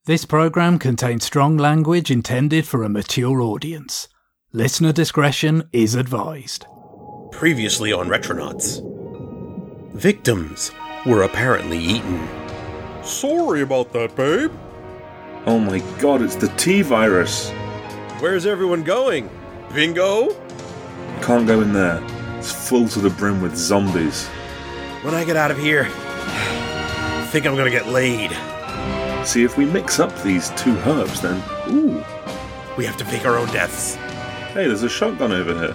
This program contains strong language intended for a mature audience. Listener discretion is advised. Previously on Retronauts. Victims were apparently eaten. Sorry about that, babe. Oh my god, it's the T-virus. Where's everyone going? Bingo? Can't go in there. It's full to the brim with zombies. When I get out of here, I think I'm gonna get laid. See, if we mix up these two herbs, then... Ooh. We have to fake our own deaths. Hey, there's a shotgun over here.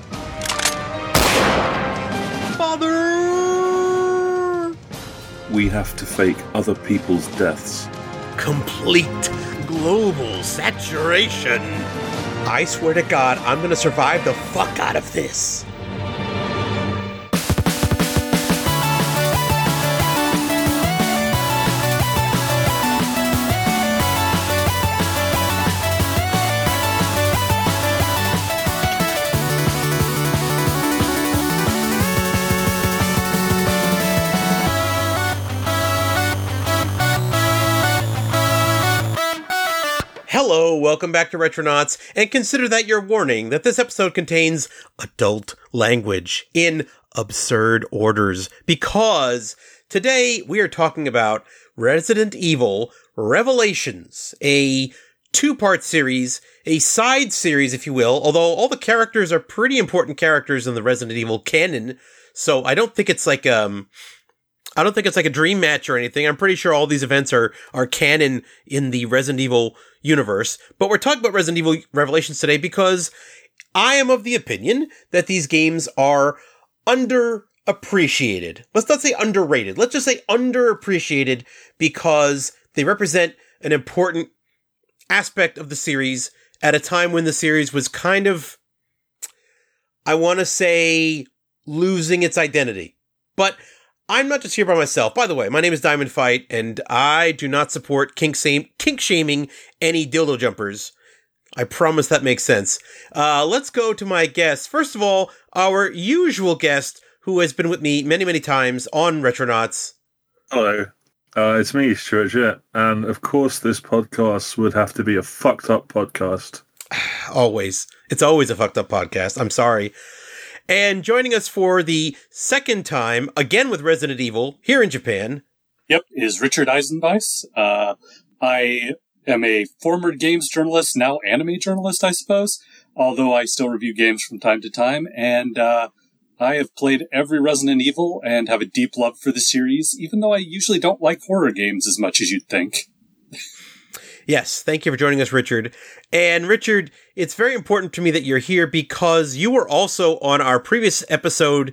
Father! We have to fake other people's deaths. Complete global saturation. I swear to God, I'm gonna survive the fuck out of this. Hello, welcome back to Retronauts, and consider that your warning that this episode contains adult language in absurd orders, because today we are talking about Resident Evil Revelations, a two-part series, a side series, if you will, although all the characters are pretty important characters in the Resident Evil canon, so I don't think it's like a dream match or anything. I'm pretty sure all these events are canon in the Resident Evil universe. But we're talking about Resident Evil Revelations today because I am of the opinion that these games are underappreciated. Let's not say underrated. Let's just say underappreciated because they represent an important aspect of the series at a time when the series was kind of, I want to say, losing its identity. But I'm not just here by myself. By the way, my name is Diamond Fight, and I do not support kink shaming any dildo jumpers. I promise that makes sense. Let's go to my guest. First of all, our usual guest, who has been with me many, many times on Retronauts. Hello. It's me, Stuart Jett, and of course this podcast would have to be a fucked up podcast. Always. It's always a fucked up podcast. I'm sorry. And joining us for the second time, again with Resident Evil, here in Japan. Yep, is Richard Eisenbeiss. I am a former games journalist, now anime journalist, I suppose, although I still review games from time to time, and I have played every Resident Evil and have a deep love for the series, even though I usually don't like horror games as much as you'd think. Yes, thank you for joining us, Richard. And Richard, it's very important to me that you're here because you were also on our previous episode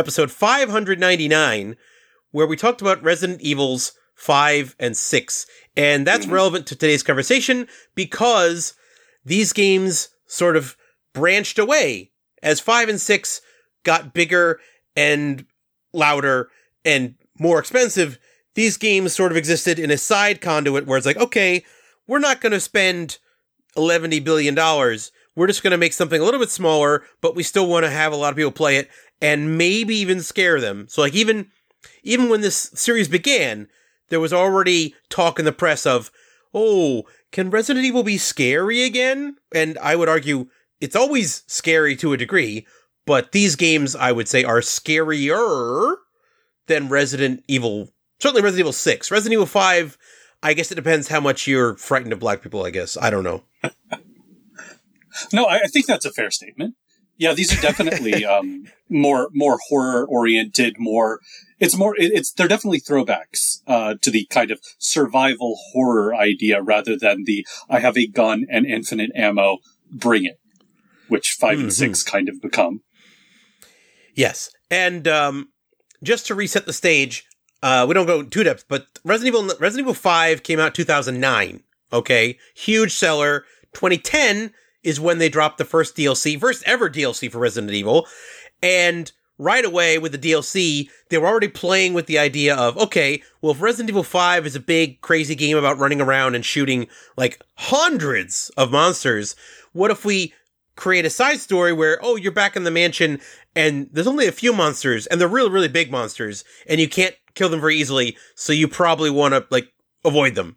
599, where we talked about Resident Evils 5 and 6. And that's relevant to today's conversation because these games sort of branched away as 5 and 6 got bigger and louder and more expensive. These games sort of existed in a side conduit where it's like, okay, we're not going to spend $11 billion. We're just going to make something a little bit smaller, but we still want to have a lot of people play it and maybe even scare them. So like even when this series began, there was already talk in the press of, oh, can Resident Evil be scary again? And I would argue it's always scary to a degree, but these games, I would say, are scarier than Resident Evil, certainly Resident Evil 6. Resident Evil 5, I guess it depends how much you're frightened of black people, I guess. I don't know. No, I think that's a fair statement. Yeah, these are definitely more horror-oriented, they're definitely throwbacks to the kind of survival horror idea rather than the I have a gun and infinite ammo, bring it, which 5 and 6 kind of become. Yes, and just to reset the stage, we don't go too depth, but Resident Evil 5 came out 2009, okay? Huge seller. 2010 is when they dropped the first ever DLC for Resident Evil, and right away with the DLC, they were already playing with the idea of, okay, well, if Resident Evil 5 is a big, crazy game about running around and shooting, like, hundreds of monsters, what if we create a side story where, oh, you're back in the mansion, and there's only a few monsters, and they're really, really big monsters, and you can't kill them very easily, so you probably want to, like, avoid them.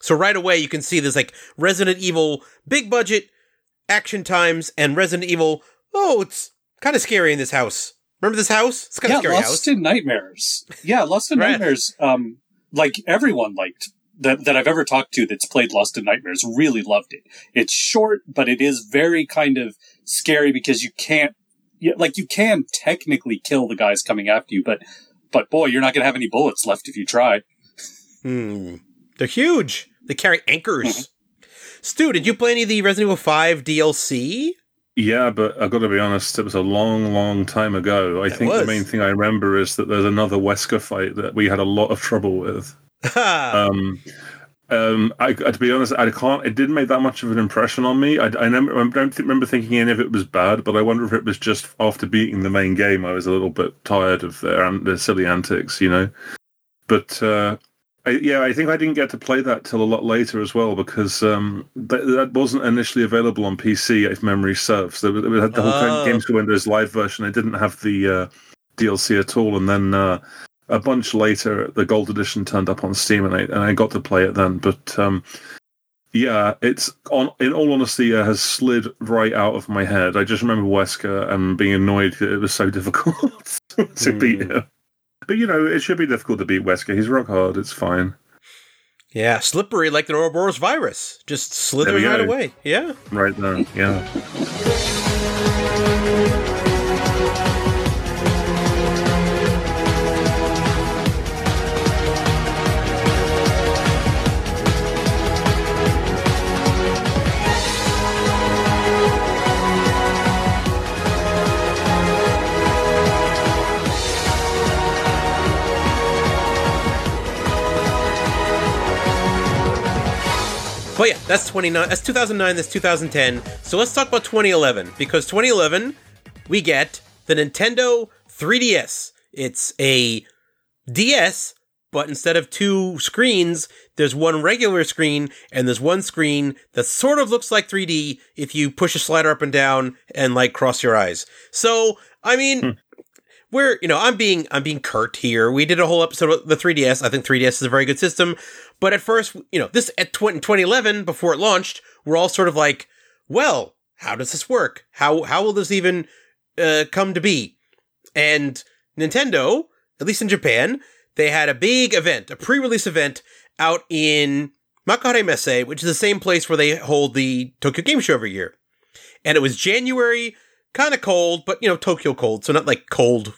So right away you can see there's like Resident Evil big budget action times and Resident Evil, oh, it's kind of scary in this house. Remember this house? It's kind of scary house. Lost in Nightmares. Yeah, Lost in Nightmares. Like everyone liked that I've ever talked to that's played Lost in Nightmares really loved it. It's short, but it is very kind of scary because you can technically kill the guys coming after you, but boy, you're not going to have any bullets left if you try. They're huge. They carry anchors. Stu, did you play any of the Resident Evil 5 DLC? Yeah, but I've got to be honest, it was a long, long time ago. I think the main thing I remember is that there's another Wesker fight that we had a lot of trouble with. To be honest, it didn't make that much of an impression on me. I don't remember thinking any of it was bad, but I wonder if it was just after beating the main game, I was a little bit tired of their silly antics, you know. But I think I didn't get to play that till a lot later as well, because that wasn't initially available on PC, if memory serves. It had the whole Games for Windows Live version. It didn't have the DLC at all, and then a bunch later, the Gold Edition turned up on Steam, and I got to play it then. But it's in all honesty, has slid right out of my head. I just remember Wesker and being annoyed that it was so difficult to beat him. But, you know, it should be difficult to beat Wesker. He's rock hard. It's fine. Yeah, slippery like the Ouroboros virus. Just slithering right away. Yeah. Right there, yeah. But yeah, that's 2009, that's 2010. So let's talk about 2011, because 2011, we get the Nintendo 3DS. It's a DS, but instead of two screens, there's one regular screen, and there's one screen that sort of looks like 3D if you push a slider up and down and like cross your eyes. So, I mean, I'm being curt here. We did a whole episode of the 3DS. I think 3DS is a very good system. But at first, this at 2011, before it launched, we're all sort of like, well, how does this work? How will this even come to be? And Nintendo, at least in Japan, they had a big event, a pre-release event out in Makuhari Messe, which is the same place where they hold the Tokyo Game Show every year. And it was January, kind of cold, but, Tokyo cold, so not like cold.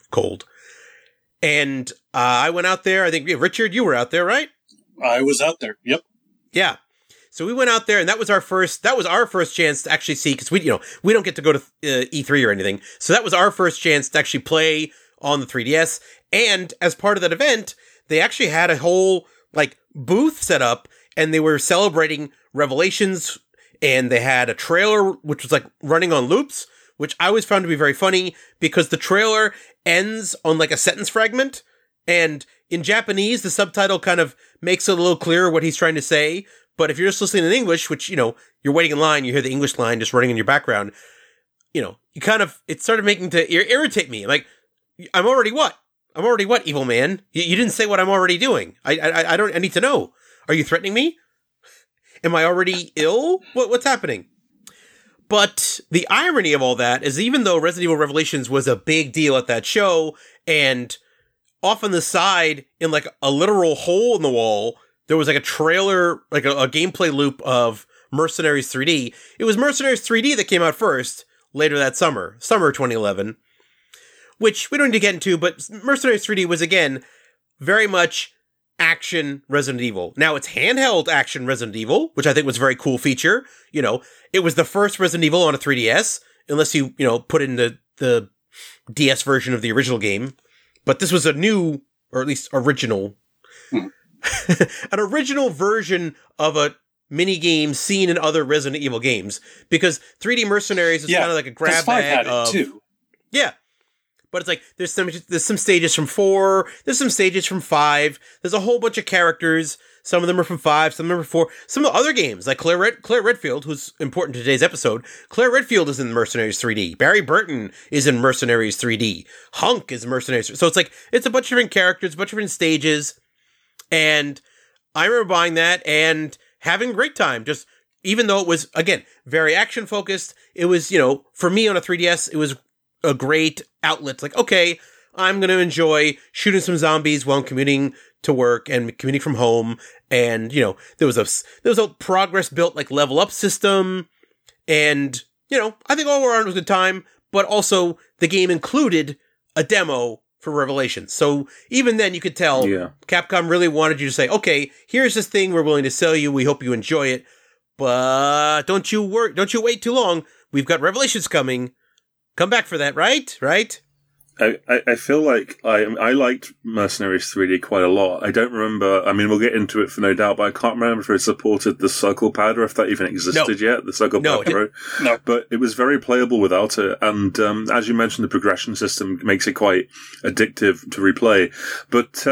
And I went out there. I think, Richard, you were out there, right? I was out there. Yep. Yeah. So we went out there, and that was our first chance to actually see, because we don't get to go to E3 or anything. So that was our first chance to actually play on the 3DS. And as part of that event, they actually had a whole booth set up, and they were celebrating Revelations, and they had a trailer which was running on loops, which I always found to be very funny, because the trailer ends on a sentence fragment, and in Japanese, the subtitle kind of makes it a little clearer what he's trying to say. But if you're just listening in English, which, you're waiting in line, you hear the English line just running in your background, it started making to irritate me. I'm already what? Evil man? You didn't say what I'm already doing. I need to know. Are you threatening me? Am I already ill? What's happening? But the irony of all that is, even though Resident Evil Revelations was a big deal at that show, and off on the side, in a literal hole in the wall, there was a trailer, a gameplay loop of Mercenaries 3D. It was Mercenaries 3D that came out first, later that summer 2011, which we don't need to get into, but Mercenaries 3D was, again, very much action Resident Evil. Now, it's handheld action Resident Evil, which I think was a very cool feature. It was the first Resident Evil on a 3DS, unless you, put in the DS version of the original game. But this was a new, or at least original, an original version of a mini game seen in other Resident Evil games. Because 3D Mercenaries is kind of like a grab bag of... too. Yeah. But it's there's some stages from 4, there's some stages from 5, there's a whole bunch of characters. Some of them are from 5, some of them are 4. Some of the other games, like Claire Redfield, who's important to today's episode, Claire Redfield is in Mercenaries 3D. Barry Burton is in Mercenaries 3D. Hunk is in Mercenaries. So it's a bunch of different characters, a bunch of different stages. And I remember buying that and having a great time. Just, even though it was, again, very action focused, it was, for me on a 3DS, it was a great outlet. Like, okay, I'm going to enjoy shooting some zombies while I'm commuting to work and commuting from home. And, there was a progress built, like, level up system. And, I think all around was a good time, but also the game included a demo for Revelations. So even then you could tell Capcom really wanted you to say, okay, here's this thing we're willing to sell you. We hope you enjoy it, but don't you wait too long. We've got Revelations coming. Come back for that, right? Right? I feel like I liked Mercenaries 3D quite a lot. I don't remember, we'll get into it for no doubt, but I can't remember if it supported the Circle Pad or if that even existed yet, the Circle Pad Pro. No. But it was very playable without it. And as you mentioned, the progression system makes it quite addictive to replay. But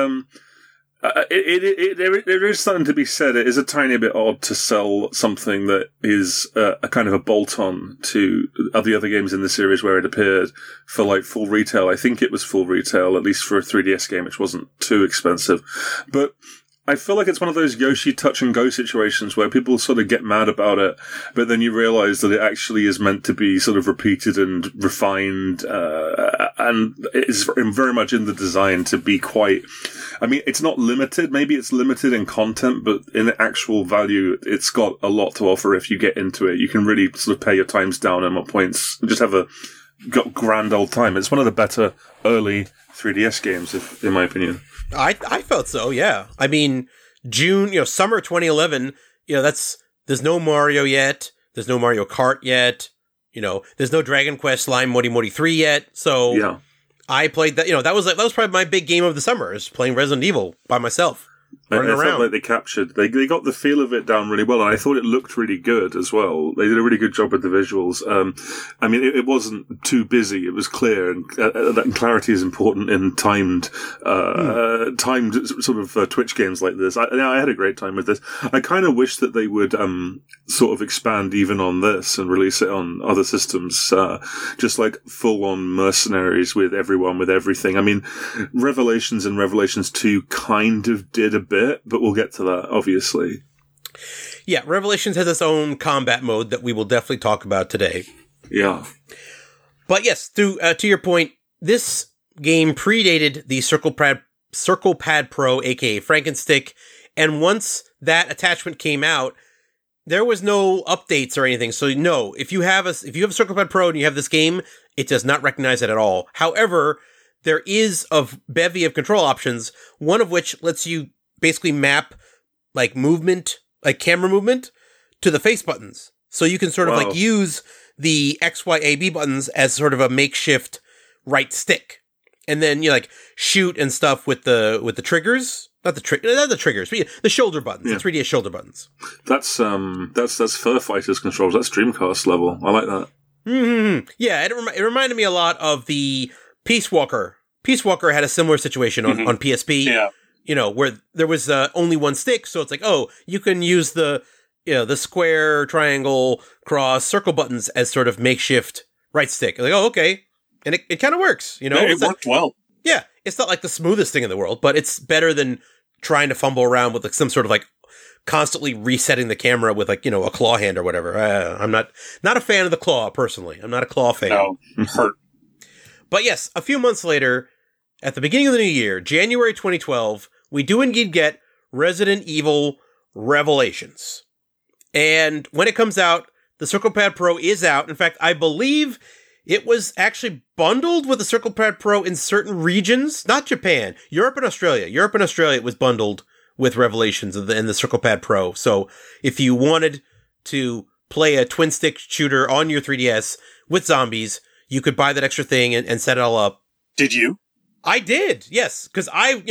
there is something to be said. It is a tiny bit odd to sell something that is a kind of a bolt-on to the other games in the series where it appeared for like full retail. I think it was full retail, at least for a 3DS game, which wasn't too expensive. But I feel like it's one of those Yoshi touch and go situations where people sort of get mad about it, but then you realize that it actually is meant to be sort of repeated and refined, and it's very much in the design to be quite, it's not limited. Maybe it's limited in content, but in actual value, it's got a lot to offer if you get into it. You can really sort of pay your times down at points and just have a grand old time. It's one of the better early 3DS games, in my opinion. I felt so, yeah. June, summer 2011, there's no Mario yet. There's no Mario Kart yet. There's no Dragon Quest Slime Modi Modi 3 yet. So yeah. I played that, that was probably my big game of the summer, is playing Resident Evil by myself. I felt like they got the feel of it down really well, and I thought it looked really good as well. They did a really good job with the visuals. It wasn't too busy; it was clear, and that clarity is important in timed sort of Twitch games like this. I had a great time with this. I kind of wish that they would sort of expand even on this and release it on other systems, just like full on Mercenaries with everyone with everything. Revelations and Revelations 2 kind of did a bit, but we'll get to that, obviously. Yeah, Revelations has its own combat mode that we will definitely talk about today. Yeah. But yes, to your point, this game predated the Circle Pad Pro, aka Frankenstick, and once that attachment came out, there was no updates or anything. So no, if you have a Circle Pad Pro and you have this game, it does not recognize it at all. However, there is a bevy of control options, one of which lets you basically map like movement, like camera movement, to the face buttons. So you can sort of like use the X, Y, A, B buttons as sort of a makeshift right stick. And then you like shoot and stuff with the triggers. Not the triggers, but the shoulder buttons, the 3DS shoulder buttons. That's Fur Fighters controls. That's Dreamcast level. I like that. Mm-hmm. Yeah, it reminded me a lot of the Peace Walker. Peace Walker had a similar situation on PSP. Yeah. Where there was only one stick, so it's like, oh, you can use the square, triangle, cross, circle buttons as sort of makeshift right stick. Like, oh, okay. And it kind of works, Yeah, it worked well. Yeah, it's not like the smoothest thing in the world, but it's better than trying to fumble around with like some sort of like constantly resetting the camera with like, a claw hand or whatever. I'm not a fan of the claw, personally. I'm not a claw fan. No, hurt. But yes, a few months later, at the beginning of the new year, January 2012, we do indeed get Resident Evil Revelations. And when it comes out, the Circle Pad Pro is out. In fact, I believe it was actually bundled with the Circle Pad Pro in certain regions. Not Japan. Europe and Australia. It was bundled with Revelations and the Circle Pad Pro. So if you wanted to play a twin-stick shooter on your 3DS with zombies, you could buy that extra thing and set it all up. Did you? I did, yes, because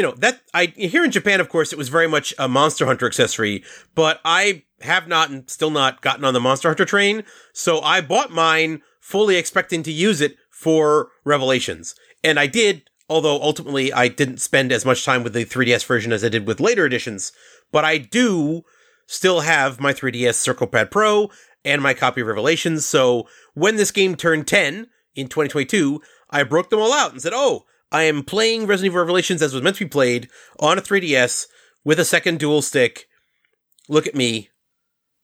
here in Japan, of course, it was very much a Monster Hunter accessory, but I have not and still not gotten on the Monster Hunter train, so I bought mine fully expecting to use it for Revelations. And I did, although ultimately I didn't spend as much time with the 3DS version as I did with later editions, but I do still have my 3DS Circle Pad Pro and my copy of Revelations, so when this game turned 10 in 2022, I broke them all out and said, oh, I am playing Resident Evil Revelations as was meant to be played on a 3DS with a second dual stick. Look at me.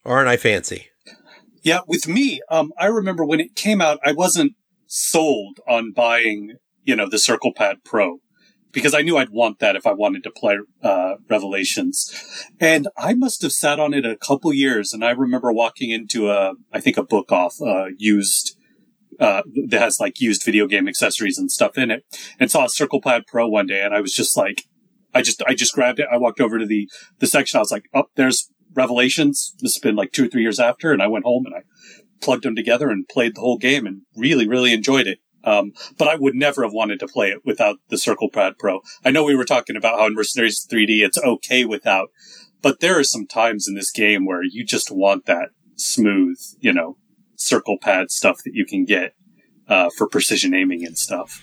Aren't I fancy? Yeah, with me, I remember when it came out, I wasn't sold on buying, the Circle Pad Pro, because I knew I'd want that if I wanted to play Revelations. And I must have sat on it a couple years, and I remember walking into a book off, used, that has like used video game accessories and stuff in it, and saw a Circle Pad Pro one day, and I was just like, I just grabbed it. I walked over to the section. I was like, oh, there's Revelations. This has been like 2 or 3 years after, and I went home and I plugged them together and played the whole game and really, really enjoyed it. But I would never have wanted to play it without the Circle Pad Pro. I know we were talking about how in Mercenaries 3D it's okay without, but there are some times in this game where you just want that smooth, circle pad stuff that you can get for precision aiming and stuff.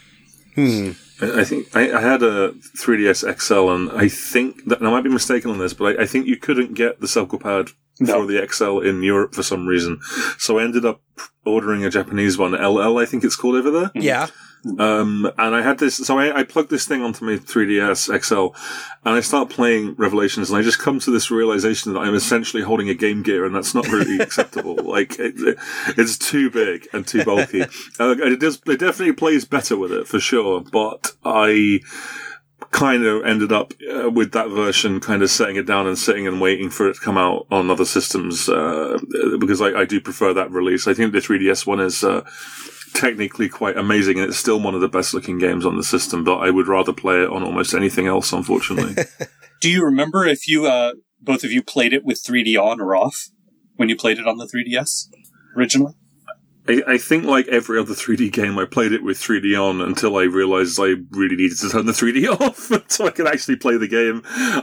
I think I had a 3DS XL, and I think that, and I might be mistaken on this, but I think you couldn't get the Circle Pad for the XL in Europe for some reason. So I ended up ordering a Japanese one, LL, I think it's called over there. Yeah. And I had this, so I plugged this thing onto my 3DS XL, and I start playing Revelations, and I just come to this realization that I'm essentially holding a Game Gear, and that's not really acceptable. Like, it's too big and too bulky. It definitely plays better with it, for sure, but I kind of ended up with that version kind of setting it down and sitting and waiting for it to come out on other systems, because I do prefer that release. I think the 3DS one is technically quite amazing, and it's still one of the best looking games on the system, but I would rather play it on almost anything else, unfortunately. Do you remember if you both of you played it with 3D on or off when you played it on the 3DS originally? I think, like every other 3D game, I played it with 3D on until I realized I really needed to turn the 3D off so I could actually play the game.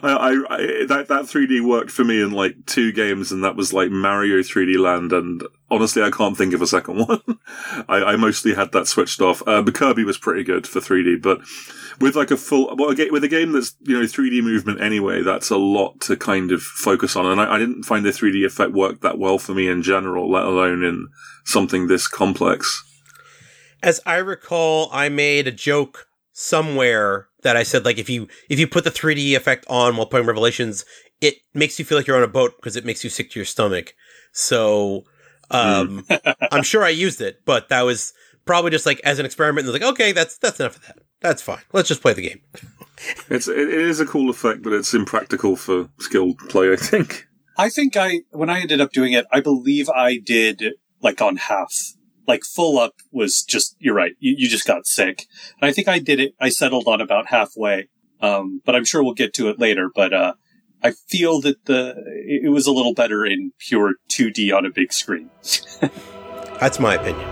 That 3D worked for me in like 2 games, and that was like Mario 3D Land, and honestly, I can't think of a second one. I mostly had that switched off. But Kirby was pretty good for 3D, but with like with a game that's, 3D movement anyway, that's a lot to kind of focus on. And I didn't find the 3D effect work that well for me in general, let alone in something this complex. As I recall, I made a joke somewhere that I said, like, if you put the 3D effect on while playing Revelations, it makes you feel like you're on a boat because it makes you sick to your stomach. So, I'm sure I used it, but that was probably just like as an experiment. And like, okay, that's enough of that. That's fine. Let's just play the game. It is a cool effect, but it's impractical for skilled play, I think. I think when I ended up doing it, I believe I did like on half. Like full up was just, you're right, you just got sick. And I think I settled on about halfway. But I'm sure we'll get to it later. But I feel that it was a little better in pure 2D on a big screen. That's my opinion.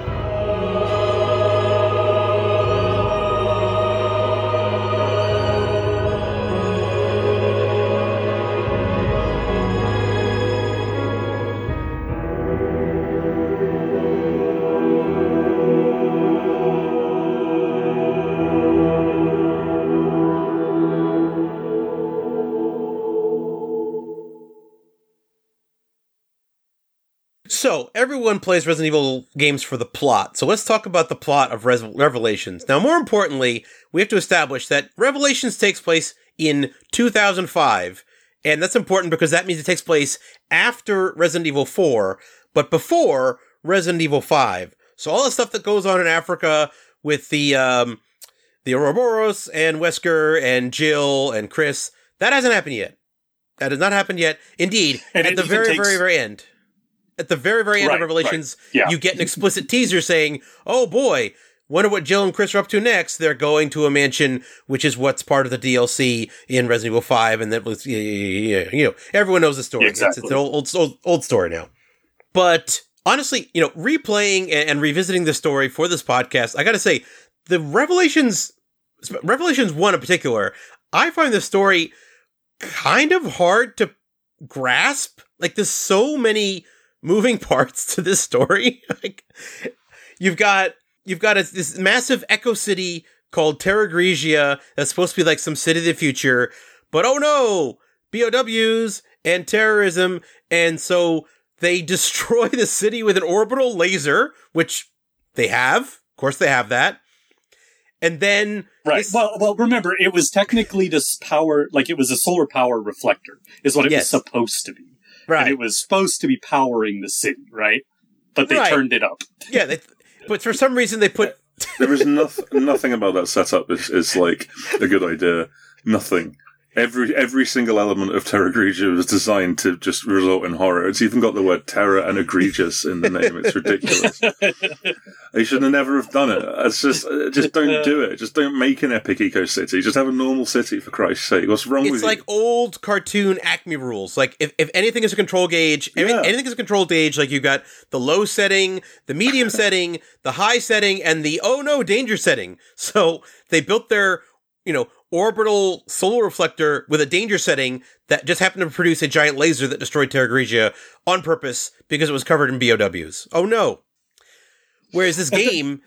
So, everyone plays Resident Evil games for the plot. So let's talk about the plot of Revelations. Now, more importantly, we have to establish that Revelations takes place in 2005. And that's important because that means it takes place after Resident Evil 4, but before Resident Evil 5. So all the stuff that goes on in Africa with the Ouroboros and Wesker and Jill and Chris, that hasn't happened yet. That has not happened yet. Indeed, at the very, very, very end. At the very, very end of Revelations, you get an explicit teaser saying, oh boy, wonder what Jill and Chris are up to next. They're going to a mansion, which is what's part of the DLC in Resident Evil 5. And that was, everyone knows the story. Yeah, exactly. It's an old story now. But honestly, replaying and revisiting the story for this podcast, I got to say, the Revelations 1 in particular, I find the story kind of hard to grasp. Like, there's so many moving parts to this story. Like, you've got this massive echo city called Terra Grigia that's supposed to be like some city of the future, but oh no, BOWs and terrorism, and so they destroy the city with an orbital laser, which they have. Of course, they have that. And then well, remember, it was technically this power, like it was a solar power reflector, is what it was supposed to be. Right. And it was supposed to be powering the city, right? But they turned it up. Yeah, but for some reason they put... There is nothing about that setup is like a good idea. Nothing. Every single element of Terra Grigia was designed to just result in horror. It's even got the word terror and egregious in the name. It's ridiculous. They should have never have done it. It's just don't do it. Just don't make an epic eco city. Just have a normal city, for Christ's sake. What's wrong with you? It's like old cartoon Acme rules. Like if anything is a control gauge, anything is a control gauge. Like you got the low setting, the medium setting, the high setting, and the oh no danger setting. So they built their orbital solar reflector with a danger setting that just happened to produce a giant laser that destroyed Terra Grigia on purpose because it was covered in BOWs. Oh no. Whereas this game...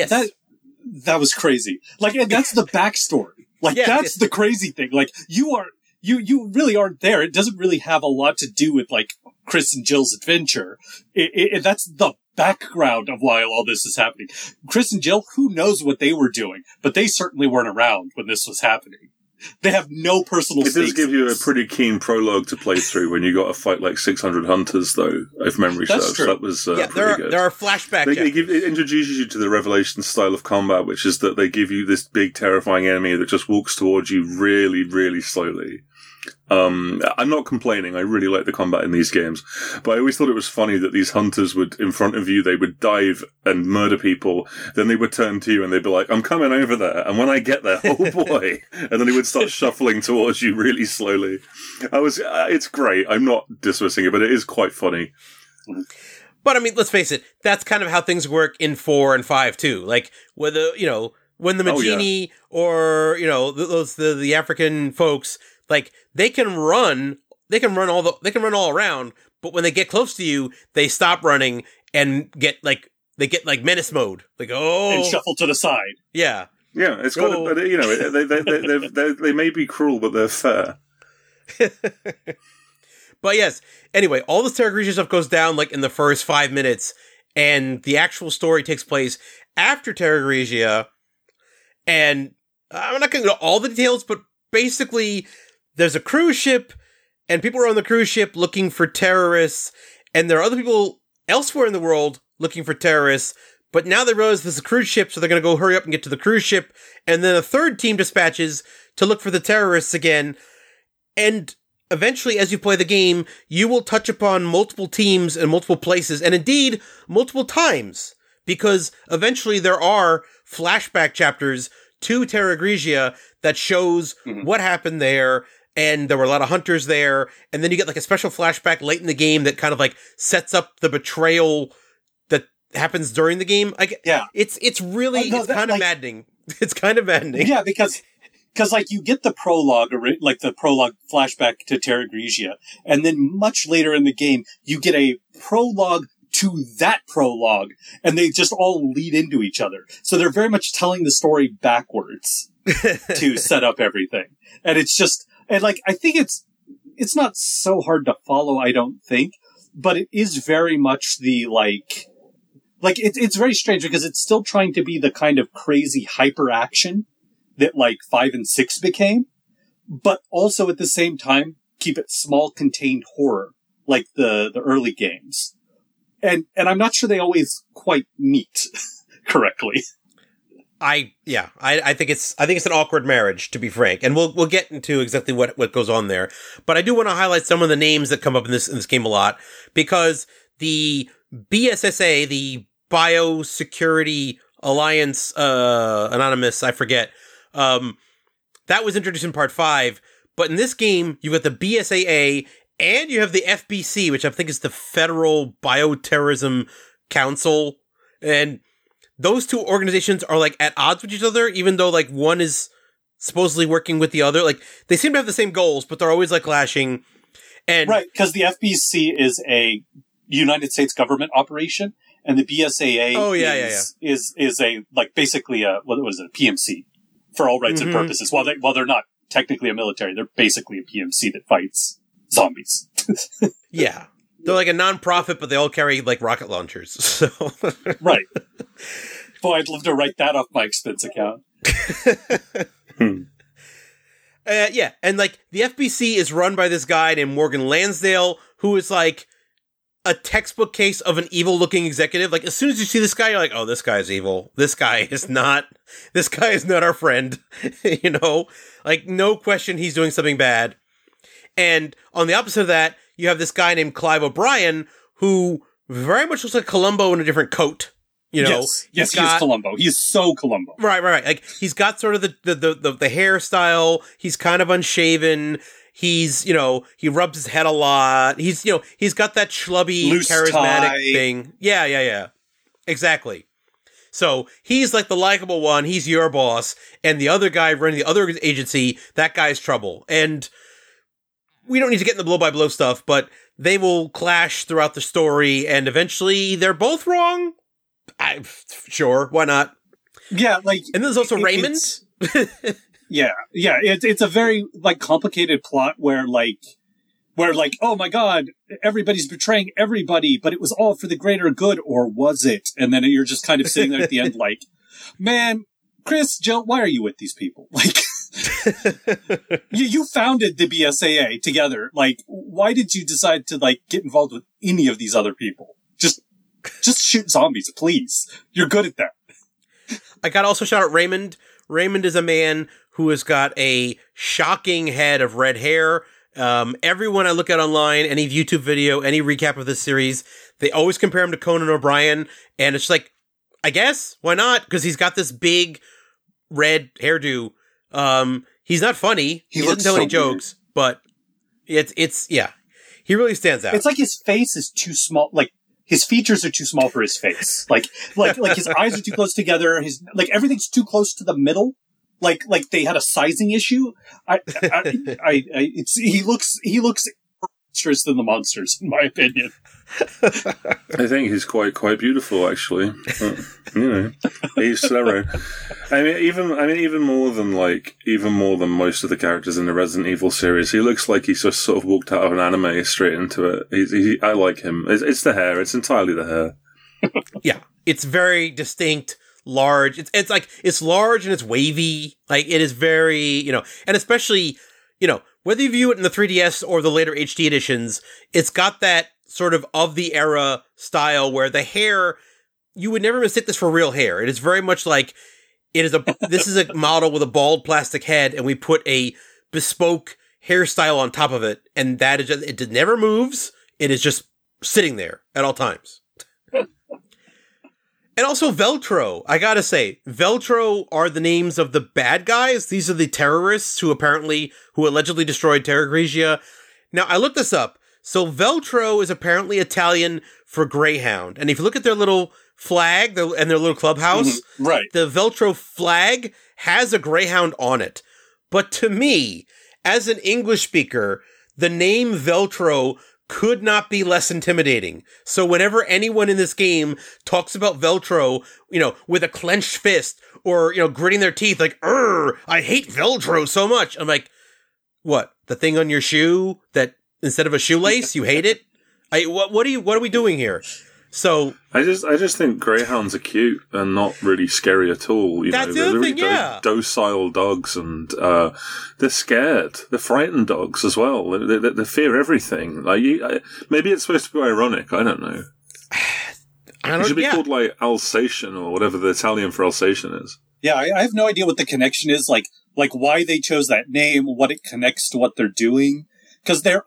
That was crazy. Like, and that's the backstory. Like, that's the crazy thing. Like, you really aren't there. It doesn't really have a lot to do with, like, Chris and Jill's adventure. That's the background of why all this is happening. Chris and Jill, who knows what they were doing, but they certainly weren't around when this was happening. They have no personal stakes. It does give you a pretty keen prologue to play through when you got to fight like 600 hunters, though, if memory serves. True. That was pretty good. There are flashbacks. It introduces you to the Revelation style of combat, which is that they give you this big, terrifying enemy that just walks towards you really, really slowly. I'm not complaining. I really like the combat in these games, but I always thought it was funny that these hunters would, in front of you, they would dive and murder people. Then they would turn to you and they'd be like, "I'm coming over there." And when I get there, oh boy! And then they would start shuffling towards you really slowly. It's great. I'm not dismissing it, but it is quite funny. But I mean, let's face it. That's kind of how things work in 4 and 5 too. Like whether when the Majini or the African folks. Like they can run all around, but when they get close to you, they stop running and get menace mode. Like and shuffle to the side. Yeah, it's got. They may be cruel, but they're fair. But yes. Anyway, all this Terra Grigia stuff goes down like in the first 5 minutes, and the actual story takes place after Terra Grigia. And I'm not going to go into all the details, but basically. There's a cruise ship, and people are on the cruise ship looking for terrorists, and there are other people elsewhere in the world looking for terrorists, but now they realize there's a cruise ship, so they're going to go hurry up and get to the cruise ship, and then a third team dispatches to look for the terrorists again, and eventually, as you play the game, you will touch upon multiple teams in multiple places, and indeed, multiple times, because eventually there are flashback chapters to Terra Grigia that shows what happened there. And there were a lot of hunters there. And then you get like a special flashback late in the game that kind of like sets up the betrayal that happens during the game. It's really, it's kind of maddening. It's kind of maddening. Yeah, because like you get the prologue, like the prologue flashback to Terra Grigia. And then much later in the game, you get a prologue to that prologue. And they just all lead into each other. So they're very much telling the story backwards to set up everything. And it's just, and like, I think it's not so hard to follow, I don't think, but it is very much the like it's very strange because it's still trying to be the kind of crazy hyper action that like 5 and 6 became, but also at the same time keep it small contained horror like the early games. And I'm not sure they always quite meet correctly. I think it's an awkward marriage, to be frank, and we'll get into exactly what goes on there. But I do want to highlight some of the names that come up in this game a lot, because the BSSA, the Biosecurity Alliance Anonymous, I forget, that was introduced in Part 5. But in this game, you've got the BSAA and you have the FBC, which I think is the Federal Bioterrorism Council, and those two organizations are like at odds with each other, even though like one is supposedly working with the other. Like they seem to have the same goals, but they're always like clashing. And right, because the FBC is a United States government operation, and the BSAA is a like basically a PMC for all rights and purposes. While they're not technically a military, they're basically a PMC that fights zombies. Yeah. They're like a non-profit, but they all carry like rocket launchers. So right. Boy, I'd love to write that off my expense account. Yeah, and like the FBC is run by this guy named Morgan Lansdale, who is like a textbook case of an evil looking executive. Like, as soon as you see this guy, you're like, oh, this guy's evil. This guy is not our friend. You know, like, no question he's doing something bad. And on the opposite of that, you have this guy named Clive O'Brien, who very much looks like Columbo in a different coat. You know, yes, he is Columbo. He is so Columbo. Right. Like, he's got sort of the hairstyle. He's kind of unshaven. He's, you know, he rubs his head a lot. He's, you know, he's got that schlubby, loose charismatic tie thing. Yeah. Exactly. So he's like the likable one. He's your boss. And the other guy running the other agency, that guy's trouble. And we don't need to get in the blow-by-blow stuff, but they will clash throughout the story. And eventually they're both wrong. Sure, why not? Yeah, like... And there's also Raymond. Yeah. It's a very, like, complicated plot where, oh my god, everybody's betraying everybody, but it was all for the greater good, or was it? And then you're just kind of sitting there at the end like, man, Chris, Jill, why are you with these people? Like, you founded the BSAA together. Like, why did you decide to, like, get involved with any of these other people? Just shoot zombies, please. You're good at that. I gotta also shout out Raymond. Raymond is a man who has got a shocking head of red hair. Everyone I look at online, any YouTube video, any recap of this series, they always compare him to Conan O'Brien. And it's like, I guess, why not? Because he's got this big red hairdo. He's not funny. He doesn't tell any jokes, but it's he really stands out. It's like his face is too small. Like, his features are too small for his face. Like his eyes are too close together. Everything's too close to the middle. Like they had a sizing issue. He looks monstrous than the monsters, in my opinion. I think he's quite beautiful, actually. You know, he's thorough. Even more than most of the characters in the Resident Evil series, he looks like he's just sort of walked out of an anime straight into it. I like him. It's the hair. It's entirely the hair. Yeah, it's very distinct. Large. It's like, it's large and it's wavy. Like, it is very, you know, and especially, you know, whether you view it in the 3DS or the later HD editions, it's got that sort of the era style where the hair, you would never mistake this for real hair. It is very much like, this is a model with a bald plastic head, and we put a bespoke hairstyle on top of it, and that is just, it never moves. It is just sitting there at all times. And also Veltro, I gotta say, Veltro are the names of the bad guys. These are the terrorists who allegedly destroyed Terra Grigia. Now, I looked this up. So Veltro is apparently Italian for Greyhound. And if you look at their little flag and their little clubhouse, right, the Veltro flag has a Greyhound on it. But to me, as an English speaker, the name Veltro could not be less intimidating. So whenever anyone in this game talks about Veltro, you know, with a clenched fist or, you know, gritting their teeth like, I hate Veltro so much. I'm like, what? The thing on your shoe that instead of a shoelace, you hate it? What are we doing here? So I just think greyhounds are cute and not really scary at all. That's the other thing, yeah. Docile dogs, and they're scared. They're frightened dogs as well. They fear everything. Like maybe it's supposed to be ironic. I don't know. It should be called like Alsatian or whatever the Italian for Alsatian is. Yeah, I have no idea what the connection is. Like why they chose that name, what it connects to what they're doing. Because they're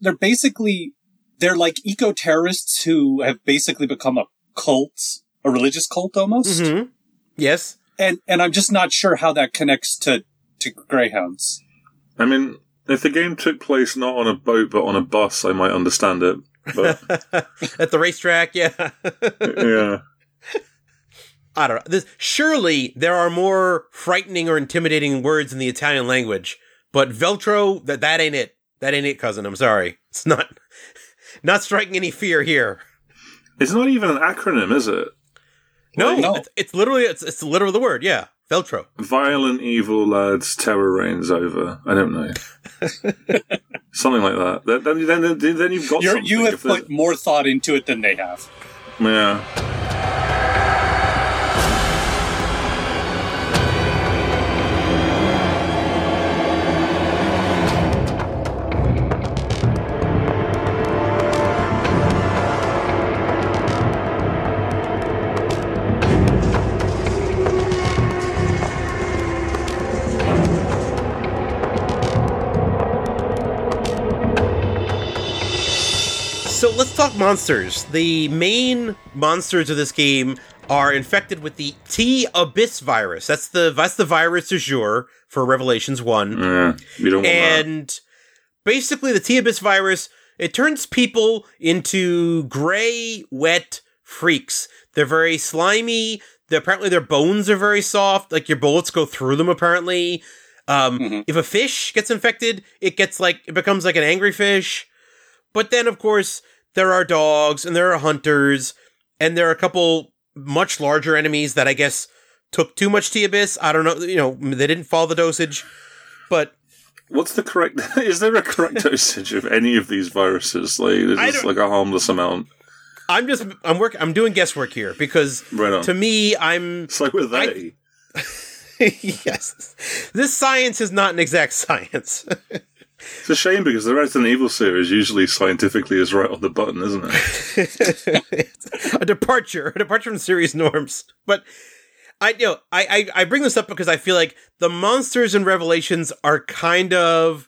like eco-terrorists who have basically become a religious cult almost. Mm-hmm. Yes. And I'm just not sure how that connects to greyhounds. I mean, if the game took place not on a boat but on a bus, I might understand it. But at the racetrack, yeah. Yeah. I don't know. Surely there are more frightening or intimidating words in the Italian language, but Veltro, that ain't it. That ain't it, cousin. I'm sorry. It's not striking any fear here. It's not even an acronym, is it? No. It's literally the word. Yeah, Veltro. Violent evil lads, terror reigns over. I don't know. Something like that. Then you've got something. You have put more thought into it than they have. Yeah. let's talk monsters. The main monsters of this game are infected with the T-Abyss virus. That's the virus du jour for Revelations 1. We don't want that. Basically, the T-Abyss virus, it turns people into gray, wet freaks. They're very slimy. Apparently, their bones are very soft. Like, your bullets go through them, apparently. If a fish gets infected, it becomes like an angry fish. But then, of course, there are dogs, and there are hunters, and there are a couple much larger enemies that I guess took too much T-Abyss. I don't know, they didn't follow the dosage, but... What's the correct... Is there a correct dosage of any of these viruses? Like, is this like a harmless amount? I'm doing guesswork here, because to me, It's like with they. Yes. This science is not an exact science. It's a shame, because the Resident Evil series usually scientifically is right on the button, isn't it? a departure from series norms. But I bring this up because I feel like the monsters in Revelations are kind of,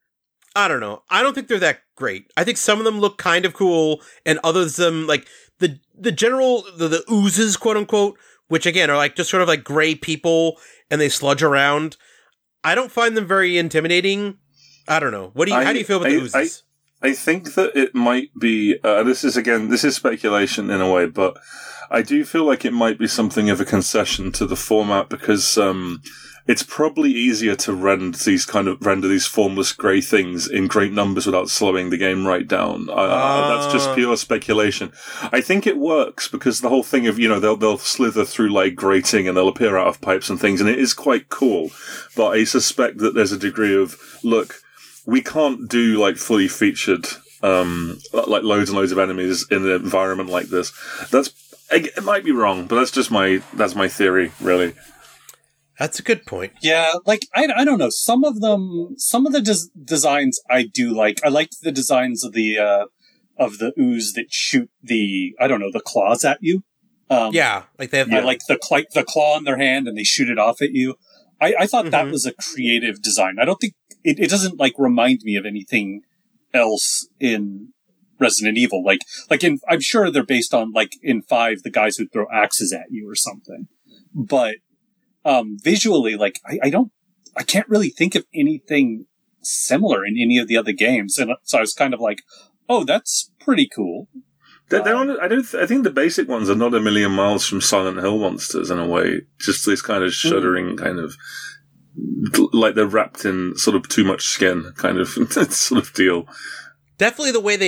I don't know. I don't think they're that great. I think some of them look kind of cool, and others of them, like the general the oozes, quote unquote, which again are like just sort of like gray people and they sludge around. I don't find them very intimidating. I don't know. How do you feel about the oozes? I think that it might be, this is speculation in a way, but I do feel like it might be something of a concession to the format, because it's probably easier to render these formless grey things in great numbers without slowing the game right down. That's just pure speculation. I think it works because the whole thing of, they'll slither through like grating and they'll appear out of pipes and things, and it is quite cool. But I suspect that there's a degree of, look, we can't do like fully featured, like loads and loads of enemies in an environment like this. It might be wrong, but that's my theory, really. That's a good point. Yeah, like, I don't know. Some of the designs I do like. I liked the designs of the ooze that shoot the claws at you. Like they have. I like the claw in their hand and they shoot it off at you. I thought that was a creative design. I don't think it doesn't like remind me of anything else in Resident Evil. I'm sure they're based on like in 5, the guys who throw axes at you or something. But visually, like I can't really think of anything similar in any of the other games, and so I was kind of like, oh, that's pretty cool. I think the basic ones are not a million miles from Silent Hill monsters in a way. Just this kind of shuddering kind of, like they're wrapped in sort of too much skin kind of sort of deal. Definitely the way they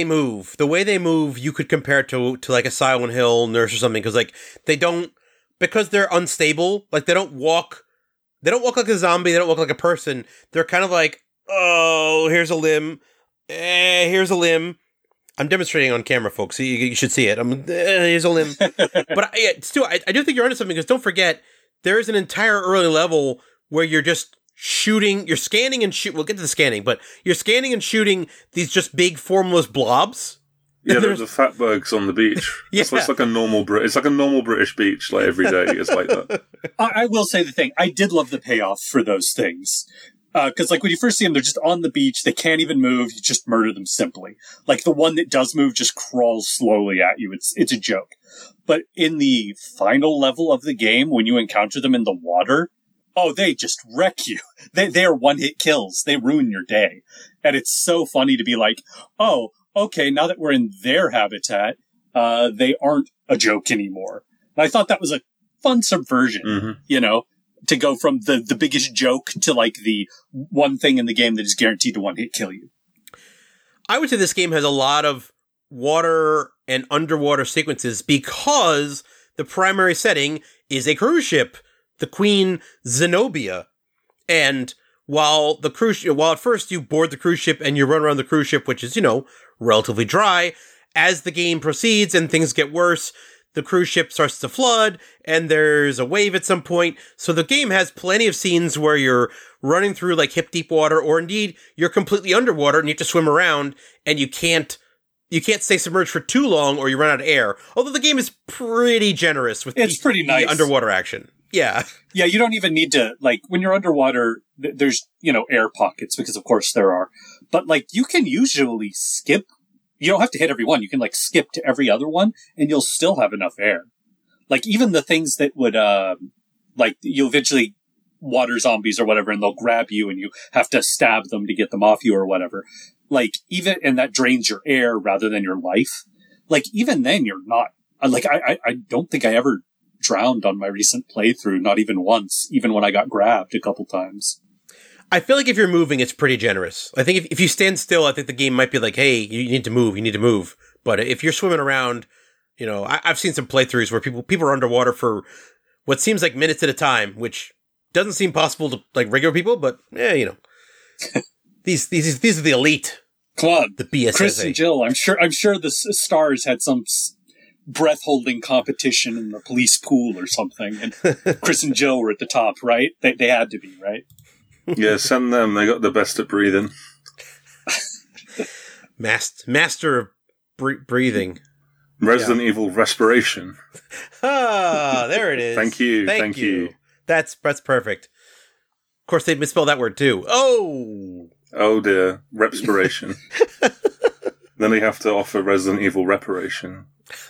move, you could compare it to like a Silent Hill nurse or something, because they're unstable. Like they don't walk like a zombie. They don't walk like a person. They're kind of like, oh, here's a limb. Here's a limb. I'm demonstrating on camera, folks. You should see it. Here's a limb. But Stu, I do think you're onto something, because don't forget, there is an entire early level where you're just shooting, you're scanning and shoot. We'll get to the scanning, but you're scanning and shooting these just big formless blobs. Yeah, there's the fatbergs on the beach. Yeah. It's like a normal British beach. Like every day, it's like that. I will say the thing. I did love the payoff for those things. Because, like, when you first see them, they're just on the beach. They can't even move. You just murder them simply. Like, the one that does move just crawls slowly at you. It's a joke. But in the final level of the game, when you encounter them in the water, oh, they just wreck you. They are one-hit kills. They ruin your day. And it's so funny to be like, oh, okay, now that we're in their habitat, they aren't a joke anymore. And I thought that was a fun subversion, to go from the biggest joke to like the one thing in the game that is guaranteed to one-hit kill you. I would say this game has a lot of water and underwater sequences because the primary setting is a cruise ship, the Queen Zenobia. And while at first you board the cruise ship and you run around the cruise ship, which is, relatively dry, as the game proceeds and things get worse, the cruise ship starts to flood, and there's a wave at some point. So the game has plenty of scenes where you're running through like hip deep water, or indeed you're completely underwater and you have to swim around, and you can't stay submerged for too long or you run out of air. Although the game is pretty generous with pretty nice. The underwater action. Yeah. Yeah, you don't even need to, like, when you're underwater, there's, air pockets, because of course there are. But, like, you can usually skip you don't have to hit every one. You can, like, skip to every other one, and you'll still have enough air. Like, even the things that would, like, you eventually water zombies or whatever, and they'll grab you, and you have to stab them to get them off you or whatever. Like, even, and that drains your air rather than your life. Like, even then, you're not, like, I don't think I ever drowned on my recent playthrough, not even once, even when I got grabbed a couple times. I feel like if you're moving, it's pretty generous. I think if you stand still, I think the game might be like, hey, you need to move. But if you're swimming around, you know, I've seen some playthroughs where people are underwater for what seems like minutes at a time, which doesn't seem possible to, like, regular people, but, yeah, you know. These are the elite. Come on. The BSSA. Chris and Jill, I'm sure the stars had some breath-holding competition in the police pool or something, and Chris and Jill were at the top, right? They had to be, right? Yeah, send them. They got the best at breathing. Master of breathing. Resident Evil respiration. Ah, there it is. Thank you. That's perfect. Of course, they misspelled that word too. Oh dear, respiration. Then they have to offer Resident Evil reparation.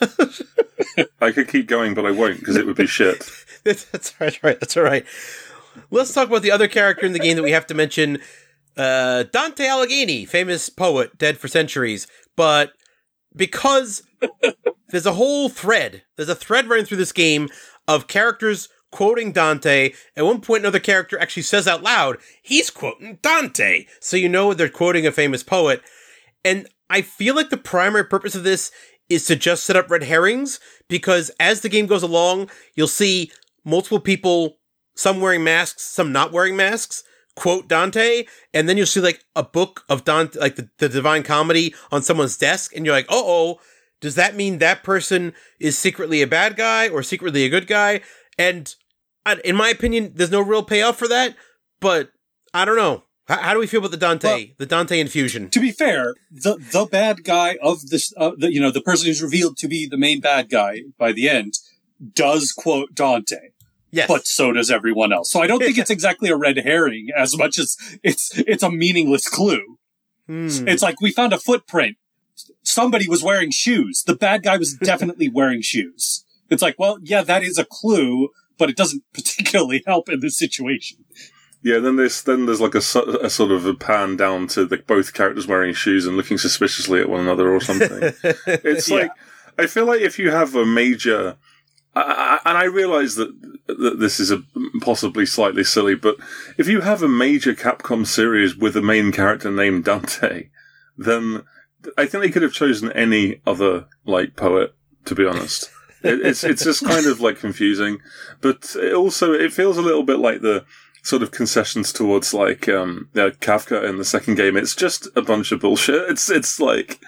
I could keep going, but I won't because it would be shit. That's right. That's all right. Let's talk about the other character in the game that we have to mention. Dante Alighieri, famous poet, dead for centuries. But because there's a thread running through this game of characters quoting Dante. At one point, another character actually says out loud, he's quoting Dante. So you know they're quoting a famous poet. And I feel like the primary purpose of this is to just set up red herrings, because as the game goes along, you'll see multiple people, some wearing masks, some not wearing masks, quote Dante, and then you'll see, like, a book of Dante, like the Divine Comedy on someone's desk, and you're like, does that mean that person is secretly a bad guy or secretly a good guy? And in my opinion, there's no real payoff for that, but I don't know. How do we feel about the Dante infusion? To be fair, the bad guy of this, the person who's revealed to be the main bad guy by the end does quote Dante. Yes. But so does everyone else. So I don't think it's exactly a red herring as much as it's a meaningless clue. It's like, we found a footprint. Somebody was wearing shoes. The bad guy was definitely wearing shoes. It's like, well, yeah, that is a clue, but it doesn't particularly help in this situation. Yeah, then there's like a sort of a pan down to both characters wearing shoes and looking suspiciously at one another or something. It's like, I feel like if you have a major, and I realize that this is possibly slightly silly, but if you have a major Capcom series with a main character named Dante, then I think they could have chosen any other, like, poet, to be honest. It's just kind of, like, confusing, but it feels a little bit like the sort of concessions towards, like, Kafka in the second game. It's just a bunch of bullshit. It's like,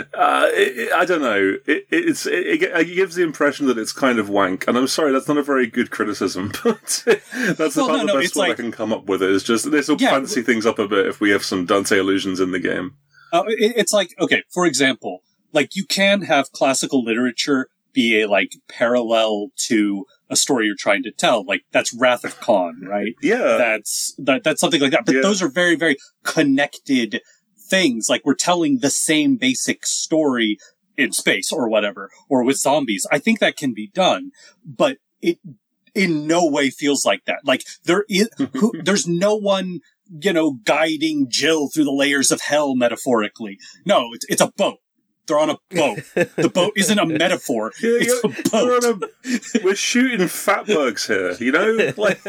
I don't know. It gives the impression that it's kind of wank. And I'm sorry, that's not a very good criticism, but that's about the best one I can come up with. Is just, this will fancy things up a bit if we have some Dante allusions in the game. It's like, okay, for example, like, you can have classical literature be a, like, parallel to a story you're trying to tell. Like, that's Wrath of Khan, right? Yeah. That's something like that. But those are very, very connected things. Like, we're telling the same basic story in space or whatever, or with zombies. I think that can be done, but it in no way feels like that. Like, there's no one, guiding Jill through the layers of hell, metaphorically. No, it's a boat. They're on a boat. The boat isn't a metaphor. It's a boat. We're shooting fatbergs here, Like,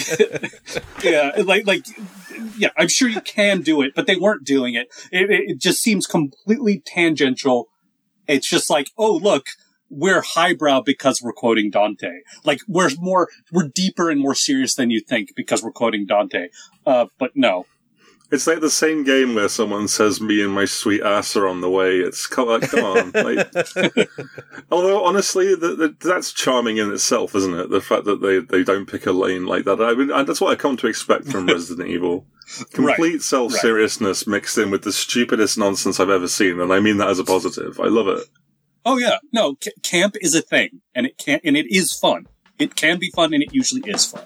yeah, I'm sure you can do it, but they weren't doing it. It just seems completely tangential. It's just like, oh, look, we're highbrow because we're quoting Dante. Like, we're deeper and more serious than you think because we're quoting Dante. But no. It's like the same game where someone says, me and my sweet ass are on the way. It's come on. Like, although, honestly, that's charming in itself, isn't it? The fact that they don't pick a lane like that. I mean, that's what I come to expect from Resident Evil. Complete self-seriousness mixed in with the stupidest nonsense I've ever seen, and I mean that as a positive. I love it. Oh, yeah. No, camp is a thing, and it is fun. It can be fun, and it usually is fun.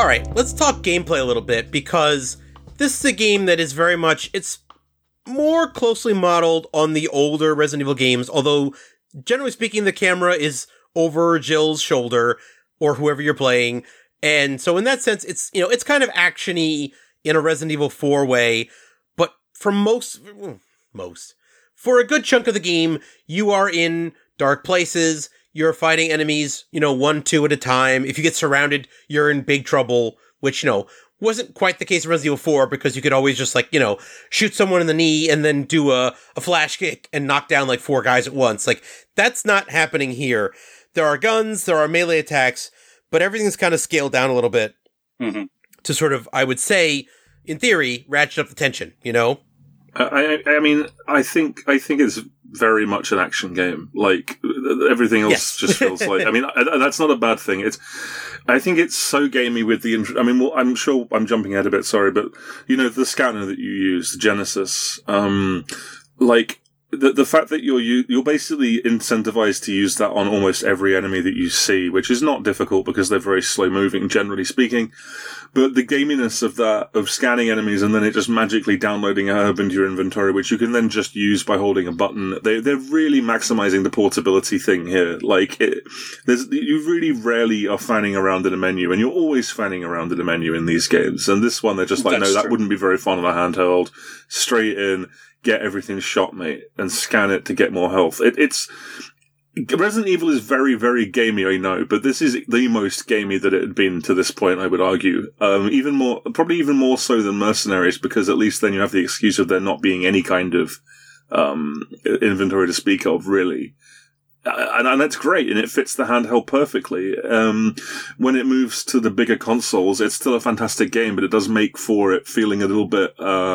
right, let's talk gameplay a little bit, because this is a game that is very much, it's more closely modeled on the older Resident Evil games, although generally speaking, the camera is over Jill's shoulder or whoever you're playing. And so in that sense, it's, you know, it's kind of action-y in a Resident Evil 4 way, but for for a good chunk of the game, you are in dark places, you're fighting enemies, you know, 1-2 at a time. If you get surrounded, you're in big trouble, which, you know, wasn't quite the case in Resident Evil 4, because you could always just, like, you know, shoot someone in the knee and then do a flash kick and knock down, like, 4 guys at once. Like, that's not happening here. There are guns, there are melee attacks, but everything's kind of scaled down a little bit to sort of, I would say, in theory, ratchet up the tension, you know? I mean, I think it's very much an action game. Like, everything else just feels like, I mean, that's not a bad thing. I think it's so gamey with the, I mean, well, I'm sure I'm jumping ahead a bit, sorry, but, you know, the scanner that you use, the Genesis, like, the fact that you're basically incentivized to use that on almost every enemy that you see, which is not difficult because they're very slow moving, generally speaking. But the gaminess of that, of scanning enemies and then it just magically downloading a herb into your inventory, which you can then just use by holding a button, they're really maximizing the portability thing here. Like, you really rarely are fanning around in a menu, and you're always fanning around in a menu in these games. And this one, they're just like, no, that wouldn't be very fun on a handheld. Straight in, get everything shot, mate, and scan it to get more health. It's Resident Evil is very, very gamey, I know, but this is the most gamey that it had been to this point, I would argue. Probably even more so than Mercenaries, because at least then you have the excuse of there not being any kind of inventory to speak of, really. And that's great, and it fits the handheld perfectly. When it moves to the bigger consoles, it's still a fantastic game, but it does make for it feeling a little bit,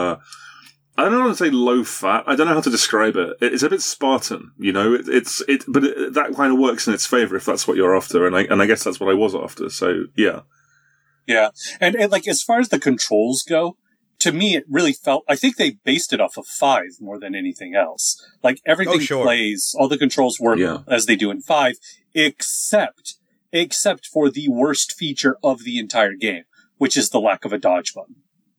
I don't know how to say low fat. I don't know how to describe it. It's a bit Spartan, you know. But that kind of works in its favor if that's what you're after, and I guess that's what I was after. So yeah, yeah. And like, as far as the controls go, to me it really felt. I think they based it off of 5 more than anything else. Like, everything plays, all the controls work as they do in 5, except for the worst feature of the entire game, which is the lack of a dodge button.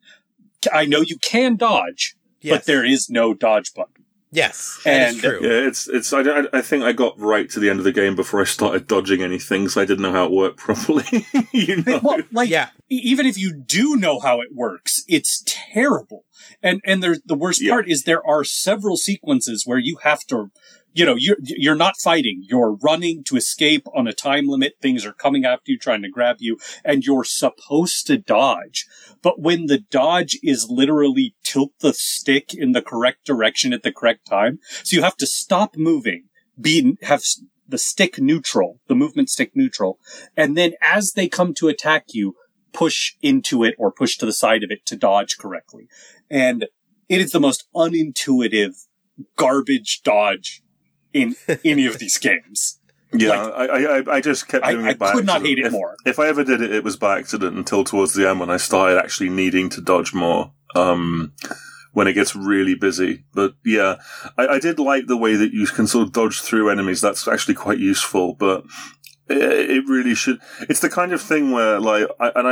I know you can dodge. Yes. But there is no dodge button. Yes, that is true. Yeah, I think I got right to the end of the game before I started dodging anything, so I didn't know how it worked properly. You know? Well, like, even if you do know how it works, it's terrible. And the worst part is there are several sequences where you have to, you know, you're not fighting. You're running to escape on a time limit. Things are coming after you, trying to grab you, and you're supposed to dodge. But when the dodge is literally tilt the stick in the correct direction at the correct time, so you have to stop moving, have the stick neutral, the movement stick neutral, and then as they come to attack you, push into it or push to the side of it to dodge correctly. And it is the most unintuitive garbage dodge in any of these games. Yeah, like, I just kept doing it by accident. I could not hate it more. If I ever did it, it was by accident until towards the end when I started actually needing to dodge more, when it gets really busy. But yeah, I did like the way that you can sort of dodge through enemies. That's actually quite useful, but it really should. It's the kind of thing where, like,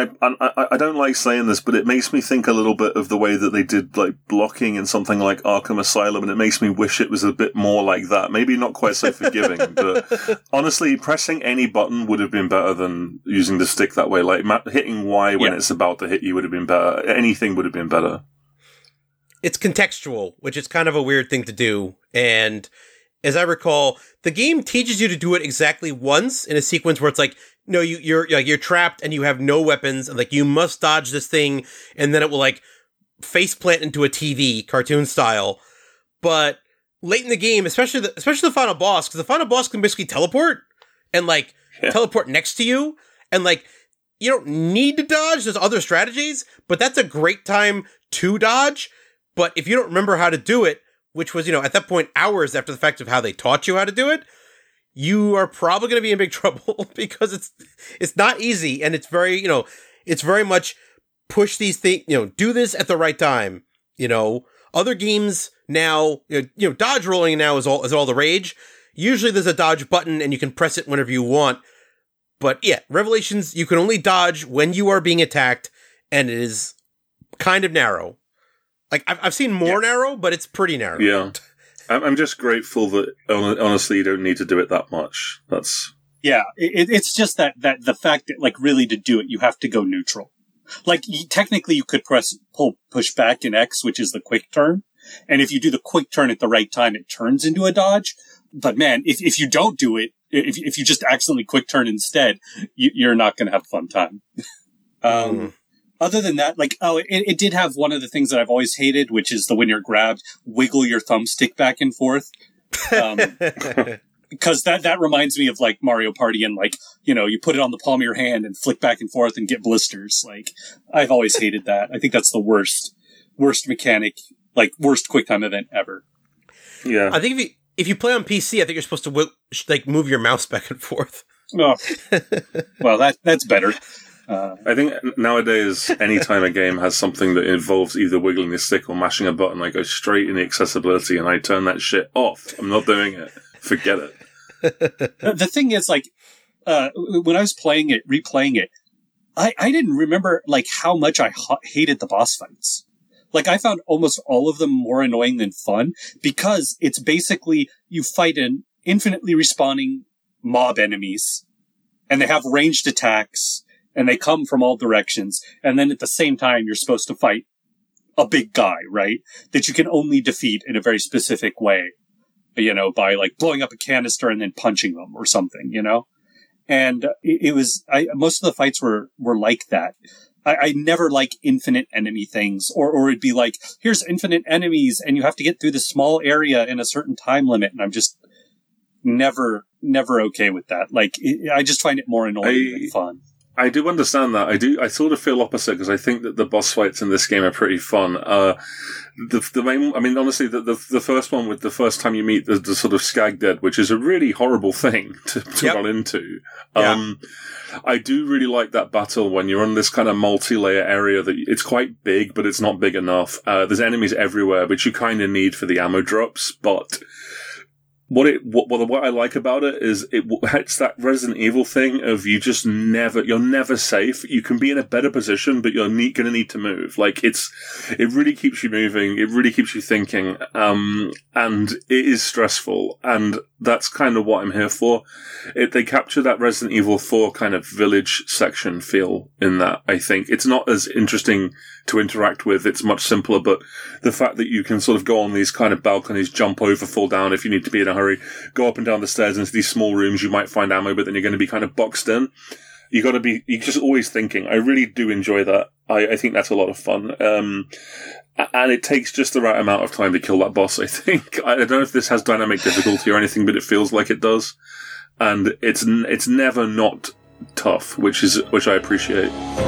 I don't like saying this, but it makes me think a little bit of the way that they did, like, blocking in something like Arkham Asylum, and it makes me wish it was a bit more like that. Maybe not quite so forgiving, but honestly, pressing any button would have been better than using the stick that way. Like, hitting Y when it's about to hit you would have been better. Anything would have been better. It's contextual, which is kind of a weird thing to do, and as I recall, the game teaches you to do it exactly once in a sequence where it's like, no, you're trapped and you have no weapons, and like, you must dodge this thing, and then it will like faceplant into a TV, cartoon style. But late in the game, especially the final boss, because the final boss can basically teleport and like teleport next to you, and like, you don't need to dodge. There's other strategies, but that's a great time to dodge. But if you don't remember how to do it, which was, you know, at that point, hours after the fact of how they taught you how to do it, you are probably going to be in big trouble because it's not easy, and it's very, you know, it's very much push these things, you know, do this at the right time. You know, other games now, you know, dodge rolling now is all the rage. Usually there's a dodge button and you can press it whenever you want. But yeah, Revelations, you can only dodge when you are being attacked, and it is kind of narrow. Like, I've seen more narrow, but it's pretty narrow. Yeah. I'm just grateful that, honestly, you don't need to do it that much. That's... Yeah, it's just that the fact that, like, really to do it, you have to go neutral. Like, technically you could push back in X, which is the quick turn. And if you do the quick turn at the right time, it turns into a dodge. But man, if you don't do it, if you just accidentally quick turn instead, you're not going to have a fun time. Other than that, like, it did have one of the things that I've always hated, which is when you're grabbed, wiggle your thumbstick back and forth. Because that reminds me of, like, Mario Party and, like, you know, you put it on the palm of your hand and flick back and forth and get blisters. Like, I've always hated that. I think that's the worst mechanic, like, worst QuickTime event ever. Yeah. I think if you play on PC, I think you're supposed to, like, move your mouse back and forth. Oh. Well, that's better. I think nowadays, anytime a game has something that involves either wiggling the stick or mashing a button, I go straight in the accessibility and I turn that shit off. I'm not doing it. Forget it. The thing is, like, when I was replaying it, I didn't remember, like, how much I hated the boss fights. Like, I found almost all of them more annoying than fun because it's basically you fight an infinitely respawning mob enemies and they have ranged attacks and they come from all directions. And then at the same time, you're supposed to fight a big guy, right? That you can only defeat in a very specific way, you know, by, like, blowing up a canister and then punching them or something, you know? And most of the fights were like that. I never like infinite enemy things, or it'd be like, here's infinite enemies and you have to get through this small area in a certain time limit. And I'm just never okay with that. Like, I just find it more annoying than fun. I do understand that. I sort of feel opposite because I think that the boss fights in this game are pretty fun. The main, I mean, honestly, the first one with the first time you meet the sort of Skag Dead, which is a really horrible thing to run into. Yeah. I do really like that battle when you're on this kind of multi-layer area that it's quite big, but it's not big enough. There's enemies everywhere, which you kind of need for the ammo drops, but what I like about it is it's that Resident Evil thing of you're never safe. You can be in a better position, but you're going to need to move. Like, it really keeps you moving. It really keeps you thinking. And it is stressful. And that's kind of what I'm here for. They capture that Resident Evil 4 kind of village section feel in that, I think. It's not as interesting to interact with. It's much simpler, but the fact that you can sort of go on these kind of balconies, jump over, fall down if you need to be in a hurry, go up and down the stairs into these small rooms, you might find ammo, but then you're going to be kind of boxed in. You're just always thinking. I really do enjoy that. I think that's a lot of fun. And it takes just the right amount of time to kill that boss, I think. I don't know if this has dynamic difficulty or anything, but it feels like it does. And it's never not tough, which I appreciate.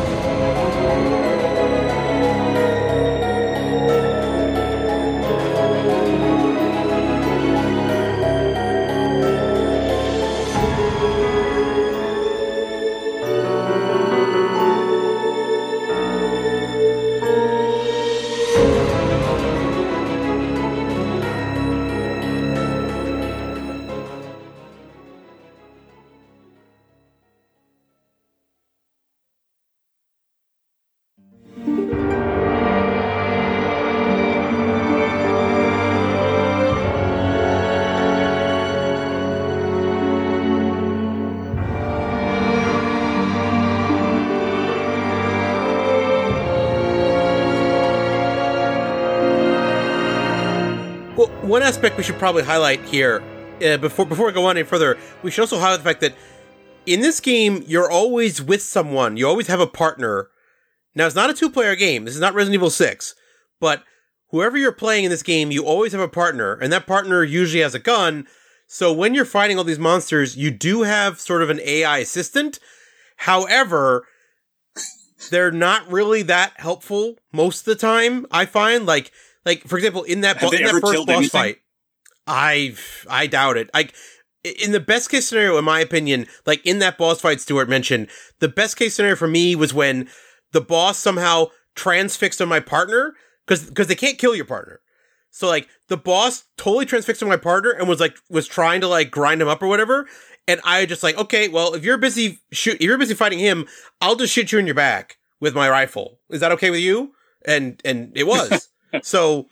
One aspect we should probably highlight here, before we go on any further, we should also highlight the fact that in this game, you're always with someone. You always have a partner. Now, it's not a two-player game. This is not Resident Evil 6. But whoever you're playing in this game, you always have a partner. And that partner usually has a gun. So when you're fighting all these monsters, you do have sort of an AI assistant. However, they're not really that helpful most of the time, I find. Like, for example, in that first boss fight, I doubt it. In the best case scenario, in my opinion, like in that boss fight Stuart mentioned, the best case scenario for me was when the boss somehow transfixed on my partner, because they can't kill your partner. So, like, the boss totally transfixed on my partner and was trying to, like, grind him up or whatever. And I just like, okay, well, if you're busy fighting him, I'll just shoot you in your back with my rifle. Is that okay with you? And it was. So,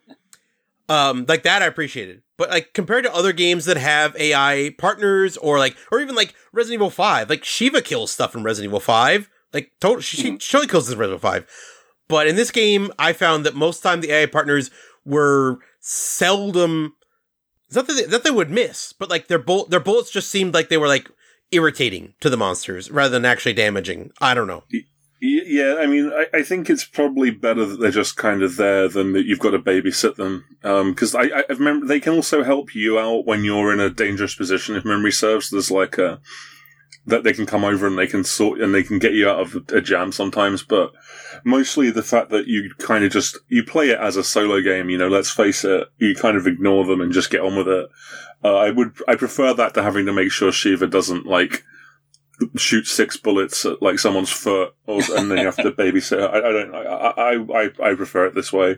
like that I appreciated. But like compared to other games that have AI partners or even like Resident Evil 5, like Shiva kills stuff in Resident Evil 5. Like she totally kills this in Resident Evil 5. But in this game, I found that most of the time the AI partners were seldom. It's not that they would miss, but like their bullets just seemed like they were like irritating to the monsters rather than actually damaging. I don't know. Yeah, I mean, I think it's probably better that they're just kind of there than that you've got to babysit them. Because I remember they can also help you out when you're in a dangerous position. If memory serves, there's like that they can come over and they can get you out of a jam sometimes. But mostly the fact that you kind of you play it as a solo game. Let's face it, you kind of ignore them and just get on with it. I prefer that to having to make sure Shiva doesn't like shoot 6 bullets at like someone's foot, and then you have to babysit her. I prefer it this way.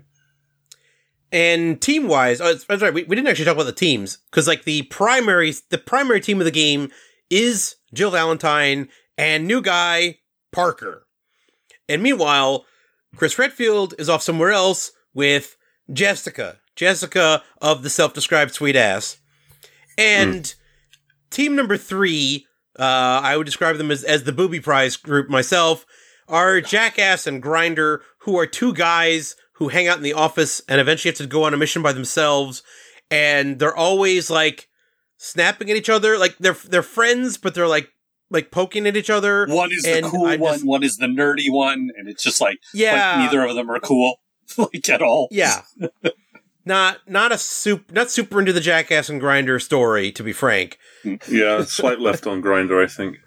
And team wise, that's right. We didn't actually talk about the teams because like the primary team of the game is Jill Valentine and new guy Parker. And meanwhile, Chris Redfield is off somewhere else with Jessica of the self-described sweet ass. And team number 3, I would describe them as the booby prize group myself, are Jackass and Grinder, who are 2 guys who hang out in the office and eventually have to go on a mission by themselves. And they're always like snapping at each other. Like they're friends, but they're like poking at each other. One is the cool one is the nerdy one, and it's just like, neither of them are cool, like at all. Yeah. Not super into the Jackass and Grinder story, to be frank. Yeah, slight left on Grinder, I think.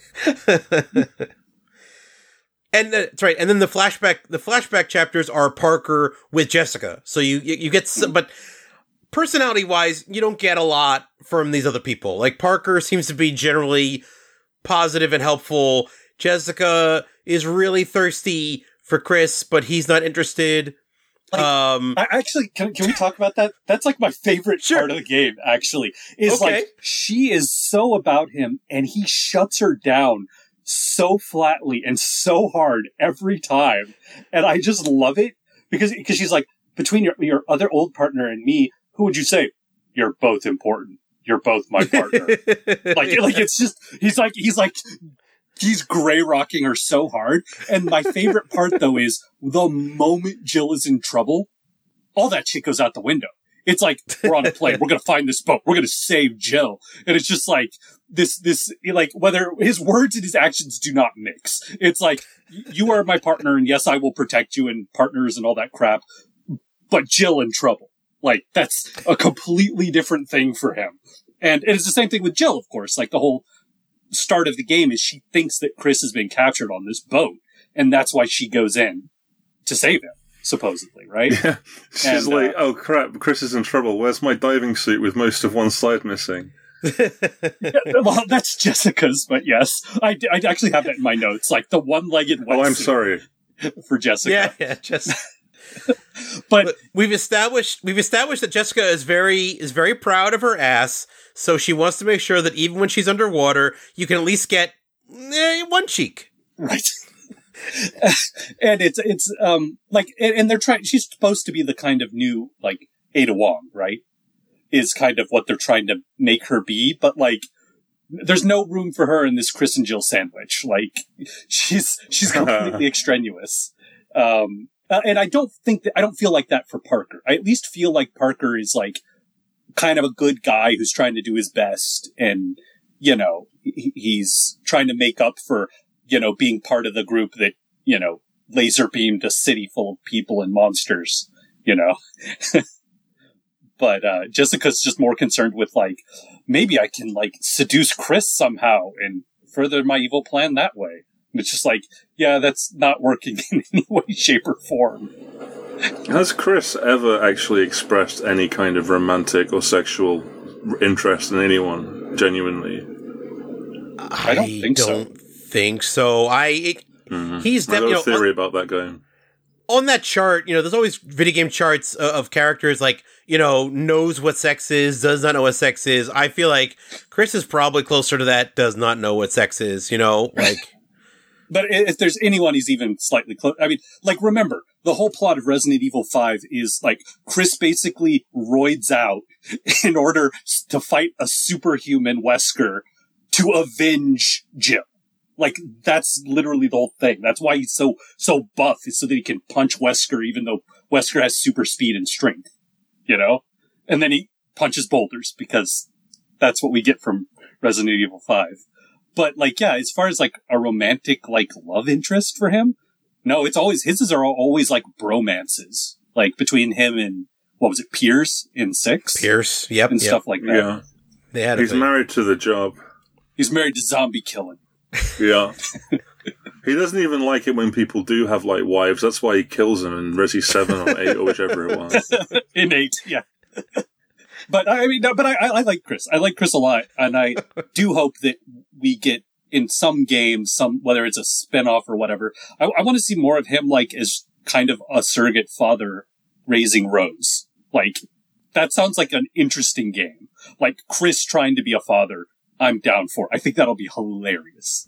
And that's right. And then the flashback chapters are Parker with Jessica. So you get some, but personality wise, you don't get a lot from these other people. Like Parker seems to be generally positive and helpful. Jessica is really thirsty for Chris, but he's not interested. I actually, can we talk about that? That's like my favorite part of the game, actually, is like she is so about him and he shuts her down so flatly and so hard every time. And I just love it because she's like, between your other old partner and me, who would you say? You're both important. You're both my partner. like it's just, he's gray rocking her so hard. And my favorite part though is the moment Jill is in trouble, all that shit goes out the window. It's like, we're on a plane. We're going to find this boat. We're going to save Jill. And it's just like this, like whether his words and his actions do not mix. It's like, you are my partner and yes, I will protect you and partners and all that crap, but Jill in trouble. Like that's a completely different thing for him. And it's the same thing with Jill, of course. Like the whole start of the game is she thinks that Chris has been captured on this boat. And that's why she goes in to save him. Supposedly, right? Yeah. She's like, oh crap, Chris is in trouble. Where's my diving suit with most of one side missing? Well, that's Jessica's, but yes. I actually have that in my notes, like the one-legged wetsuit. Oh, I'm sorry. For Jessica. Yeah, Jessica. but we've established that Jessica is very proud of her ass, so she wants to make sure that even when she's underwater, you can at least get one cheek. Right. And it's like, and they're trying, she's supposed to be the kind of new, like, Ada Wong, right? Is kind of what they're trying to make her be, but like, there's no room for her in this Chris and Jill sandwich. Like, she's completely extraneous. And I don't feel like that for Parker. I at least feel like Parker is like, kind of a good guy who's trying to do his best, and, he's trying to make up for, being part of the group that, laser beamed a city full of people and monsters, But, Jessica's just more concerned with like, maybe I can like seduce Chris somehow and further my evil plan that way. And it's just like, yeah, that's not working in any way, shape, or form. Has Chris ever actually expressed any kind of romantic or sexual interest in anyone, genuinely? I don't think so. He's I've got a theory about that game. on that chart, there's always video game charts of characters like, knows what sex is, does not know what sex is. I feel like Chris is probably closer to that, does not know what sex is, like. But if there's anyone he's even slightly close, I mean, like, remember, the whole plot of Resident Evil 5 is, like, Chris basically roids out in order to fight a superhuman Wesker to avenge Jill. Like, that's literally the whole thing. That's why he's so buff, is so that he can punch Wesker, even though Wesker has super speed and strength, And then he punches boulders, because that's what we get from Resident Evil 5. But, like, yeah, as far as, like, a romantic, like, love interest for him, no, his are always, like, bromances. Like, between him and, what was it, Pierce in 6? Pierce, yep. And stuff like that. Yeah. He's married to the job. He's married to zombie killing. Yeah. He doesn't even like it when people do have, like, wives. That's why he kills them in Resi 7 or 8 or whichever it was. In 8, yeah. But I mean, no, but I like Chris. I like Chris a lot, and I do hope that we get in some games, whether it's a spinoff or whatever. I want to see more of him, like, as kind of a surrogate father raising Rose. Like, that sounds like an interesting game. Like, Chris trying to be a father, I'm down for. I think that'll be hilarious.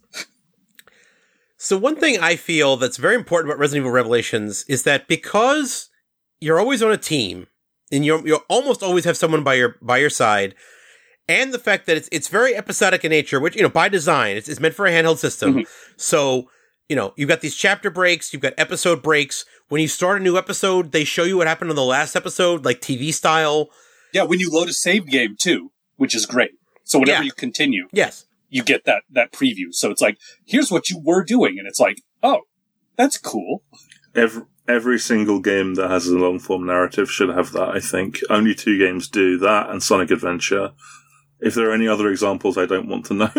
So one thing I feel that's very important about Resident Evil Revelations is that because you're always on a team, and you almost always have someone by your side, and the fact that it's very episodic in nature, which, by design, it's meant for a handheld system. Mm-hmm. So, you've got these chapter breaks, you've got episode breaks. When you start a new episode, they show you what happened in the last episode, like TV style. Yeah, when you load a save game too, which is great. So whenever you continue, yes, you get that preview. So it's like, here's what you were doing, and it's like, oh, that's cool. Every single game that has a long-form narrative should have that, I think. Only 2 games do that, and Sonic Adventure. If there are any other examples, I don't want to know.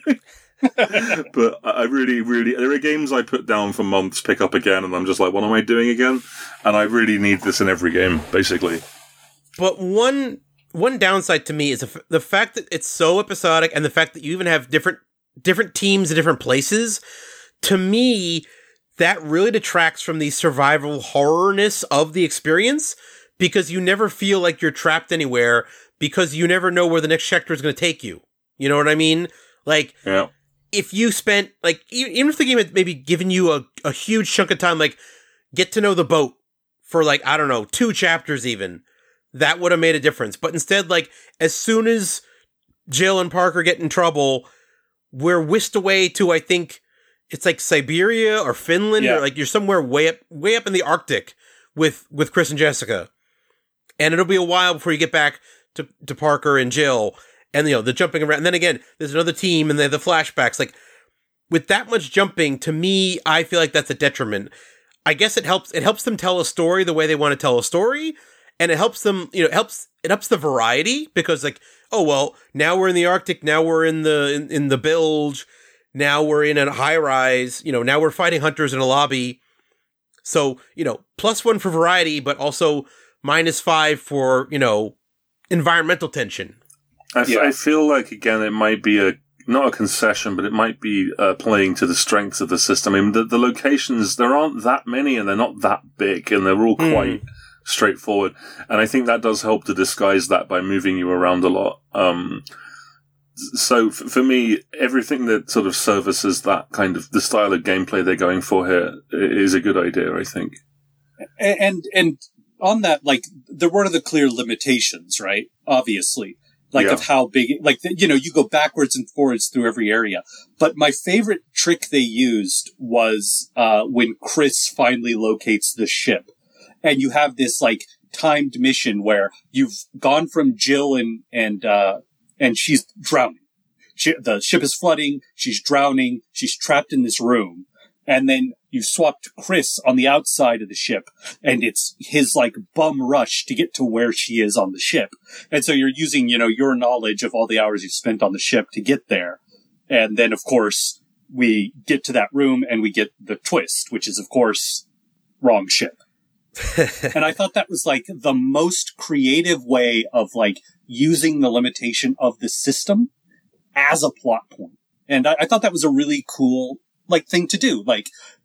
But I really, really... There are games I put down for months, pick up again, and I'm just like, what am I doing again? And I really need this in every game, basically. But one downside to me is the fact that it's so episodic, and the fact that you even have different teams in different places. To me, that really detracts from the survival horrorness of the experience, because you never feel like you're trapped anywhere, because you never know where the next sector is going to take you. You know what I mean? Like, if you spent, like, even if the game had maybe given you a huge chunk of time, like, get to know the boat for, like, I don't know, 2 chapters even, that would have made a difference. But instead, like, as soon as Jill and Parker get in trouble, we're whisked away to, I think, it's like Siberia or Finland, or like you're somewhere way up in the Arctic with Chris and Jessica. And it'll be a while before you get back to Parker and Jill, and the jumping around. And then again, there's another team, and they have the flashbacks. Like, with that much jumping, to me, I feel like that's a detriment. I guess it helps them tell a story the way they want to tell a story, and it helps them, it helps the variety, because, like, oh well, now we're in the Arctic, now we're in the bilge. Now we're in a high rise, now we're fighting hunters in a lobby. So, +1 for variety, but also -5 for, environmental tension. I feel like, again, it might be not a concession, but it might be playing to the strengths of the system. I mean, the locations, there aren't that many, and they're not that big, and they're all quite straightforward. And I think that does help to disguise that by moving you around a lot. So for me, everything that sort of services that kind of the style of gameplay they're going for here is a good idea, I think. And on that, like, there were the clear limitations, right? Obviously, of how big, you go backwards and forwards through every area. But my favorite trick they used was when Chris finally locates the ship, and you have this like timed mission where you've gone from Jill and she's drowning. The ship is flooding. She's drowning. She's trapped in this room. And then you swap to Chris on the outside of the ship, and it's his like bum rush to get to where she is on the ship. And so you're using, your knowledge of all the hours you've spent on the ship to get there. And then, of course, we get to that room and we get the twist, which is, of course, wrong ship. And I thought that was like the most creative way of like using the limitation of the system as a plot point. And I thought that was a really cool like thing to do. Like,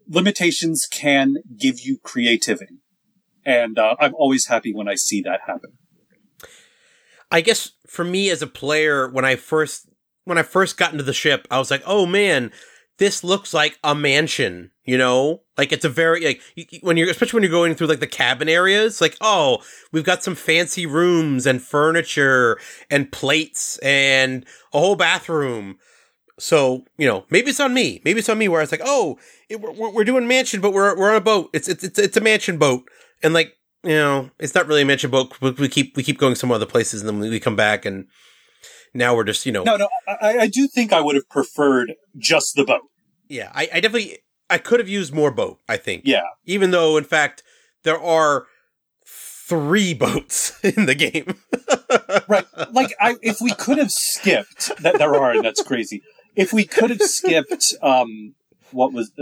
limitations can give you creativity. And I'm always happy when I see that happen. I guess for me as a player, when I first got into the ship, I was like, oh man, this looks like a mansion, you know? Like, it's a very, like, especially when you're going through, like, the cabin areas, like, oh, we've got some fancy rooms and furniture and plates and a whole bathroom. So, you know, maybe it's on me. Maybe it's on me where it's like, oh, we're doing mansion, but we're on a boat. It's a mansion boat. And, like, you know, it's not really a mansion boat. We keep going some other places, and then we come back, and now we're just, you know. No, I do think I would have preferred just the boat. Yeah, I could have used more boat, I think. Yeah. Even though, in fact, there are 3 boats in the game. Right. Like, if we could have skipped, there are, and that's crazy. If we could have skipped, what was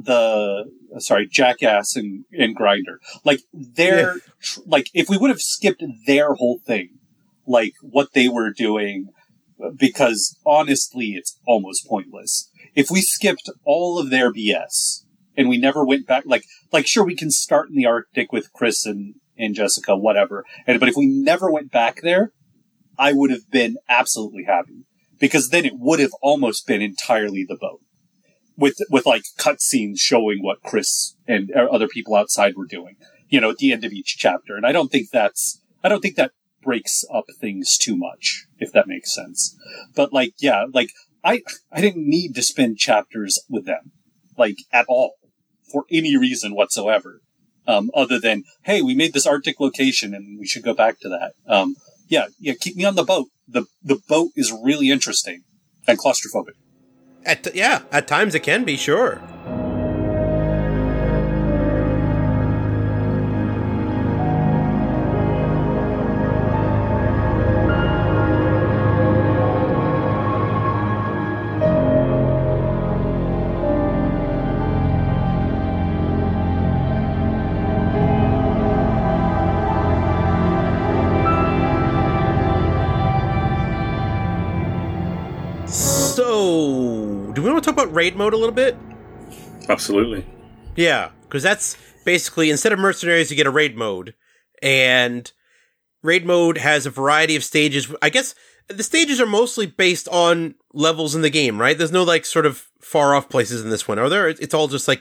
Jackass and Grinder. Like, like, if we would have skipped their whole thing, like, what they were doing, because honestly, it's almost pointless. If we skipped all of their BS and we never went back, like sure, we can start in the Arctic with Chris and Jessica, whatever. But if we never went back there, I would have been absolutely happy, because then it would have almost been entirely the boat with like cutscenes showing what Chris and other people outside were doing, you know, at the end of each chapter. And I don't think that breaks up things too much, if that makes sense. But like, yeah, like, I didn't need to spend chapters with them, like, at all, for any reason whatsoever, other than, hey, we made this Arctic location and we should go back to that. Yeah, keep me on the boat. The boat is really interesting and claustrophobic. At times it can be, sure. So, do we want to talk about raid mode a little bit? Absolutely. Yeah, because that's basically, instead of mercenaries, you get a raid mode. And raid mode has a variety of stages. I guess the stages are mostly based on levels in the game, right? There's no, like, sort of far-off places in this one, are there? It's all just, like...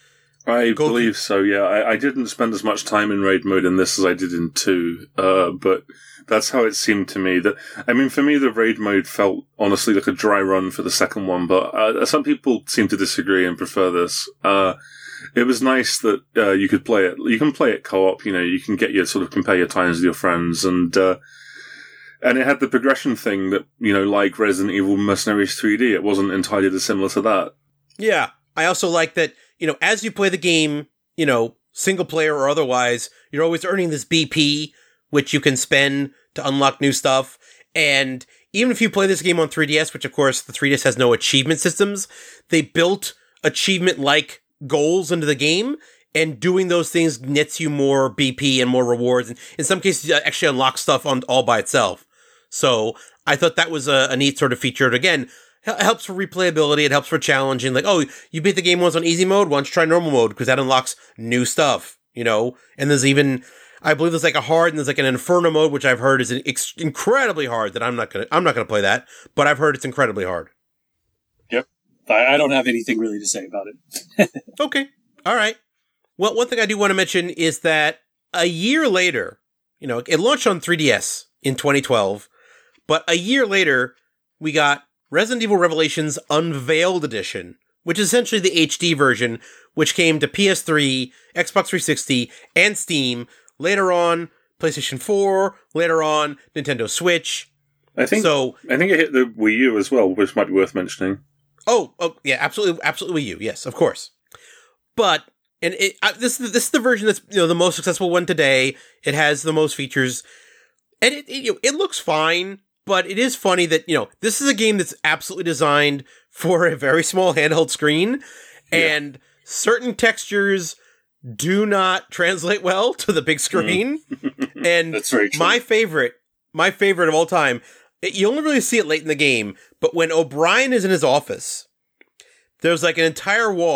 I believe so, yeah. I didn't spend as much time in raid mode in this as I did in 2, but that's how it seemed to me. That, I mean, for me, the raid mode felt, honestly, like a dry run for the second one, but some people seem to disagree and prefer this. It was nice that you could play it. You can play it co-op, you know, you can compare your times with your friends, and it had the progression thing that, you know, like Resident Evil Mercenaries 3D, it wasn't entirely dissimilar to that. Yeah, I also like that, you know, as you play the game, you know, single player or otherwise, you're always earning this BP, which you can spend to unlock new stuff. And even if you play this game on 3DS, which of course the 3DS has no achievement systems, they built achievement-like goals into the game, and doing those things nets you more BP and more rewards. And in some cases, you actually unlock stuff all by itself. So I thought that was a neat sort of feature. And again, it helps for replayability. It helps for challenging. Like, oh, you beat the game once on easy mode, why don't you try normal mode? Because that unlocks new stuff, you know? And there's even, I believe there's like a hard and there's like an Inferno mode, which I've heard is incredibly hard, that I'm not gonna play that, but I've heard it's incredibly hard. Yep. I don't have anything really to say about it. Okay. All right. Well, one thing I do want to mention is that a year later, you know, it launched on 3DS in 2012, but a year later, we got Resident Evil Revelations Unveiled Edition, which is essentially the HD version, which came to PS3, Xbox 360, and Steam. Later on, PlayStation 4. Later on, Nintendo Switch. I think it hit the Wii U as well, which might be worth mentioning. Oh yeah, absolutely Wii U. Yes, of course. But this is the version that's, you know, the most successful one today. It has the most features, and it looks fine. But it is funny that, you know, this is a game that's absolutely designed for a very small handheld screen, and certain textures do not translate well to the big screen. And that's very true. My favorite of all time, you only really see it late in the game, but when O'Brien is in his office, there's like an entire wall,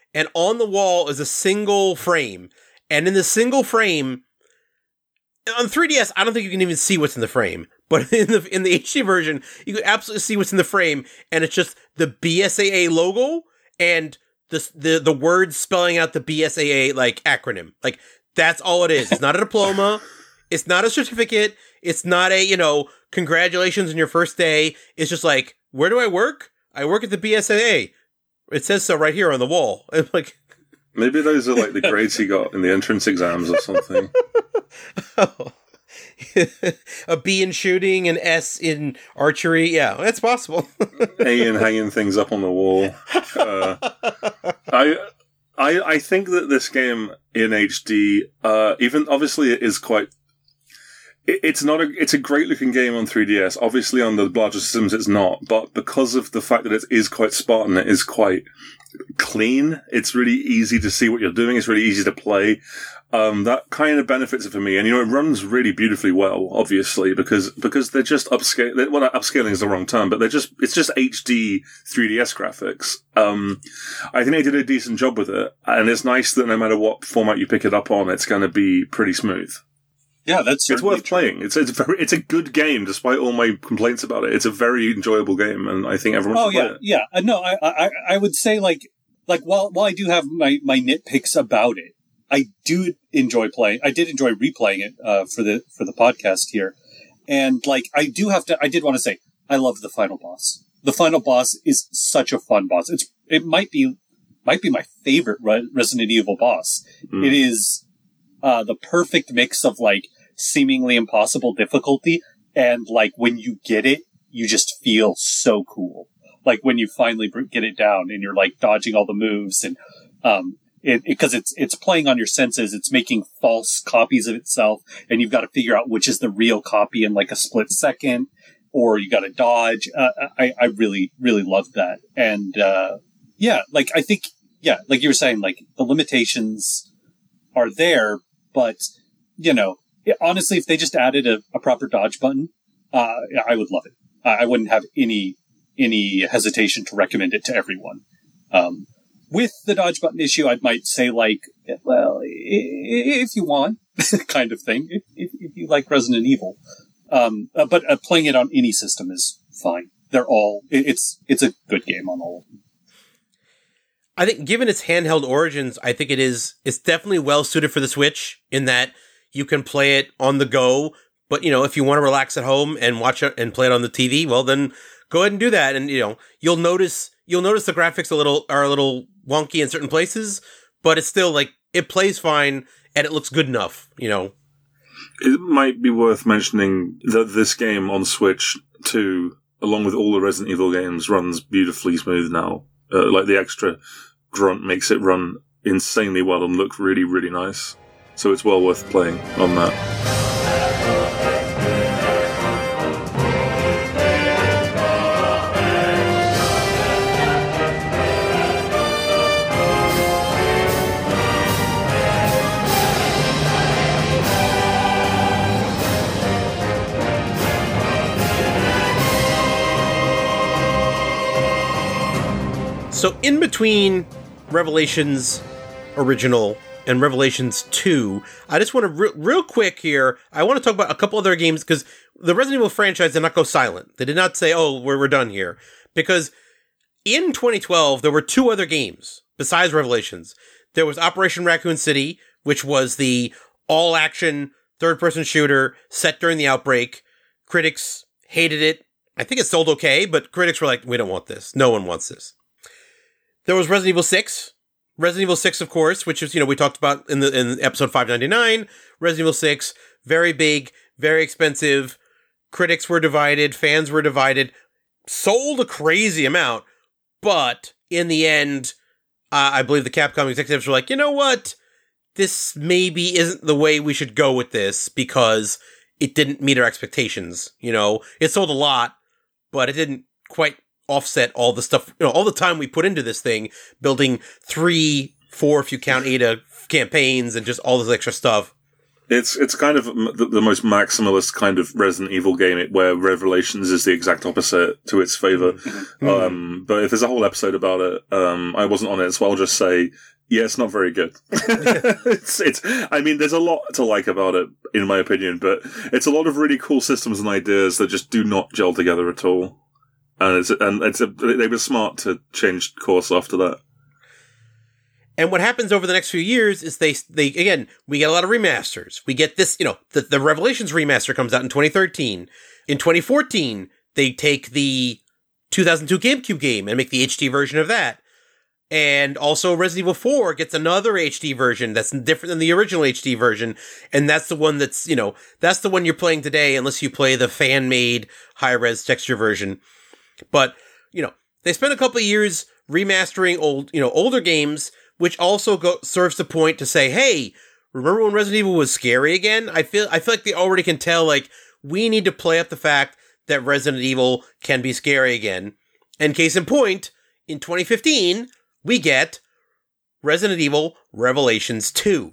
and on the wall is a single frame. And in the single frame, on 3DS, I don't think you can even see what's in the frame. But in the HD version, you can absolutely see what's in the frame, and it's just the BSAA logo and the words spelling out the BSAA like acronym. Like, that's all it is. It's not a diploma. It's not a certificate. It's not a, congratulations on your first day. It's just like, where do I work? I work at the BSAA. It says so right here on the wall. I'm like, maybe those are like the grades he got in the entrance exams or something. Oh. A B in shooting, an S in archery. Yeah, that's possible. A in hanging things up on the wall. I think that this game in HD, even obviously it is quite. It's a great looking game on 3DS. Obviously on the larger systems it's not, but because of the fact that it is quite Spartan, it is quite clean. It's really easy to see what you're doing. It's really easy to play. That kind of benefits it for me. And, it runs really beautifully well, obviously, because they're just upscale. Well, upscaling is the wrong term, but it's just HD 3DS graphics. I think they did a decent job with it. And it's nice that no matter what format you pick it up on, it's going to be pretty smooth. Yeah, it's worth playing. It's a good game, despite all my complaints about it. It's a very enjoyable game, and I think everyone should play it. Yeah. No, I would say like while I do have my nitpicks about it, I do enjoy playing. I did enjoy replaying it for the podcast here, and I did want to say I love the final boss. The final boss is such a fun boss. It might be my favorite Resident Evil boss. It is the perfect mix of seemingly impossible difficulty, and when you get it, you just feel so cool. When you finally get it down and you're dodging all the moves, and because it's playing on your senses, it's making false copies of itself, and you've got to figure out which is the real copy in a split second, or you got to dodge. I really, really loved that. And I think like you were saying, the limitations are there, but honestly, if they just added a proper dodge button, I would love it. I wouldn't have any hesitation to recommend it to everyone. With the dodge button issue, I might say if you want, kind of thing, if you like Resident Evil. But playing it on any system is fine. It's a good game on all of them. I think given its handheld origins, I think it's definitely well suited for the Switch in that you can play it on the go, but if you want to relax at home and watch it and play it on the TV, well then go ahead and do that. And you'll notice the graphics are a little wonky in certain places, but it's still it plays fine and it looks good enough, It might be worth mentioning that this game on Switch 2, along with all the Resident Evil games, runs beautifully smooth now. The extra grunt makes it run insanely well and look really, really nice. So it's well worth playing on that. So in between Revelations Original and Revelations 2, I just want to, real quick here, I want to talk about a couple other games, because the Resident Evil franchise did not go silent. They did not say, oh, we're done here. Because in 2012, there were two other games besides Revelations. There was Operation Raccoon City, which was the all-action third-person shooter set during the outbreak. Critics hated it. I think it sold okay, but critics were like, we don't want this. No one wants this. There was Resident Evil 6. Resident Evil 6, of course, which is, we talked about in episode 599. Resident Evil 6, very big, very expensive. Critics were divided. Fans were divided. Sold a crazy amount. But in the end, I believe the Capcom executives were like, you know what? This maybe isn't the way we should go with this, because it didn't meet our expectations. It sold a lot, but it didn't quite offset all the stuff, all the time we put into this thing, building 3, 4, if you count Ada campaigns and just all this extra stuff. It's kind of the most maximalist kind of Resident Evil game, where Revelations is the exact opposite to its favor. But if there's a whole episode about it, I wasn't on it, so I'll just say, yeah, it's not very good. I mean, there's a lot to like about it, in my opinion, but it's a lot of really cool systems and ideas that just do not gel together at all. And they were smart to change course after that. And what happens over the next few years is they again, we get a lot of remasters. We get this, the Revelations remaster comes out in 2013. In 2014, they take the 2002 GameCube game and make the HD version of that. And also Resident Evil 4 gets another HD version that's different than the original HD version. And that's the one that's the one you're playing today, unless you play the fan-made high-res texture version. But, they spent a couple of years remastering older games, which also serves the point to say, hey, remember when Resident Evil was scary again? I feel like they already can tell, like, we need to play up the fact that Resident Evil can be scary again. And case in point, in 2015, we get Resident Evil Revelations 2.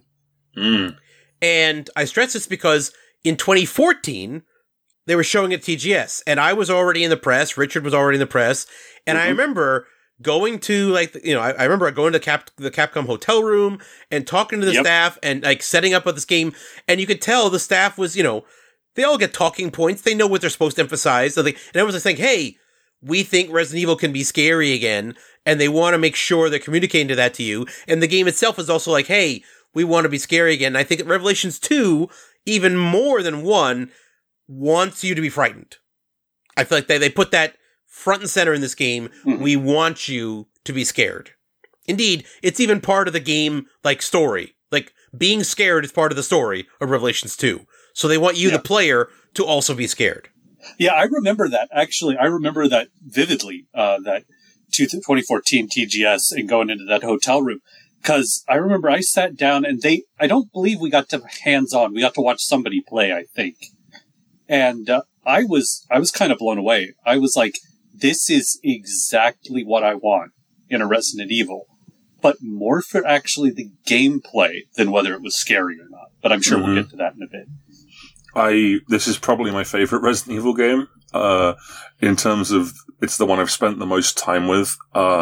And I stress this because in 2014, they were showing it at TGS, and I was already in the press, Richard was already in the press, and I remember going to, I remember going to the Capcom hotel room and talking to the staff and, setting up of this game, and you could tell the staff was, they all get talking points, they know what they're supposed to emphasize, and I was saying, hey, we think Resident Evil can be scary again, and they want to make sure they're communicating to that to you, and the game itself is also like, hey, we want to be scary again, and I think Revelations 2, even more than 1, wants you to be frightened. I feel like they put that front and center in this game. We want you to be scared. Indeed, it's even part of the game, story. Being scared is part of the story of Revelations 2. So they want you, the player, to also be scared. Yeah, I remember that. Actually, I remember that vividly, that 2014 TGS and going into that hotel room. Because I remember I sat down and I don't believe we got to hands-on. We got to watch somebody play, I think. And I was kind of blown away. I was like, this is exactly what I want in a Resident Evil. But more for actually the gameplay than whether it was scary or not. But I'm sure we'll get to that in a bit. This is probably my favorite Resident Evil game, in terms of, it's the one I've spent the most time with.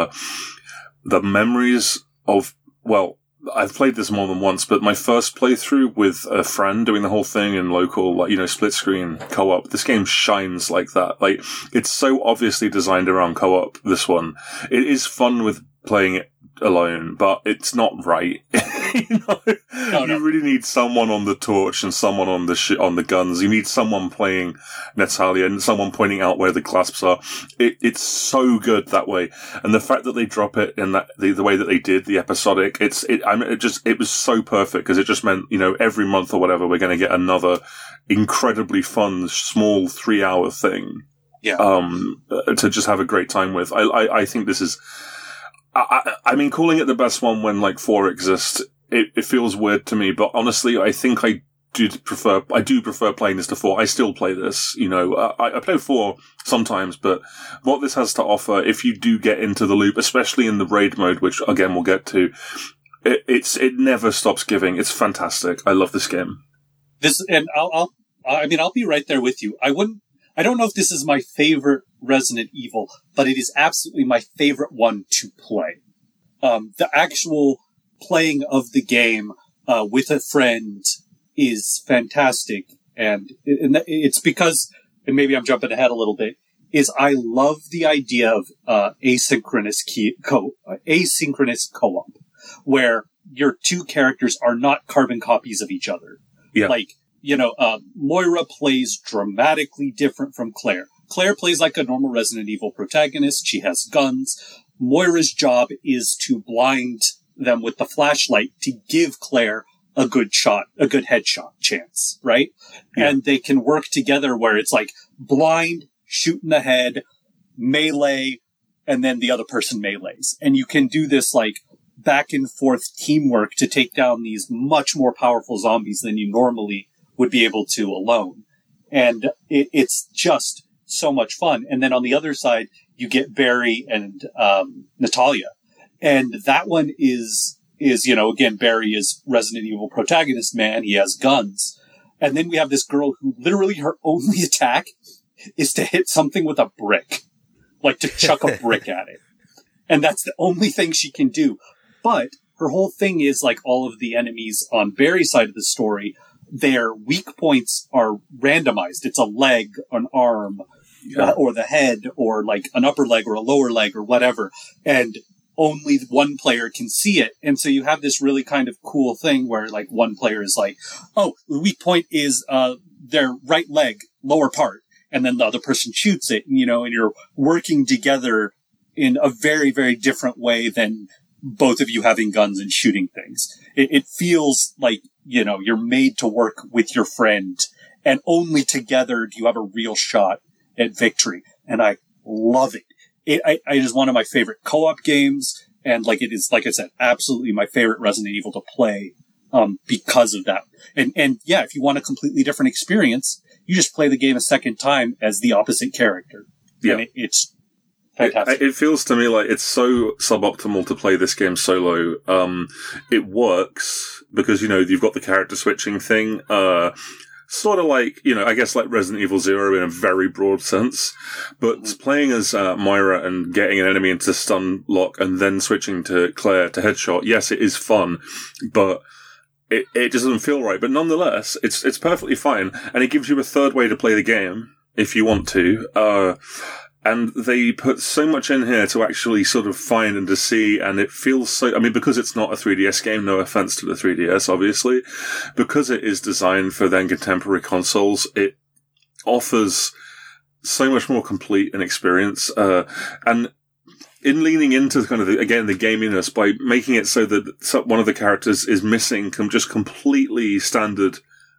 The memories of, I've played this more than once, but my first playthrough with a friend doing the whole thing in local, split screen co-op, this game shines like that. It's so obviously designed around co-op, this one. It is fun with playing it alone, but it's not right. You really need someone on the torch and someone on the guns. You need someone playing Natalia and someone pointing out where the clasps are. It's so good that way, and the fact that they drop it in that the way that they did the episodic, it was so perfect, because it just meant every month or whatever we're going to get another incredibly fun small 3-hour thing. To just have a great time with. I think this is. I mean, calling it the best one when 4 exists, it feels weird to me, but honestly, I think I do prefer playing this to 4. I still play this, I play 4 sometimes, but what this has to offer, if you do get into the loop, especially in the raid mode, which again we'll get to, it never stops giving. It's fantastic. I love this game. I'll be right there with you. I don't know if this is my favorite Resident Evil, but it is absolutely my favorite one to play. The actual playing of the game with a friend is fantastic, and it's because, and maybe I'm jumping ahead a little bit, is I love the idea of asynchronous co-op, where your two characters are not carbon copies of each other. Yeah. Moira plays dramatically different from Claire. Claire plays like a normal Resident Evil protagonist. She has guns. Moira's job is to blind them with the flashlight to give Claire a good headshot chance, right? Yeah. And they can work together where it's blind, shoot in the head, melee, and then the other person melees. And you can do this back and forth teamwork to take down these much more powerful zombies than you normally would be able to alone. And it's just so much fun. And then on the other side, you get Barry and Natalia. And that one is is, again, Barry is Resident Evil protagonist man. He has guns. And then we have this girl who literally her only attack is to hit something with a brick. Like to chuck a brick at it. And that's the only thing she can do. But her whole thing is like all of the enemies on Barry's side of the story, their weak points are randomized. It's a leg, an arm, or the head, or like an upper leg or a lower leg or whatever. And only one player can see it. And so you have this really kind of cool thing where like one player is like, oh, the weak point is their right leg, lower part. And then the other person shoots it, and you're working together in a very, very different way than both of you having guns and shooting things. It feels like, you're made to work with your friend, and only together do you have a real shot at victory. And I love it. It is one of my favorite co-op games, and like it is, like I said, absolutely my favorite Resident Evil to play, because of that. And yeah, if you want a completely different experience, you just play the game a second time as the opposite character. Yeah. And it's fantastic. It feels to me like it's so suboptimal to play this game solo. It works because, you've got the character switching thing, sort of like, I guess like Resident Evil 0 in a very broad sense, but playing as Myra and getting an enemy into stun lock and then switching to Claire to headshot, yes, it is fun, but it just doesn't feel right. But nonetheless, it's perfectly fine, and it gives you a third way to play the game if you want to. And they put so much in here to actually sort of find and to see, and it feels so, because it's not a 3DS game, no offense to the 3DS, obviously, because it is designed for then contemporary consoles, it offers so much more complete an experience, and in leaning into kind of, the gaminess by making it so that one of the characters is missing just completely standard,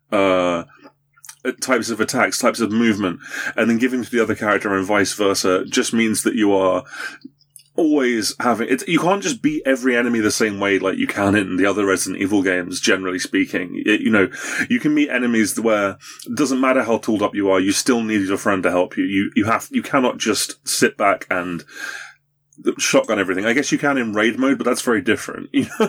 types of attacks, types of movement, and then giving to the other character and vice versa just means that you are always having it. You can't just beat every enemy the same way like you can in the other Resident Evil games, generally speaking. You can meet enemies where it doesn't matter how tooled up you are, you still need your friend to help you. You cannot just sit back and shotgun everything. I guess you can in raid mode, but that's very different.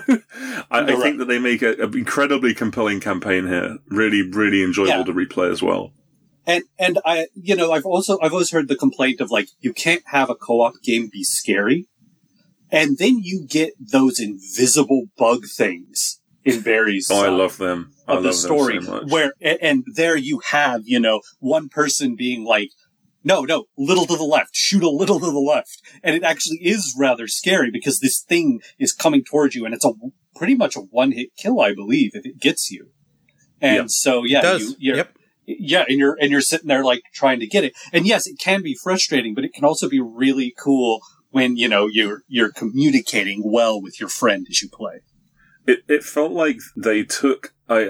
I think that they make an incredibly compelling campaign here. Really, really enjoyable to replay as well. And I've always heard the complaint of like, you can't have a co-op game be scary. And then you get those invisible bug things in Barry's. I love them. I love the story them so much. Where, and there you have, one person being like, no, little to the left, shoot a little to the left. And it actually is rather scary because this thing is coming towards you, and it's pretty much a one-hit kill, I believe, if it gets you. And so, yeah, it does. Yeah, and you're sitting there like trying to get it. And yes, it can be frustrating, but it can also be really cool when, you're communicating well with your friend as you play. It felt like they took.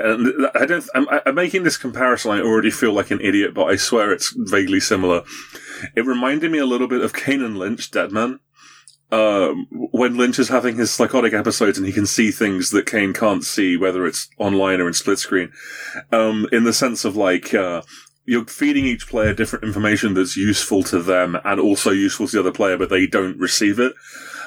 I'm making this comparison. I already feel like an idiot, but I swear it's vaguely similar. It reminded me a little bit of Kane and Lynch, Deadman. When Lynch is having his psychotic episodes and he can see things that Kane can't see, whether it's online or in split screen. In the sense of like, you're feeding each player different information that's useful to them and also useful to the other player, but they don't receive it.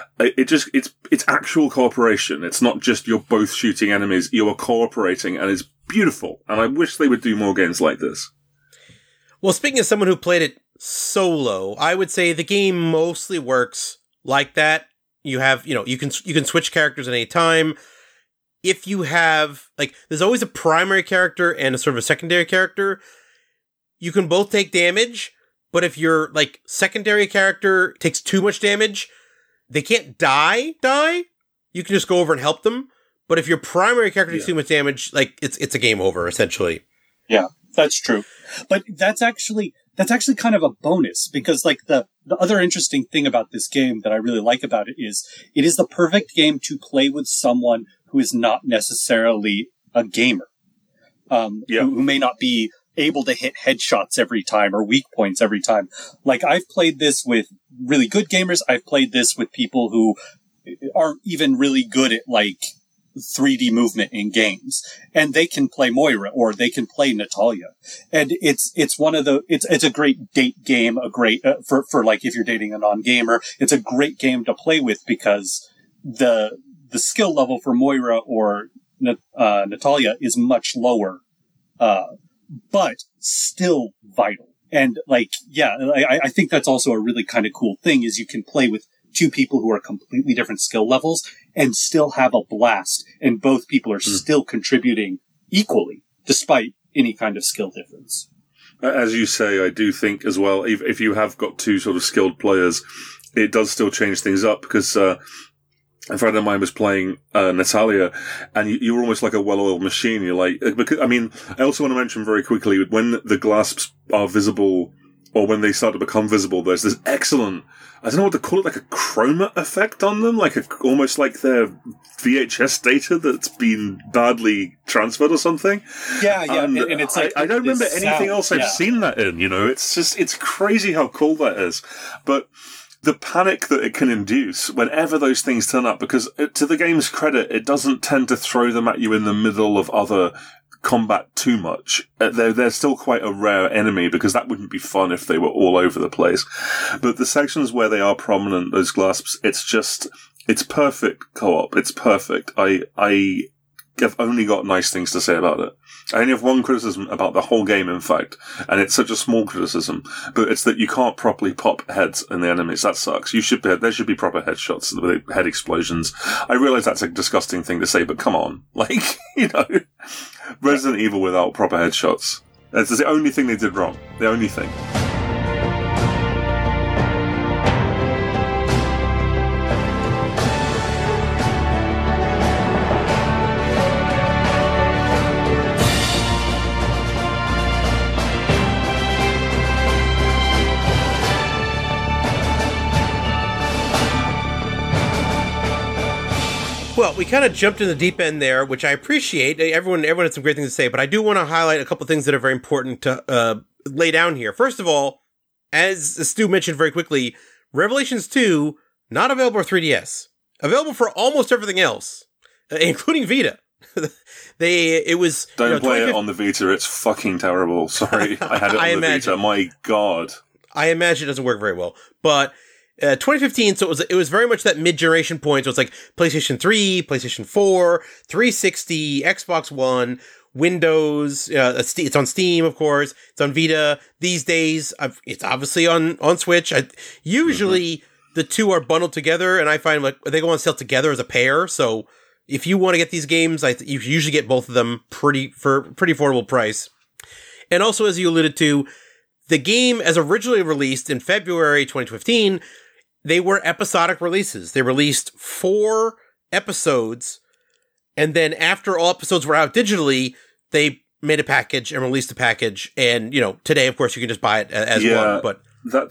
It's actual cooperation. It's not just you're both shooting enemies. You are cooperating, and it's beautiful. And I wish they would do more games like this. Well, speaking as someone who played it solo, I would say the game mostly works like that. You have, you can switch characters at any time. If you have, there's always a primary character and a sort of a secondary character. You can both take damage, but if your, secondary character takes too much damage, they can't die. You can just go over and help them. But if your primary character takes too much damage, it's a game over, essentially. Yeah, that's true. But that's actually kind of a bonus, because the other interesting thing about this game that I really like about it is the perfect game to play with someone who is not necessarily a gamer. Who may not be able to hit headshots every time or weak points every time. I've played this with really good gamers. I've played this with people who aren't even really good at 3D movement in games, and they can play Moira or they can play Natalia. And it's a great date game, a great, for if you're dating a non-gamer, it's a great game to play with because the the skill level for Moira or Natalia is much lower, but still vital. And I think that's also a really kind of cool thing is you can play with two people who are completely different skill levels and still have a blast, and both people are still contributing equally despite any kind of skill difference. As you say, I do think as well, if you have got two sort of skilled players, it does still change things up because a friend of mine was playing Natalia, and you were almost like a well-oiled machine. You're like, because, I mean, I also want to mention very quickly, when the glasps are visible, or when they start to become visible, there's this excellent, I don't know what to call it, like a chroma effect on them, almost like their VHS data that's been badly transferred or something. Yeah. And it's like, I don't remember anything else I've seen that in, it's crazy how cool that is. But the panic that it can induce whenever those things turn up, because to the game's credit, it doesn't tend to throw them at you in the middle of other combat too much. They're still quite a rare enemy because that wouldn't be fun if they were all over the place. But the sections where they are prominent, those glasps, it's perfect co-op. It's perfect. I have only got nice things to say about it. I only have one criticism about the whole game, in fact, and it's such a small criticism, but it's that you can't properly pop heads in the enemies. That sucks. There should be proper headshots with head explosions. I realize that's a disgusting thing to say, but come on. Resident Evil without proper headshots. That's the only thing they did wrong. The only thing. Well, we kind of jumped in the deep end there, which I appreciate. Everyone had some great things to say, but I do want to highlight a couple things that are very important to lay down here. First of all, as Stu mentioned very quickly, Revelations 2, not available for 3DS. Available for almost everything else, including Vita. Don't play it on the Vita, it's fucking terrible. Sorry, I had it on the Vita. My God. I imagine it doesn't work very well, but 2015, so it was very much that mid-generation point. So it's like PlayStation 3, PlayStation 4, 360, Xbox One, Windows. It's on Steam, of course. It's on Vita. These days, it's obviously on Switch. Usually, the two are bundled together, and I find they go on sale together as a pair. So if you want to get these games, you usually get both of them for pretty affordable price. And also, as you alluded to, the game, as originally released in February 2015, they were episodic releases. They released 4 episodes, and then after all episodes were out digitally, they made a package and released a package. And, today, of course, you can just buy it as one. But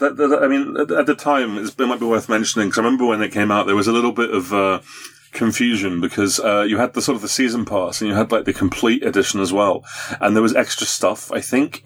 I mean, at the time, it might be worth mentioning, because I remember when it came out, there was a little bit of confusion because you had the sort of the season pass and you had the complete edition as well, and there was extra stuff. I think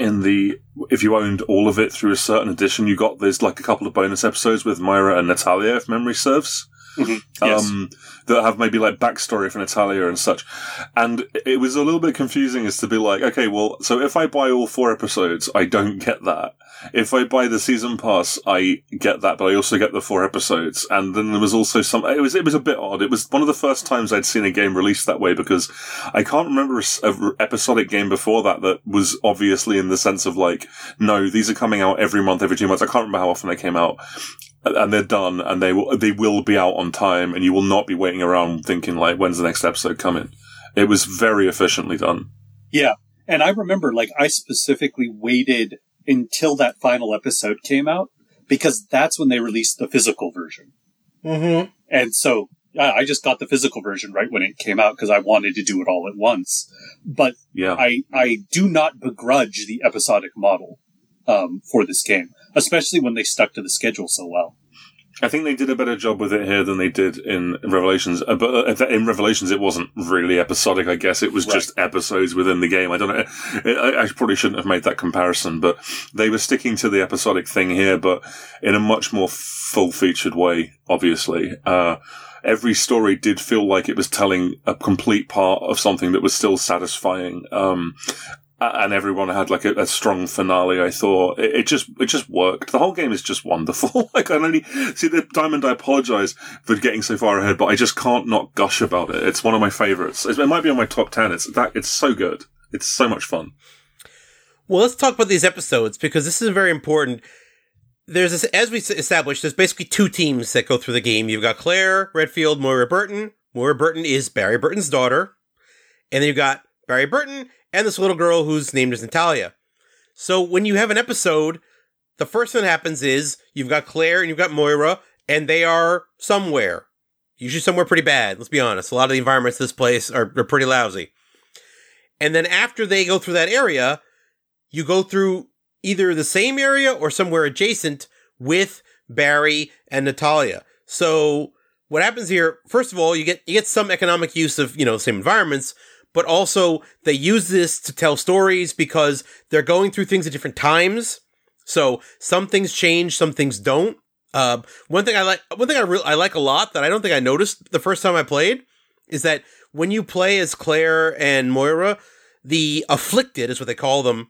if you owned all of it through a certain edition, you got there's a couple of bonus episodes with Moira and Natalia, if memory serves. Mm-hmm. Yes. That have maybe backstory for Natalia and such. And it was a little bit confusing as to be okay, well, so if I buy all 4 episodes, I don't get that. If I buy the season pass, I get that, but I also get the 4 episodes. And then there was also it was a bit odd. It was one of the first times I'd seen a game released that way, because I can't remember an episodic game before that was obviously in the sense of no, these are coming out every month, every 2 months. I can't remember how often they came out. And they're done, and they will be out on time, and you will not be waiting around thinking when's the next episode coming. It was very efficiently done. Yeah, and I remember I specifically waited until that final episode came out, because that's when they released the physical version. Mm-hmm. And so I just got the physical version right when it came out because I wanted to do it all at once. But yeah, I do not begrudge the episodic model for this game, especially when they stuck to the schedule so well. I think they did a better job with it here than they did in Revelations. But in Revelations, it wasn't really episodic, I guess. It was just episodes within the game. I don't know. I probably shouldn't have made that comparison, but they were sticking to the episodic thing here, but in a much more full-featured way, obviously. Every story did feel like it was telling a complete part of something that was still satisfying. and everyone had like a strong finale. I thought it just worked. The whole game is just wonderful. Like, I only see the Diamond. I apologize for getting so far ahead, but I just can't not gush about it. It's one of my favorites. It might be on my top 10. It's so good. It's so much fun. Well, let's talk about these episodes, because this is very important. There's this, as we established, there's basically two teams that go through the game. You've got Claire Redfield, Moira Burton. Moira Burton is Barry Burton's daughter. And then you've got Barry Burton and this little girl who's named as Natalia. So when you have an episode, the first thing that happens is you've got Claire and you've got Moira, and they are somewhere. Usually somewhere pretty bad, let's be honest. A lot of the environments in this place are pretty lousy. And then after they go through that area, you go through either the same area or somewhere adjacent with Barry and Natalia. So what happens here, first of all, you get some economic use of, same environments, but also they use this to tell stories because they're going through things at different times. So some things change, some things don't. One thing I like a lot that I don't think I noticed the first time I played is that when you play as Claire and Moira, the afflicted is what they call them.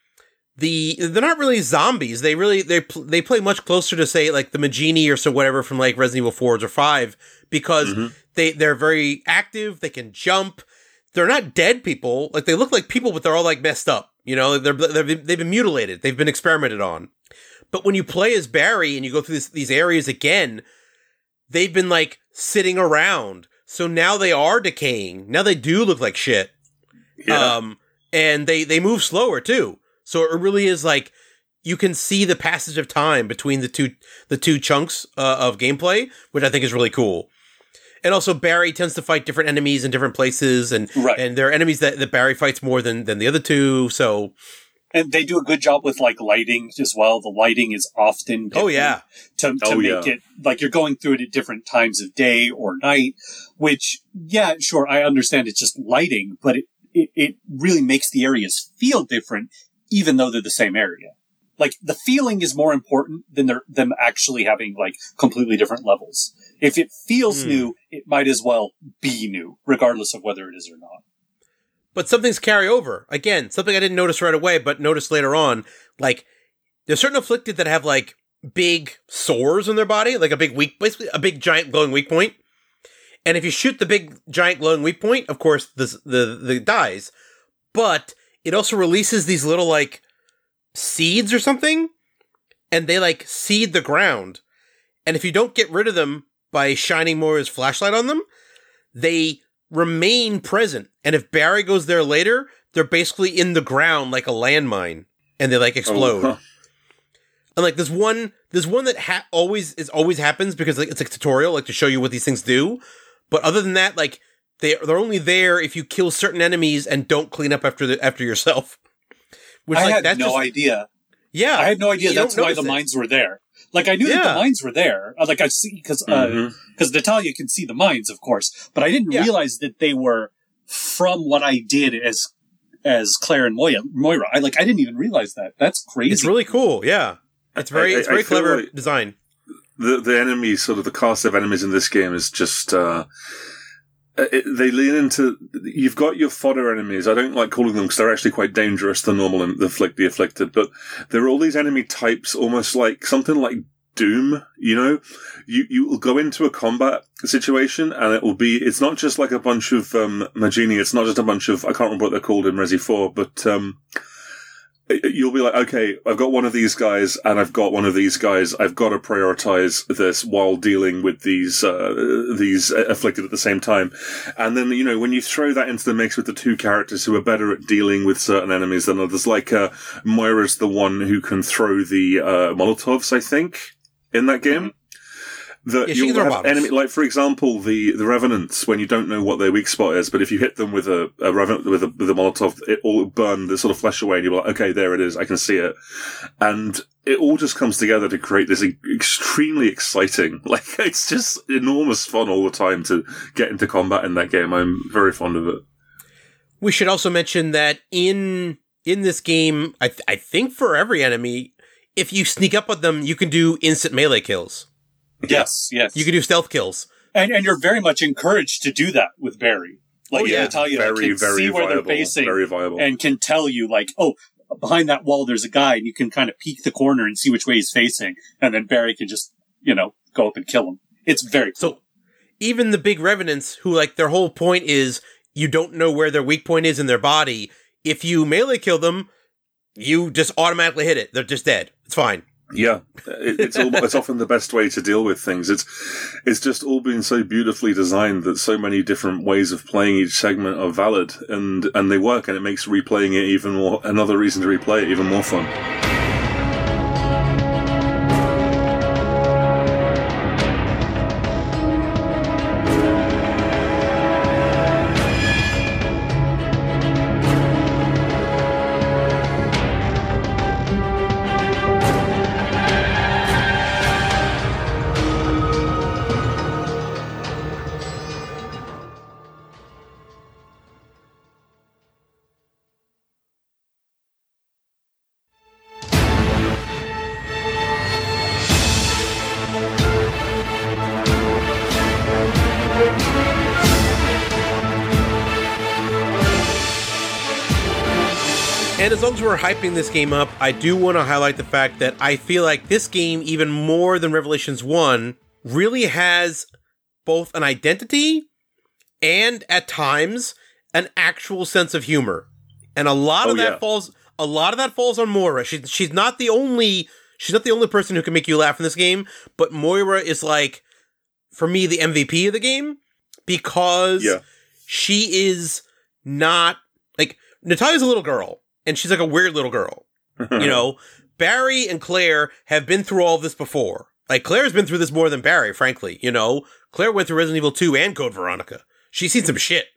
They're not really zombies. They play much closer to, say, like the Magini or so whatever from like Resident Evil 4 or 5, because they're very active. They can jump. They're not dead people. Like, they look like people, but they're all like messed up. They've been mutilated. They've been experimented on. But when you play as Barry and you go through these areas again, they've been like sitting around. So now they are decaying. Now they do look like shit. Yeah. And they move slower too. So it really is like you can see the passage of time between the two chunks of gameplay, which I think is really cool. And also Barry tends to fight different enemies in different places, and there are enemies that Barry fights more than the other two. So, and they do a good job with like lighting as well. The lighting is often to make it like you're going through it at different times of day or night. Which, yeah, sure, I understand it's just lighting, but it really makes the areas feel different, even though they're the same area. Like, the feeling is more important than them actually having, like, completely different levels. If it feels new, it might as well be new, regardless of whether it is or not. But some things carry over. Again, something I didn't notice right away, but noticed later on. Like, there's certain afflicted that have, like, big sores in their body, like basically a big giant glowing weak point. And if you shoot the big giant glowing weak point, of course, the dies. But it also releases these little, like, seeds or something, and they like seed the ground. And if you don't get rid of them by shining Moira's flashlight on them, they remain present. And if Barry goes there later, they're basically in the ground like a landmine, and they like explode. Oh, huh. And like there's one that always happens because like it's like a tutorial, like to show you what these things do. But other than that, like they're only there if you kill certain enemies and don't clean up after yourself. Which, I had no idea. Yeah. I had no idea that's why the mines were there. Like, I knew that the mines were there. Like, I see, because Natalia can see the mines, of course. But I didn't realize that they were from what I did as Claire and Moira. I didn't even realize that. That's crazy. It's really cool, yeah. It's very clever like design. The enemies, sort of the cast of enemies in this game is just, they lean into, you've got your fodder enemies. I don't like calling them because they're actually quite dangerous, the normal and the afflicted, but there are all these enemy types, almost like something like Doom, you will go into a combat situation and it's not just like a bunch of, Magini, it's not just a bunch of, I can't remember what they're called in Resi 4, but, you'll be like, okay, I've got one of these guys and I've got one of these guys. I've got to prioritize this while dealing with these afflicted at the same time. And then, when you throw that into the mix with the two characters who are better at dealing with certain enemies than others, like, Moira's the one who can throw the, Molotovs, I think, in that game. You'll have enemy, like for example, the Revenants, when you don't know what their weak spot is, but if you hit them with a Revenant with a Molotov, it will burn the sort of flesh away, and you're like, okay, there it is, I can see it, and it all just comes together to create this extremely exciting, like it's just enormous fun all the time to get into combat in that game. I'm very fond of it. We should also mention that in this game, I think for every enemy, if you sneak up on them, you can do instant melee kills. Yes. You can do stealth kills. And you're very much encouraged to do that with Barry. Like, Natalia can see where they're facing and can tell you, like, oh, behind that wall there's a guy, and you can kind of peek the corner and see which way he's facing, and then Barry can just, go up and kill him. It's very cool. So, even the big Revenants, who, like, their whole point is you don't know where their weak point is in their body, if you melee kill them, you just automatically hit it. They're just dead. It's fine. Yeah, it's often the best way to deal with things. It's just all been so beautifully designed that so many different ways of playing each segment are valid, and they work, and it makes replaying it even more, another reason to replay it, even more fun. And as long as we're hyping this game up, I do want to highlight the fact that I feel like this game, even more than Revelations 1, really has both an identity and, at times, an actual sense of humor. And a lot of that falls on Moira. She's not the only person who can make you laugh in this game, but Moira is, like, for me, the MVP of the game, because she is not, like, Natalia's a little girl. And she's like a weird little girl. Barry and Claire have been through all of this before. Like, Claire's been through this more than Barry, frankly. Claire went through Resident Evil 2 and Code Veronica. She's seen some shit.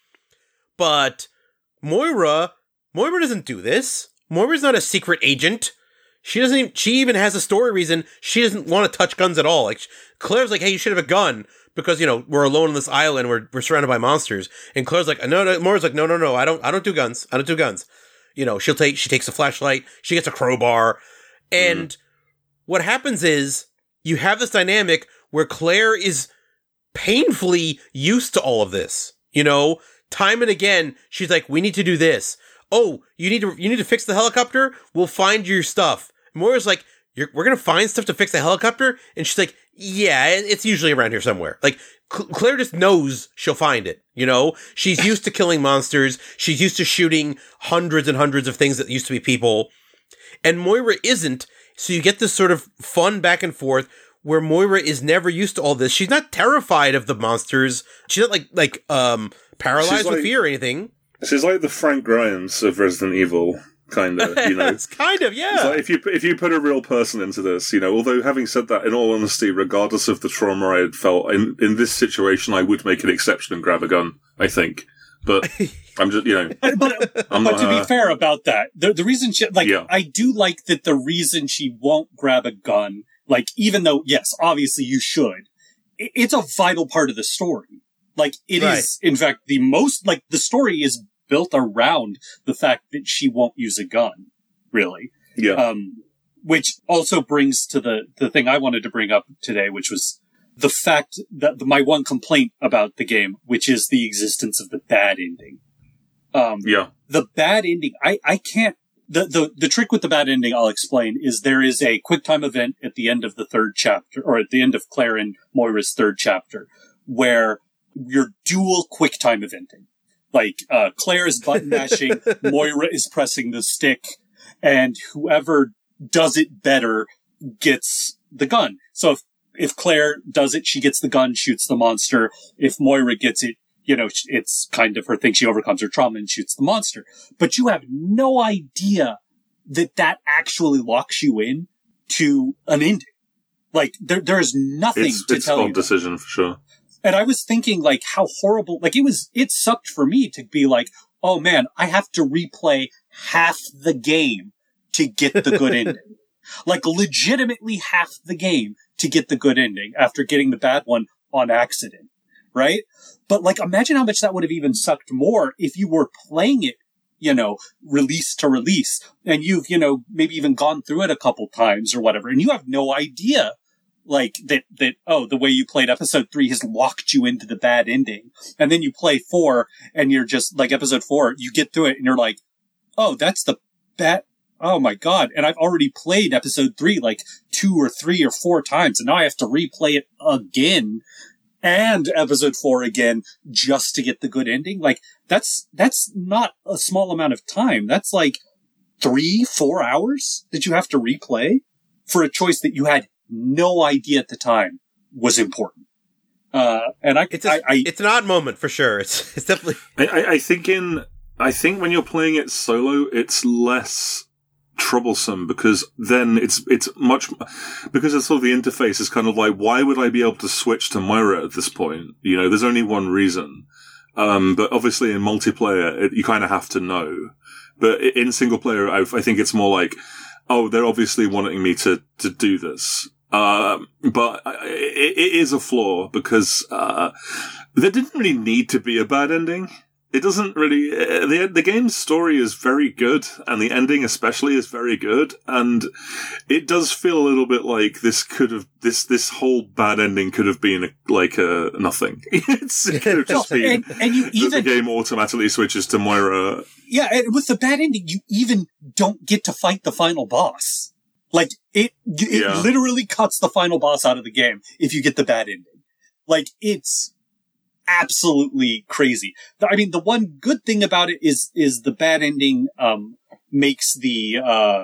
But Moira doesn't do this. Moira's not a secret agent. She even has a story reason. She doesn't want to touch guns at all. Like, Claire's like, hey, you should have a gun. Because, we're alone on this island. We're surrounded by monsters. And Claire's like, no. Moira's like, no. I don't do guns. I don't do guns. She takes a flashlight, she gets a crowbar, and what happens is, you have this dynamic where Claire is painfully used to all of this. Time and again, she's like, we need to do this. Oh, you need to fix the helicopter? We'll find your stuff. Moira's like, we're gonna find stuff to fix the helicopter? And she's like, yeah, it's usually around here somewhere. Like, Claire just knows she'll find it, She's used to killing monsters. She's used to shooting hundreds and hundreds of things that used to be people. And Moira isn't, so you get this sort of fun back and forth where Moira is never used to all this. She's not terrified of the monsters. She's not like paralyzed with fear or anything. She's like the Frank Grimes of Resident Evil. Kind of, It's kind of, yeah. It's like if you put a real person into this, although having said that, in all honesty, regardless of the trauma I had felt, in this situation, I would make an exception and grab a gun, I think. But I'm just, But to be fair about that, the reason I do like that the reason she won't grab a gun, like, even though, yes, obviously you should, it's a vital part of the story. Like, it is, in fact, the story is built around the fact that she won't use a gun, really. Yeah. Which also brings to the thing I wanted to bring up today, which was the fact that my one complaint about the game, which is the existence of the bad ending. The bad ending, I can't, the trick with the bad ending, I'll explain, is there is a QuickTime event at the end of the third chapter, or at the end of Claire and Moira's third chapter, where you're dual QuickTime eventing. Like, Claire is button mashing, Moira is pressing the stick, and whoever does it better gets the gun. So if Claire does it, she gets the gun, shoots the monster. If Moira gets it, it's kind of her thing. She overcomes her trauma and shoots the monster. But you have no idea that actually locks you in to an ending. Like, there is nothing to tell you. It's a bold decision, for sure. And I was thinking, like, how horrible, like, it sucked for me to be like, oh man, I have to replay half the game to get the good ending. Like, legitimately half the game to get the good ending after getting the bad one on accident. Right? But, like, imagine how much that would have even sucked more if you were playing it, release to release. And you've, maybe even gone through it a couple times or whatever. And you have no idea like that, the way you played episode 3 has locked you into the bad ending. And then you play 4 and you're just like episode 4, you get through it and you're like, oh, that's the bad. Oh my God. And I've already played episode 3 like 2 or 3 or 4 times. And now I have to replay it again and episode 4 again just to get the good ending. Like that's not a small amount of time. That's like 3-4 hours that you have to replay for a choice that you had no idea at the time was important. It's an odd moment for sure. It's definitely. I think when you're playing it solo, it's less troublesome because then it's much because it's sort of the interface is kind of like, why would I be able to switch to Moira at this point? You know, there's only one reason. But obviously in multiplayer, you kind of have to know. But in single player, I think it's more like, oh, they're obviously wanting me to do this. But it is a flaw because, there didn't really need to be a bad ending. It doesn't really, the game's story is very good and the ending especially is very good. And it does feel a little bit like this whole bad ending could have been nothing. It could have just been and you even, the game automatically switches to Moira. Yeah. And with the bad ending, you even don't get to fight the final boss. Like it literally cuts the final boss out of the game if you get the bad ending. Like it's absolutely crazy. I mean, the one good thing about it is the bad ending, makes the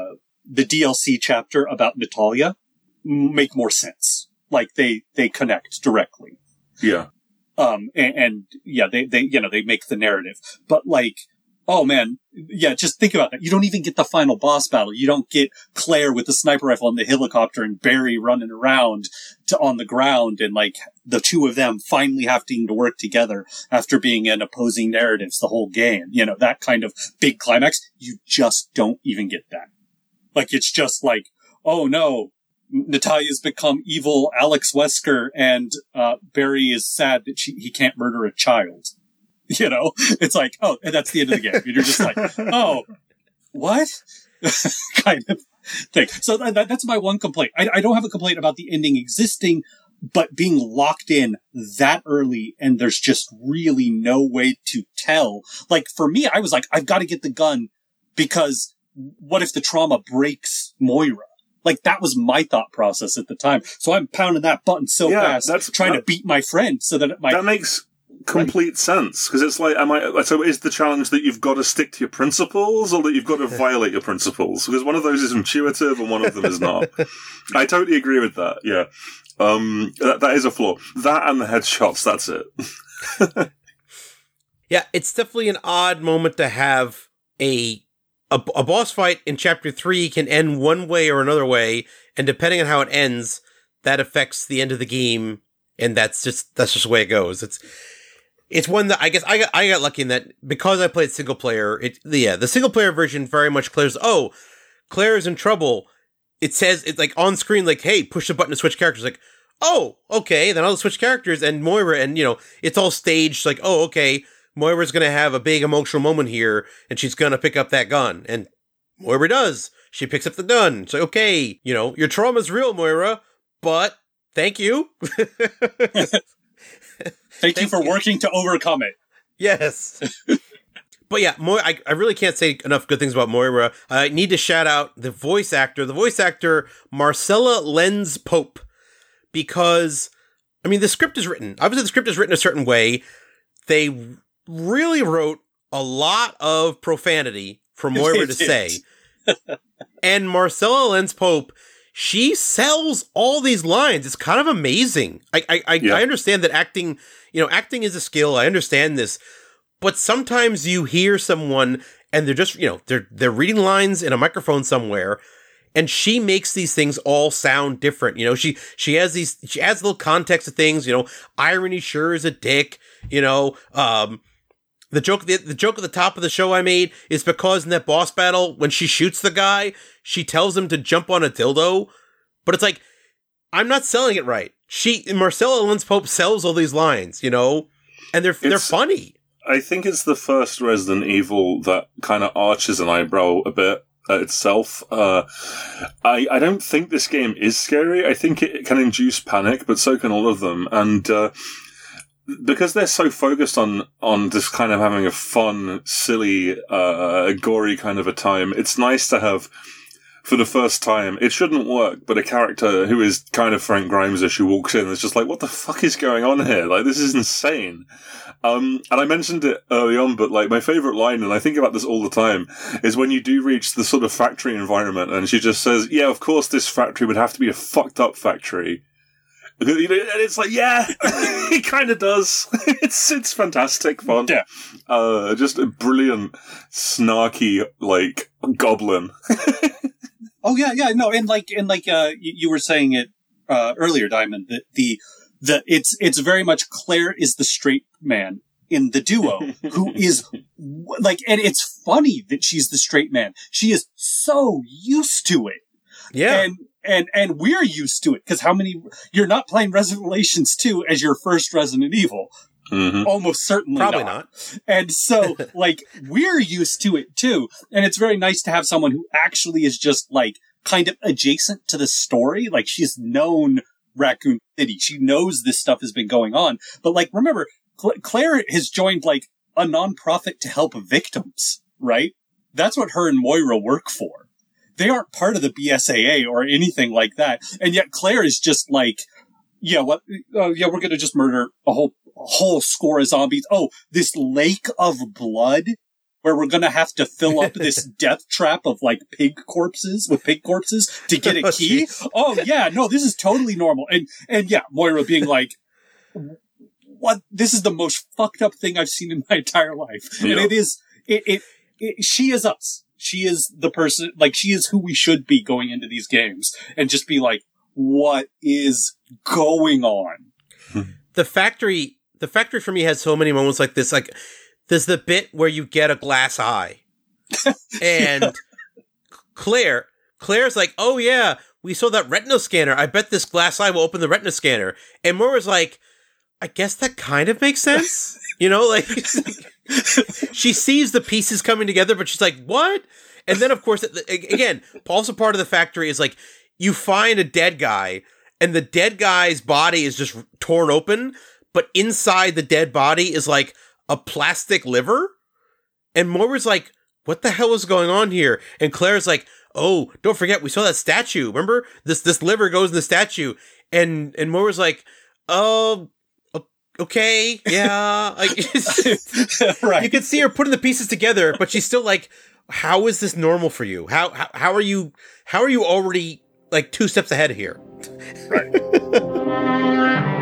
DLC chapter about Natalia make more sense. Like they connect directly. Yeah. And yeah, they make the narrative, but like, oh man, yeah, just think about that. You don't even get the final boss battle. You don't get Claire with the sniper rifle on the helicopter and Barry running around on the ground and like the two of them finally having to work together after being in opposing narratives the whole game. You know, that kind of big climax. You just don't even get that. Like, it's just like, oh no, Natalia's become evil Alex Wesker and, Barry is sad that he can't murder a child. You know, it's like, oh, and that's the end of the game. You're just like, oh, what? kind of thing. So that's my one complaint. I don't have a complaint about the ending existing, but being locked in that early and there's just really no way to tell. Like, for me, I was like, I've got to get the gun because what if the trauma breaks Moira? Like, that was my thought process at the time. So I'm pounding that button so fast, trying to beat my friend so that that makes complete sense, because it's like, so is the challenge that you've got to stick to your principles or that you've got to violate your principles? Because one of those is intuitive and one of them is not. I totally agree with that, yeah. That is a flaw. That and the headshots, that's it. Yeah, it's definitely an odd moment to have a boss fight in Chapter 3 can end one way or another way, and depending on how it ends, that affects the end of the game, and that's just the way it goes. It's one that I guess I got lucky in that because I played single player. The single player version very much clears. Oh, Claire is in trouble. It says it's like on screen, like, hey, push the button to switch characters. Like, oh, okay. Then I'll switch characters and Moira, and it's all staged. Like, oh, okay, Moira's gonna have a big emotional moment here, and she's gonna pick up that gun, and Moira does. She picks up the gun. It's like, okay, your trauma's real, Moira, but thank you. Thank you for working to overcome it. Yes. But yeah, I really can't say enough good things about Moira. I need to shout out the voice actor. The voice actor, Marcella Lenz Pope. Because, I mean, the script is written. Obviously, the script is written a certain way. They really wrote a lot of profanity for Moira to say. And Marcella Lenz Pope, she sells all these lines. It's kind of amazing. I understand that acting is a skill. I understand this. But sometimes you hear someone and they're just, they're reading lines in a microphone somewhere, and she makes these things all sound different. She adds little context to things, irony sure is a dick, the joke at the top of the show I made is because in that boss battle, when she shoots the guy, she tells him to jump on a dildo. But it's like, I'm not selling it right. Marcella Lenz Pope sells all these lines, and they're funny. I think it's the first Resident Evil that kind of arches an eyebrow a bit. itself. I don't think this game is scary. I think it can induce panic, but so can all of them. And because they're so focused on just kind of having a fun, silly, gory kind of a time, it's nice to have, for the first time, it shouldn't work, but a character who is kind of Frank Grimes-ish who walks in and is just like, what the fuck is going on here? Like, this is insane. And I mentioned it early on, but like, my favorite line, and I think about this all the time, is when you do reach the sort of factory environment, and she just says, yeah, of course this factory would have to be a fucked up factory. And it's like, yeah, it kind of does. It's fantastic fun. Yeah. Just a brilliant, snarky, like, goblin. Oh yeah, no, and you were saying it earlier, Diamond, that it's very much Claire is the straight man in the duo who is like, and it's funny that she's the straight man. She is so used to it. Yeah. And we're used to it, because you're not playing Resident Relations 2 as your first Resident Evil. Mm-hmm. Almost certainly Probably not. And so, like, we're used to it too. And it's very nice to have someone who actually is just, like, kind of adjacent to the story. Like, she's known Raccoon City. She knows this stuff has been going on. But, like, remember, Claire has joined, like, a nonprofit to help victims, right? That's what her and Moira work for. They aren't part of the BSAA or anything like that. And yet Claire is just like, yeah, what? We're going to just murder a whole score of zombies. Oh, this lake of blood where we're going to have to fill up this death trap of like pig corpses to get a key. Oh yeah, no, this is totally normal. And yeah, Moira being like, what? This is the most fucked up thing I've seen in my entire life. Yeah. And it is, she is us. She is the person, like, she is who we should be going into these games, and just be like, what is going on? The factory for me has so many moments like this. Like, there's the bit where you get a glass eye, and Claire's like, oh yeah, we saw that retina scanner. I bet this glass eye will open the retina scanner. And Moira's like, I guess that kind of makes sense. You know, like, she sees the pieces coming together, but she's like, what? And then, of course, again, also part of the factory is like, you find a dead guy, and the dead guy's body is just torn open, but inside the dead body is like a plastic liver. And Moira's like, what the hell is going on here? And Claire's like, oh, don't forget, we saw that statue. Remember? This liver goes in the statue. And Moira's like, oh, okay, yeah. Like, right. You can see her putting the pieces together, but she's still like, how is this normal for you? How are you already like 2 steps ahead here? Right.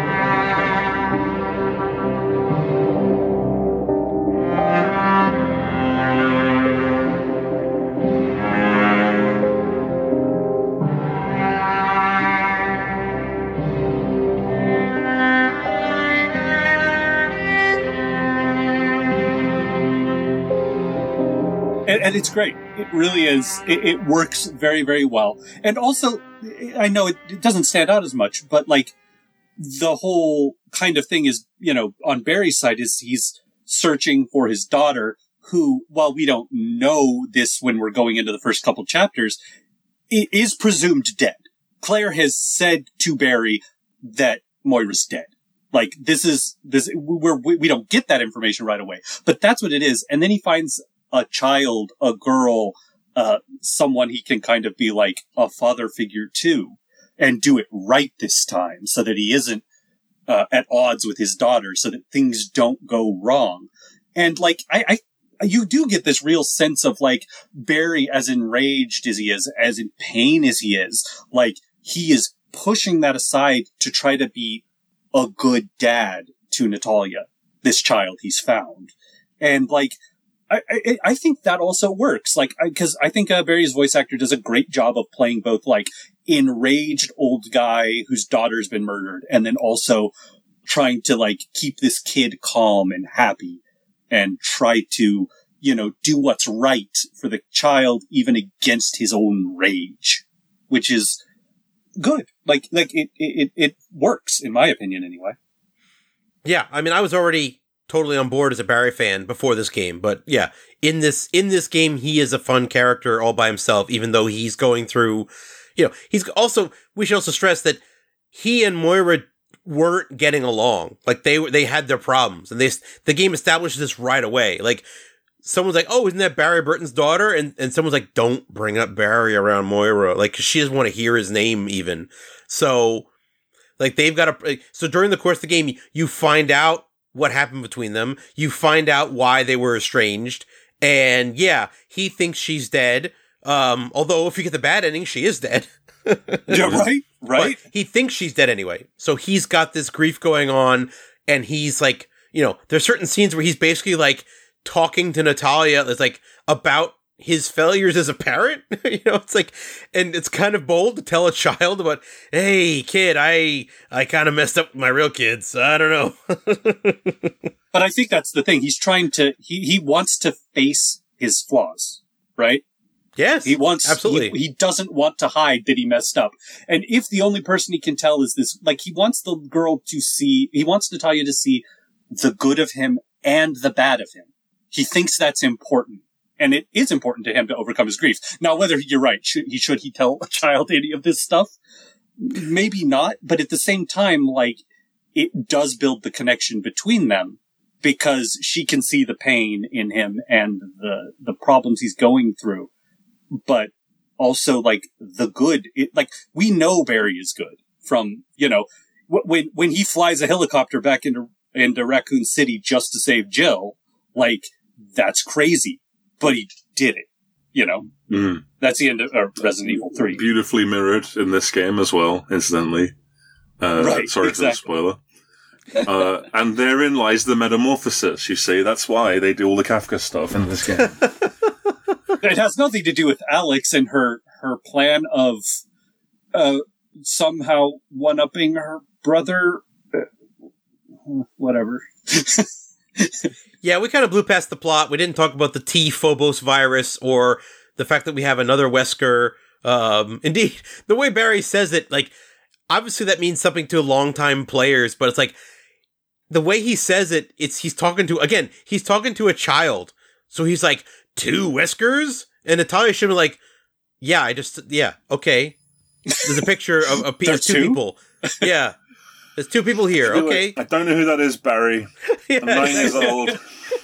And it's great. It really is. It works very, very well. And also, I know it doesn't stand out as much, but like, the whole kind of thing is, you know, on Barry's side is he's searching for his daughter, who, while we don't know this when we're going into the first couple chapters, is presumed dead. Claire has said to Barry that Moira's dead. Like, we don't get that information right away, but that's what it is. And then he finds a child, a girl, someone he can kind of be like a father figure to, and do it right this time so that he isn't at odds with his daughter, so that things don't go wrong. And like, you do get this real sense of like Barry, as enraged as he is, as in pain as he is, like he is pushing that aside to try to be a good dad to Natalia, this child he's found. And like, I think that also works. Like, because I think Barry's voice actor does a great job of playing both like enraged old guy whose daughter's been murdered, and then also trying to like keep this kid calm and happy and try to, you know, do what's right for the child even against his own rage, which is good. Like it works in my opinion anyway. Yeah. I mean, I was already totally on board as a Barry fan before this game, but yeah, in this game, he is a fun character all by himself, even though he's going through, he's also, we should also stress that he and Moira weren't getting along. Like, they had their problems, and the game establishes this right away. Like, someone's like, oh, isn't that Barry Burton's daughter? And someone's like, don't bring up Barry around Moira. Like, 'cause she doesn't want to hear his name even. So, like, so during the course of the game, you find out what happened between them. You find out why they were estranged. And yeah, he thinks she's dead. Although if you get the bad ending, she is dead. Yeah, right. But he thinks she's dead anyway. So he's got this grief going on, and he's like, there's certain scenes where he's basically like talking to Natalia, that's like about his failures as a parent. It's like, and it's kind of bold to tell a child about, hey kid, I kind of messed up with my real kids. I don't know. But I think that's the thing. He's trying to, he wants to face his flaws, right? Yes, he wants, absolutely. He doesn't want to hide that he messed up. And if the only person he can tell is this, like, he wants the girl to see, he wants Natalia to see the good of him and the bad of him. He thinks that's important. And it is important to him to overcome his grief. Now, whether you're right, should he tell a child any of this stuff? Maybe not. But at the same time, like, it does build the connection between them, because she can see the pain in him and the problems he's going through. But also, like, the good. Like, we know Barry is good from, when he flies a helicopter back into Raccoon City just to save Jill, like, that's crazy. But he did it, That's the end of Resident Evil 3. Beautifully mirrored in this game as well, incidentally. Right, sorry for the spoiler. And therein lies the metamorphosis, you see. That's why they do all the Kafka stuff in this game. It has nothing to do with Alex and her plan of somehow one-upping her brother. Whatever. Yeah, we kind of blew past the plot. We didn't talk about the T-Phobos virus or the fact that we have another Wesker. Indeed, the way Barry says it, like, obviously that means something to longtime players, but it's like, the way he says it, he's talking to a child. So he's like, 2 Weskers? And Natalia should be like, yeah, okay. There's a picture of 2 people. Yeah. There's 2 people here, okay? I don't know who that is, Barry. Yeah, I'm 9 years old.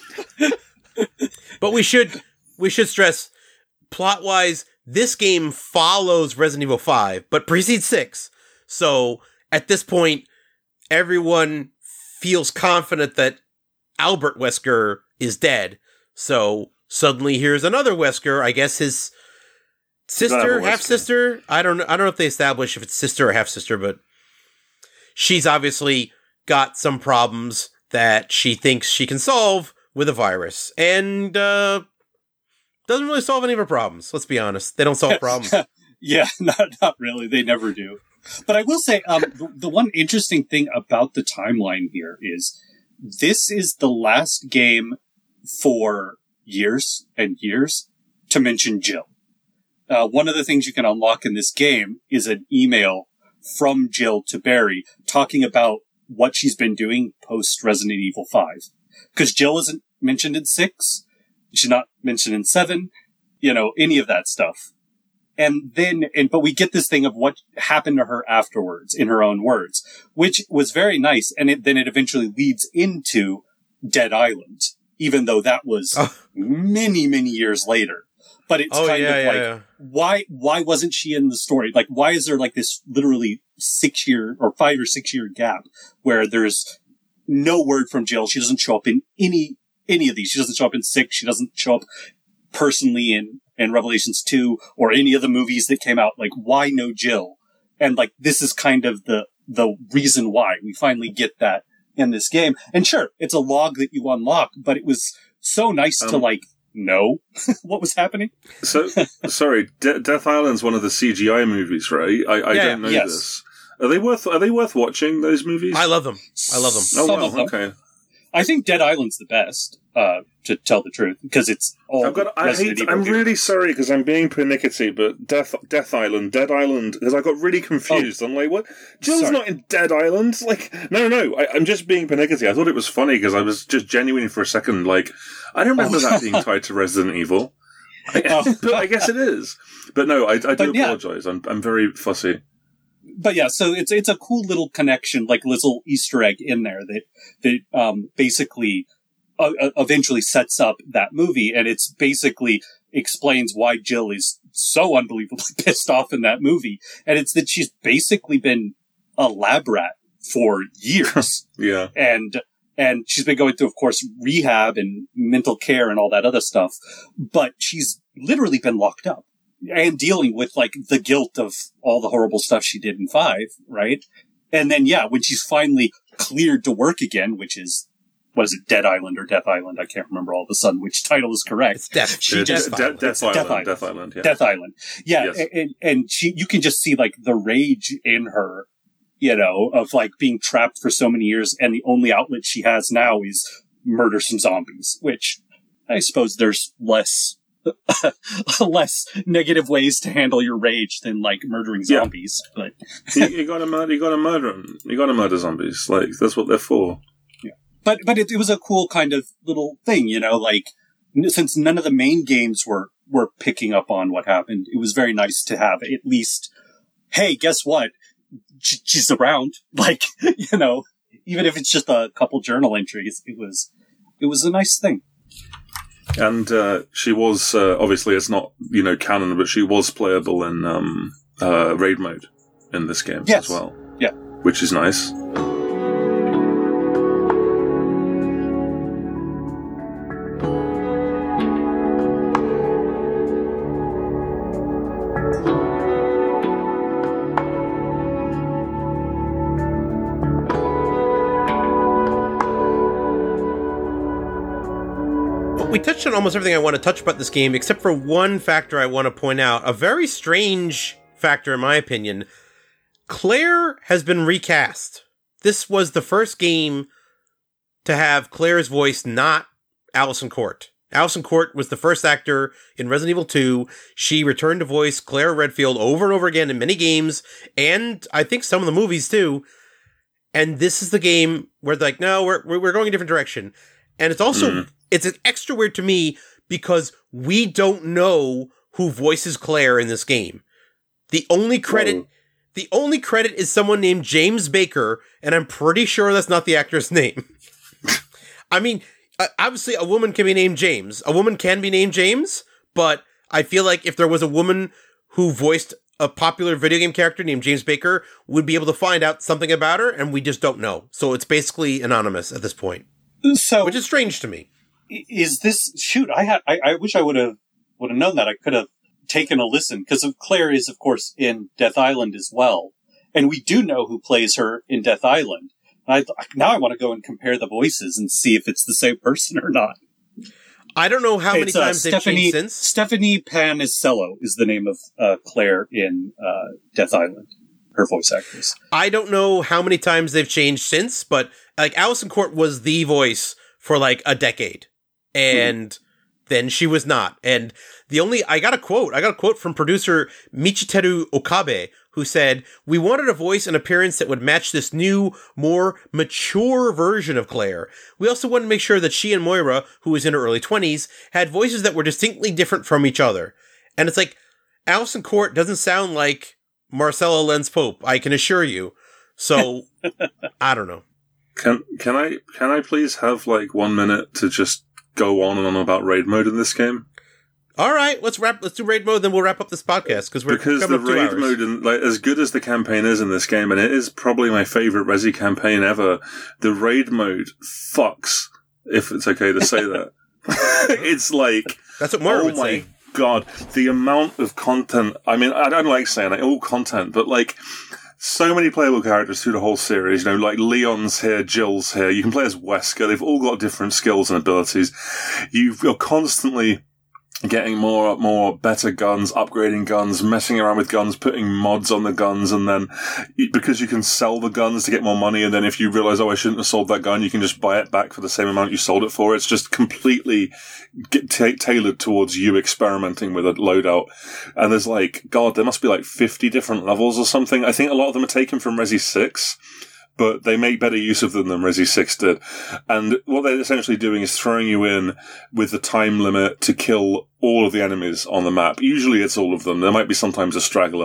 But we should stress, plot-wise, this game follows Resident Evil 5, but precedes 6. So, at this point, everyone feels confident that Albert Wesker is dead. So, suddenly here's another Wesker, I guess his sister, half-sister? I don't know if they establish if it's sister or half-sister, but she's obviously got some problems that she thinks she can solve with a virus. And doesn't really solve any of her problems, let's be honest. They don't solve problems. Yeah, not really. They never do. But I will say, the one interesting thing about the timeline here is this is the last game for years and years to mention Jill. One of the things you can unlock in this game is an email from Jill to Barry talking about what she's been doing post Resident Evil 5. Because Jill isn't mentioned in 6. She's not mentioned in 7. Any of that stuff. But we get this thing of what happened to her afterwards in her own words, which was very nice. And then it eventually leads into Dead Island, even though that was many, many years later. But it's why wasn't she in the story? Like, why is there like this literally 6-year or 5 or 6 year gap where there's no word from Jill? She doesn't show up in any of these. She doesn't show up in 6. She doesn't show up personally in Revelations 2 or any of the movies that came out. Like, why no Jill? And like, this is kind of the reason why we finally get that in this game. And sure, it's a log that you unlock, but it was so nice to like know what was happening. So, sorry, Death Island's one of the CGI movies, right? I don't know this. Are they worth watching, those movies? I love them. Oh, wow, okay. I think Dead Island's the best. to tell the truth, because it's all. I'm really sorry because I'm being pernickety, but Dead Island, because I got really confused. I'm like, what? Jill's not in Dead Island. Like, no, I'm just being pernickety. I thought it was funny because I was just genuinely for a second like, I don't remember that being tied to Resident Evil. But I guess it is. But no, I do apologize. I'm very fussy. But yeah, so it's a cool little connection, like little Easter egg in there that basically eventually sets up that movie, and it's basically explains why Jill is so unbelievably pissed off in that movie, and it's that she's basically been a lab rat for years. Yeah, and she's been going through, of course, rehab and mental care and all that other stuff, but she's literally been locked up and dealing with like the guilt of all the horrible stuff she did in 5, right? And then, yeah, when she's finally cleared to work again, which is, what is it, Dead Island or Death Island? I can't remember all of a sudden which title is correct. It's Death Island. Death Island. Yeah. Yes. And you can just see like the rage in her, you know, of like being trapped for so many years, and the only outlet she has now is murder some zombies, which I suppose there's less negative ways to handle your rage than like murdering zombies. Yeah. But you gotta murder them. You gotta murder zombies. Like, that's what they're for. Yeah. But it was a cool kind of little thing, you know, like, since none of the main games were picking up on what happened, it was very nice to have at least, hey, guess what? She's around. Like, you know, even if it's just a couple journal entries, it was a nice thing. And she was, obviously it's not, you know, canon, but she was playable in raid mode in this game as well. Yeah. Which is nice. We touched on almost everything I want to touch about this game, except for one factor I want to point out. A very strange factor, in my opinion. Claire has been recast. This was the first game to have Claire's voice not Allison Court. Allison Court was the first actor in Resident Evil 2. She returned to voice Claire Redfield over and over again in many games, and I think some of the movies too. And this is the game where they're like, no, we're going a different direction. And it's also... It's extra weird to me because we don't know who voices Claire in this game. The only credit is someone named James Baker, and I'm pretty sure that's not the actor's name. I mean, obviously a woman can be named James. A woman can be named James, but I feel like if there was a woman who voiced a popular video game character named James Baker, we'd be able to find out something about her, and we just don't know. So it's basically anonymous at this point. Which is strange to me. Is this I wish I would have known that. I could have taken a listen, because Claire is, of course, in Death Island as well, and we do know who plays her in Death Island. Now I want to go and compare the voices and see if it's the same person or not. I don't know how many times they've changed since. Stephanie Panisello is the name of Claire in Death Island. Her voice actress. I don't know how many times they've changed since, but like Allison Court was the voice for like a decade. And then she was not. And I got a quote from producer Michiteru Okabe, who said, "We wanted a voice and appearance that would match this new, more mature version of Claire. We also wanted to make sure that she and Moira, who was in her early 20s, had voices that were distinctly different from each other." And it's like, Allison Court doesn't sound like Marcella Lenz Pope, I can assure you. So, I don't know. Can I please have like 1 minute to just go on and on about raid mode in this game? All right, let's do raid mode, then we'll wrap up this podcast because the raid mode, and like, as good as the campaign is in this game, and it is probably my favorite Resi campaign ever, the raid mode fucks, if it's okay to say that. It's like, that's what Moira would say. Oh my god, the amount of content. I mean, I don't like saying all content, but like, so many playable characters through the whole series, you know, like Leon's here, Jill's here, you can play as Wesker, they've all got different skills and abilities. You're constantly getting more better guns, upgrading guns, messing around with guns, putting mods on the guns, and then because you can sell the guns to get more money, and then if you realize, I shouldn't have sold that gun, you can just buy it back for the same amount you sold it for. It's just completely tailored towards you experimenting with a loadout. And there's there must be 50 different levels or something. I think a lot of them are taken from Resi 6. But they make better use of them than Resi 6 did. And what they're essentially doing is throwing you in with the time limit to kill all of the enemies on the map. Usually it's all of them. There might be sometimes a straggler.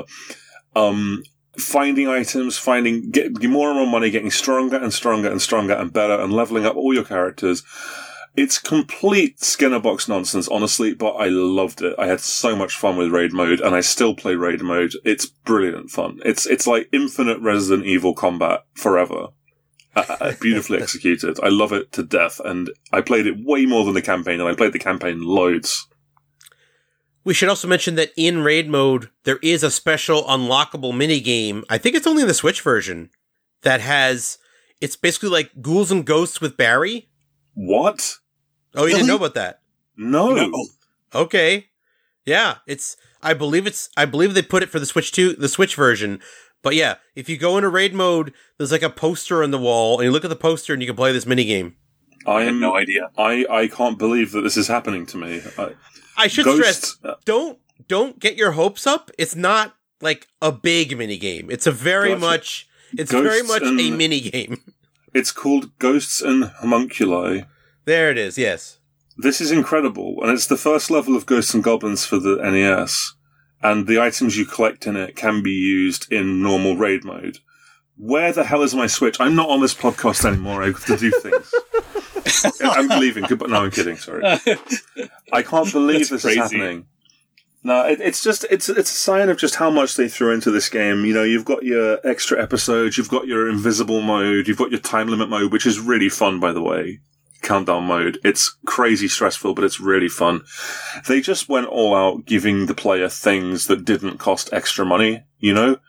Finding items, getting more and more money, getting stronger and stronger and stronger and better, and leveling up all your characters. It's complete Skinner box nonsense, honestly, but I loved it. I had so much fun with raid mode, and I still play raid mode. It's brilliant fun. It's like infinite Resident Evil combat forever. Beautifully executed. I love it to death, and I played it way more than the campaign, and I played the campaign loads. We should also mention that in raid mode, there is a special unlockable minigame. I think it's only in the Switch version that it's basically like Ghouls and Ghosts with Barry. What? Oh, you didn't know about that? No. Okay. Yeah, I believe they put it for the Switch version. But yeah, if you go into raid mode, there's a poster on the wall, and you look at the poster and you can play this minigame. I had no idea. I can't believe that this is happening to me. I should stress, don't get your hopes up. It's not a big minigame. It's very much a minigame. It's called Ghosts and Homunculi. There it is, yes. This is incredible, and it's the first level of Ghosts and Goblins for the NES, and the items you collect in it can be used in normal raid mode. Where the hell is my Switch? I'm not on this podcast anymore. I have to do things. I'm leaving. No, I'm kidding, sorry. I can't believe this is happening. No, it's a sign of just how much they threw into this game. You know, you've got your extra episodes, you've got your invisible mode, you've got your time limit mode, which is really fun, by the way. Countdown mode. It's crazy stressful, but it's really fun. They just went all out giving the player things that didn't cost extra money, you know?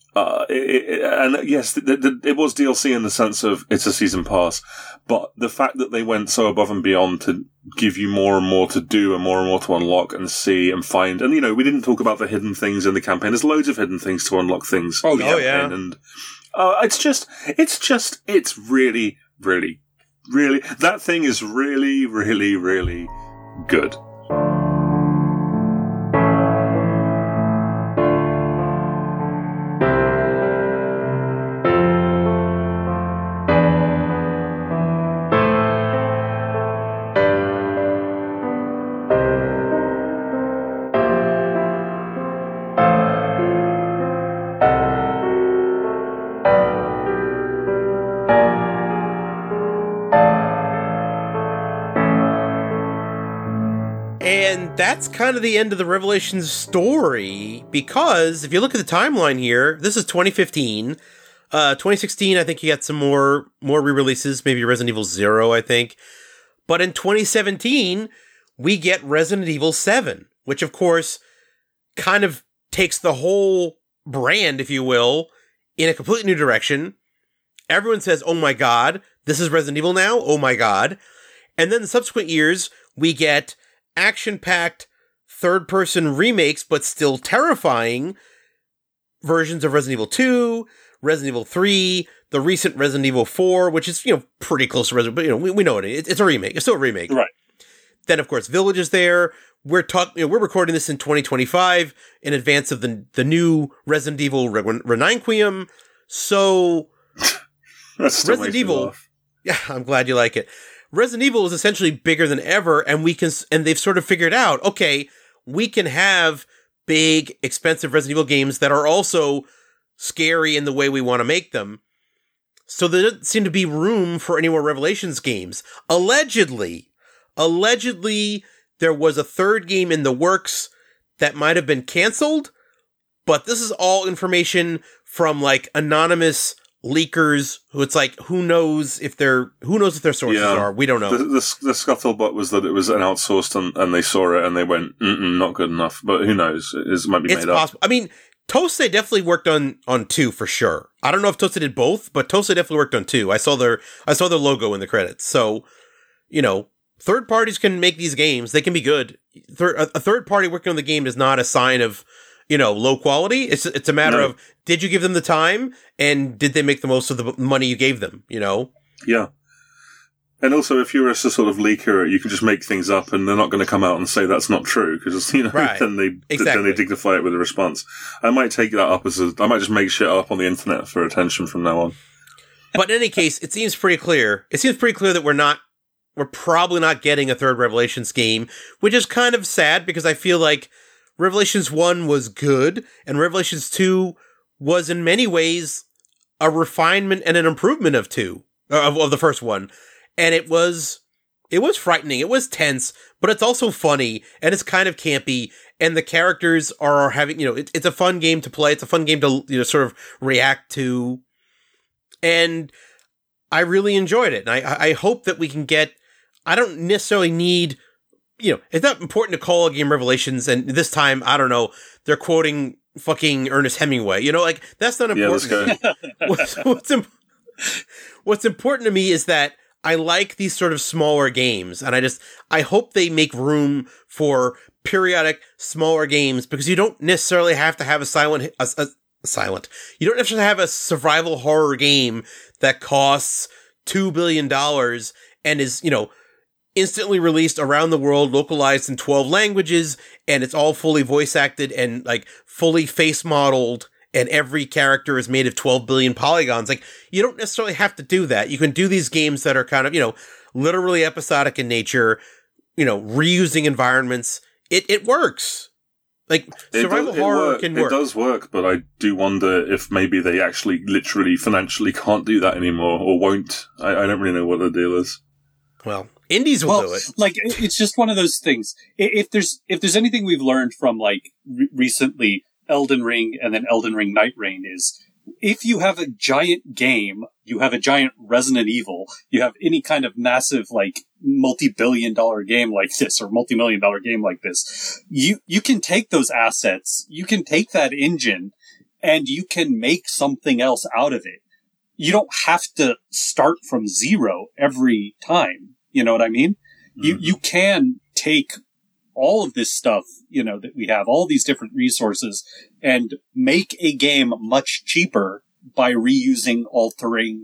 And yes, it was DLC in the sense of it's a season pass, but the fact that they went so above and beyond to give you more and more to do and more to unlock and see and find. And, you know, we didn't talk about the hidden things in the campaign. There's loads of hidden things to unlock things. Oh, yeah. And it's really, really, really, that thing is really, really, really good. That's kind of the end of the Revelations story, because if you look at the timeline here, this is 2015. 2016, I think you got some more re-releases, maybe Resident Evil 0, I think. But in 2017, we get Resident Evil 7, which of course kind of takes the whole brand, if you will, in a completely new direction. Everyone says, oh my god, this is Resident Evil now? Oh my god. And then the subsequent years, we get action-packed third-person remakes, but still terrifying versions of Resident Evil 2, Resident Evil 3, the recent Resident Evil 4, which is, you know, pretty close to Resident Evil, but, we know it's a remake. It's still a remake. Right. Then, of course, Village is there. We're recording this in 2025 in advance of the new Resident Evil Reninquium. So, Resident Evil. Yeah, I'm glad you like it. Resident Evil is essentially bigger than ever, and they've sort of figured out, okay, we can have big, expensive Resident Evil games that are also scary in the way we want to make them. So there doesn't seem to be room for any more Revelations games. Allegedly, there was a third game in the works that might have been canceled, but this is all information from anonymous leakers who it's who knows if their sources are. We don't know. The scuttlebutt was that it was an outsourced and they saw it and they went, not good enough. But who knows? It might be made possible. up. I mean, Toast definitely worked on 2 for sure. I don't know if Toast did both, but Toast definitely worked on 2. I saw their logo in the credits. So, third parties can make these games. They can be good. A third party working on the game is not a sign of, low quality. It's a matter of, did you give them the time, and did they make the most of the money you gave them, Yeah. And also, if you're a sort of leaker, you can just make things up, and they're not going to come out and say that's not true, because right. then they dignify it with a response. I might take that up I might just make shit up on the internet for attention from now on. But in any case, it seems pretty clear. It seems pretty clear that we're probably not getting a third Revelations game, which is kind of sad because I feel like Revelations 1 was good, and Revelations 2 was in many ways a refinement and an improvement of the first one. And it was frightening. It was tense, but it's also funny, and it's kind of campy, and the characters are having, it's a fun game to play. It's a fun game to, sort of react to. And I really enjoyed it. And I hope that we can I don't necessarily need, it's not important to call a game Revelations. And this time, I don't know, they're quoting fucking Ernest Hemingway, that's not important. Yeah, what's important to me is that I like these sort of smaller games, and I hope they make room for periodic smaller games, because you don't necessarily have to have you don't necessarily have a survival horror game that costs $2 billion and is, instantly released around the world, localized in 12 languages, and it's all fully voice acted and fully face modeled, and every character is made of 12 billion polygons. You don't necessarily have to do that. You can do these games that are kind of, literally episodic in nature, reusing environments. It works. Survival horror can work. It does work, but I do wonder if maybe they actually literally financially can't do that anymore, or won't. I don't really know what the deal is. Well, indies will do it. It's just one of those things. If there's anything we've learned from recently, Elden Ring and then Elden Ring Night Rain, is if you have a giant game, you have a giant Resident Evil, you have any kind of massive multi-billion-dollar game like this, or multi-million-dollar game like this, you can take those assets, you can take that engine, and you can make something else out of it. You don't have to start from zero every time. You know what I mean? Mm-hmm. You can take all of this stuff, that we have, all these different resources, and make a game much cheaper by reusing, altering,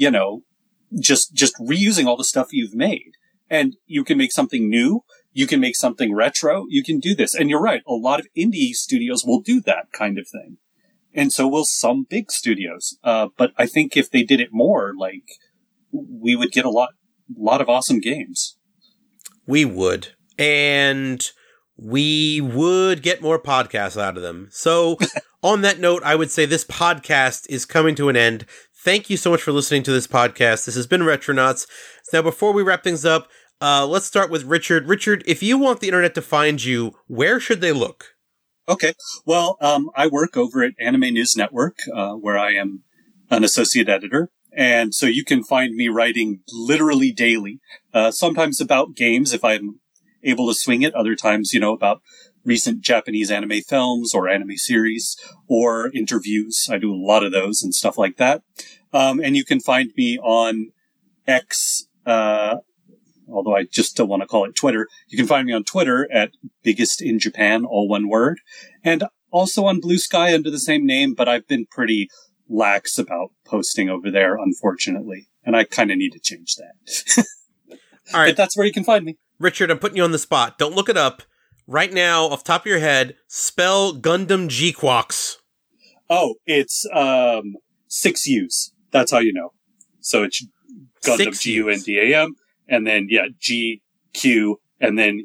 just reusing all the stuff you've made. And you can make something new. You can make something retro. You can do this. And you're right. A lot of indie studios will do that kind of thing. And so will some big studios. But I think if they did it more, we would get a lot of awesome games. We would. And we would get more podcasts out of them. So on that note, I would say this podcast is coming to an end. Thank you so much for listening to this podcast. This has been Retronauts. Now, before we wrap things up, let's start with Richard. Richard, if you want the internet to find you, where should they look? Okay. Well, I work over at Anime News Network, where I am an associate editor. And so you can find me writing literally daily, sometimes about games if I'm able to swing it. Other times, about recent Japanese anime films or anime series or interviews. I do a lot of those and stuff like that. And you can find me on X, although I just still want to call it Twitter. You can find me on Twitter at Biggest in Japan, all one word. And also on Blue Sky under the same name, but I've been pretty lax about posting over there, unfortunately. And I kind of need to change that. All right. But that's where you can find me. Richard, I'm putting you on the spot. Don't look it up. Right now, off the top of your head, spell Gundam G-Quox. Oh, it's 6 U's. That's how you know. So it's Gundam G-U-N-D-A-M, and then, G-Q, and then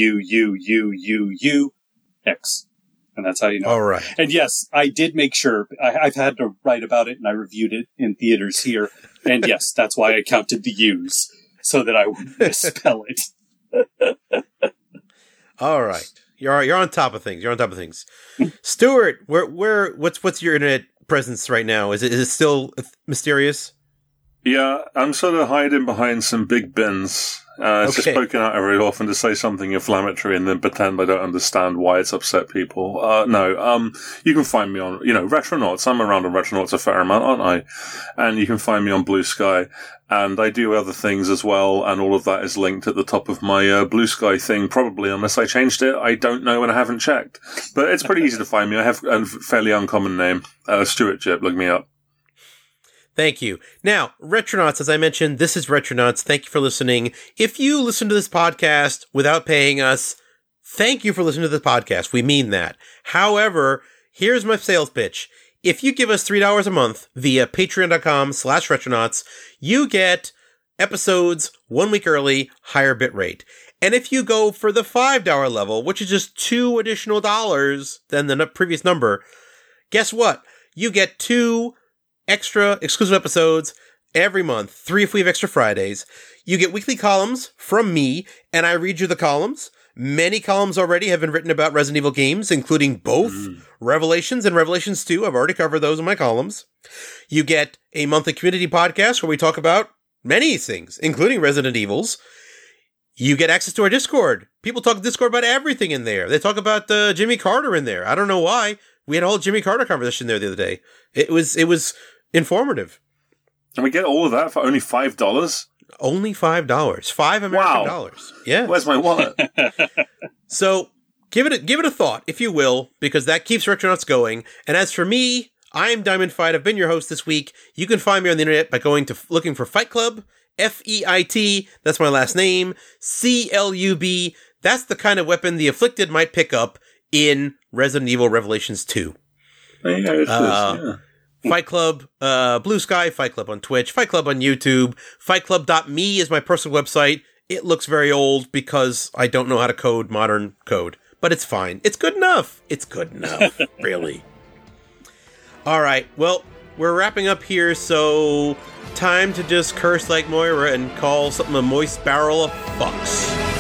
U-U-U-U-U-U-X. And that's how you know. All right. And yes, I did make sure. I've had to write about it, and I reviewed it in theaters here. And yes, that's why I counted the U's, so that I wouldn't misspell it. All right. You're on top of things. Stuart, what's your internet presence right now? Is it still mysterious? Yeah, I'm sort of hiding behind some big bins. It's just poking out every often to say something inflammatory and then pretend I don't understand why it's upset people. You can find me on, Retronauts. I'm around on Retronauts a fair amount, aren't I? And you can find me on Blue Sky. And I do other things as well, and all of that is linked at the top of my Blue Sky thing, probably, unless I changed it. I don't know and I haven't checked. But it's pretty easy to find me. I have a fairly uncommon name. Stuart Jip, look me up. Thank you. Now, Retronauts, as I mentioned, this is Retronauts. Thank you for listening. If you listen to this podcast without paying us, thank you for listening to this podcast. We mean that. However, here's my sales pitch. If you give us $3 a month via patreon.com/Retronauts, you get episodes 1 week early, higher bit rate. And if you go for the $5 level, which is just $2 additional than the previous number, guess what? You get 2 extra exclusive episodes every month, 3 if we have extra Fridays. You get weekly columns from me, and I read you the columns. Many columns already have been written about Resident Evil games, including both Revelations and Revelations 2. I've already covered those in my columns. You get a monthly community podcast where we talk about many things, including Resident Evils. You get access to our Discord. People talk Discord about everything in there. They talk about Jimmy Carter in there. I don't know why. We had a whole Jimmy Carter conversation there the other day. It was informative. And we get all of that for only $5? Only $5. $5 American dollars. Yeah. Where's my wallet? So give it a thought, if you will, because that keeps Retronauts going. And as for me, I'm Diamond Fight. I've been your host this week. You can find me on the internet by looking for Fight Club, FEIT, that's my last name, CLUB. That's the kind of weapon the afflicted might pick up in Resident Evil Revelations 2. Yeah. Fight Club, Blue Sky, Fight Club on Twitch, Fight Club on YouTube, fightclub.me is my personal website. It looks very old because I don't know how to code modern code, but it's fine. It's good enough. It's good enough, really. All right, well, we're wrapping up here, so time to just curse like Moira and call something a moist barrel of fucks.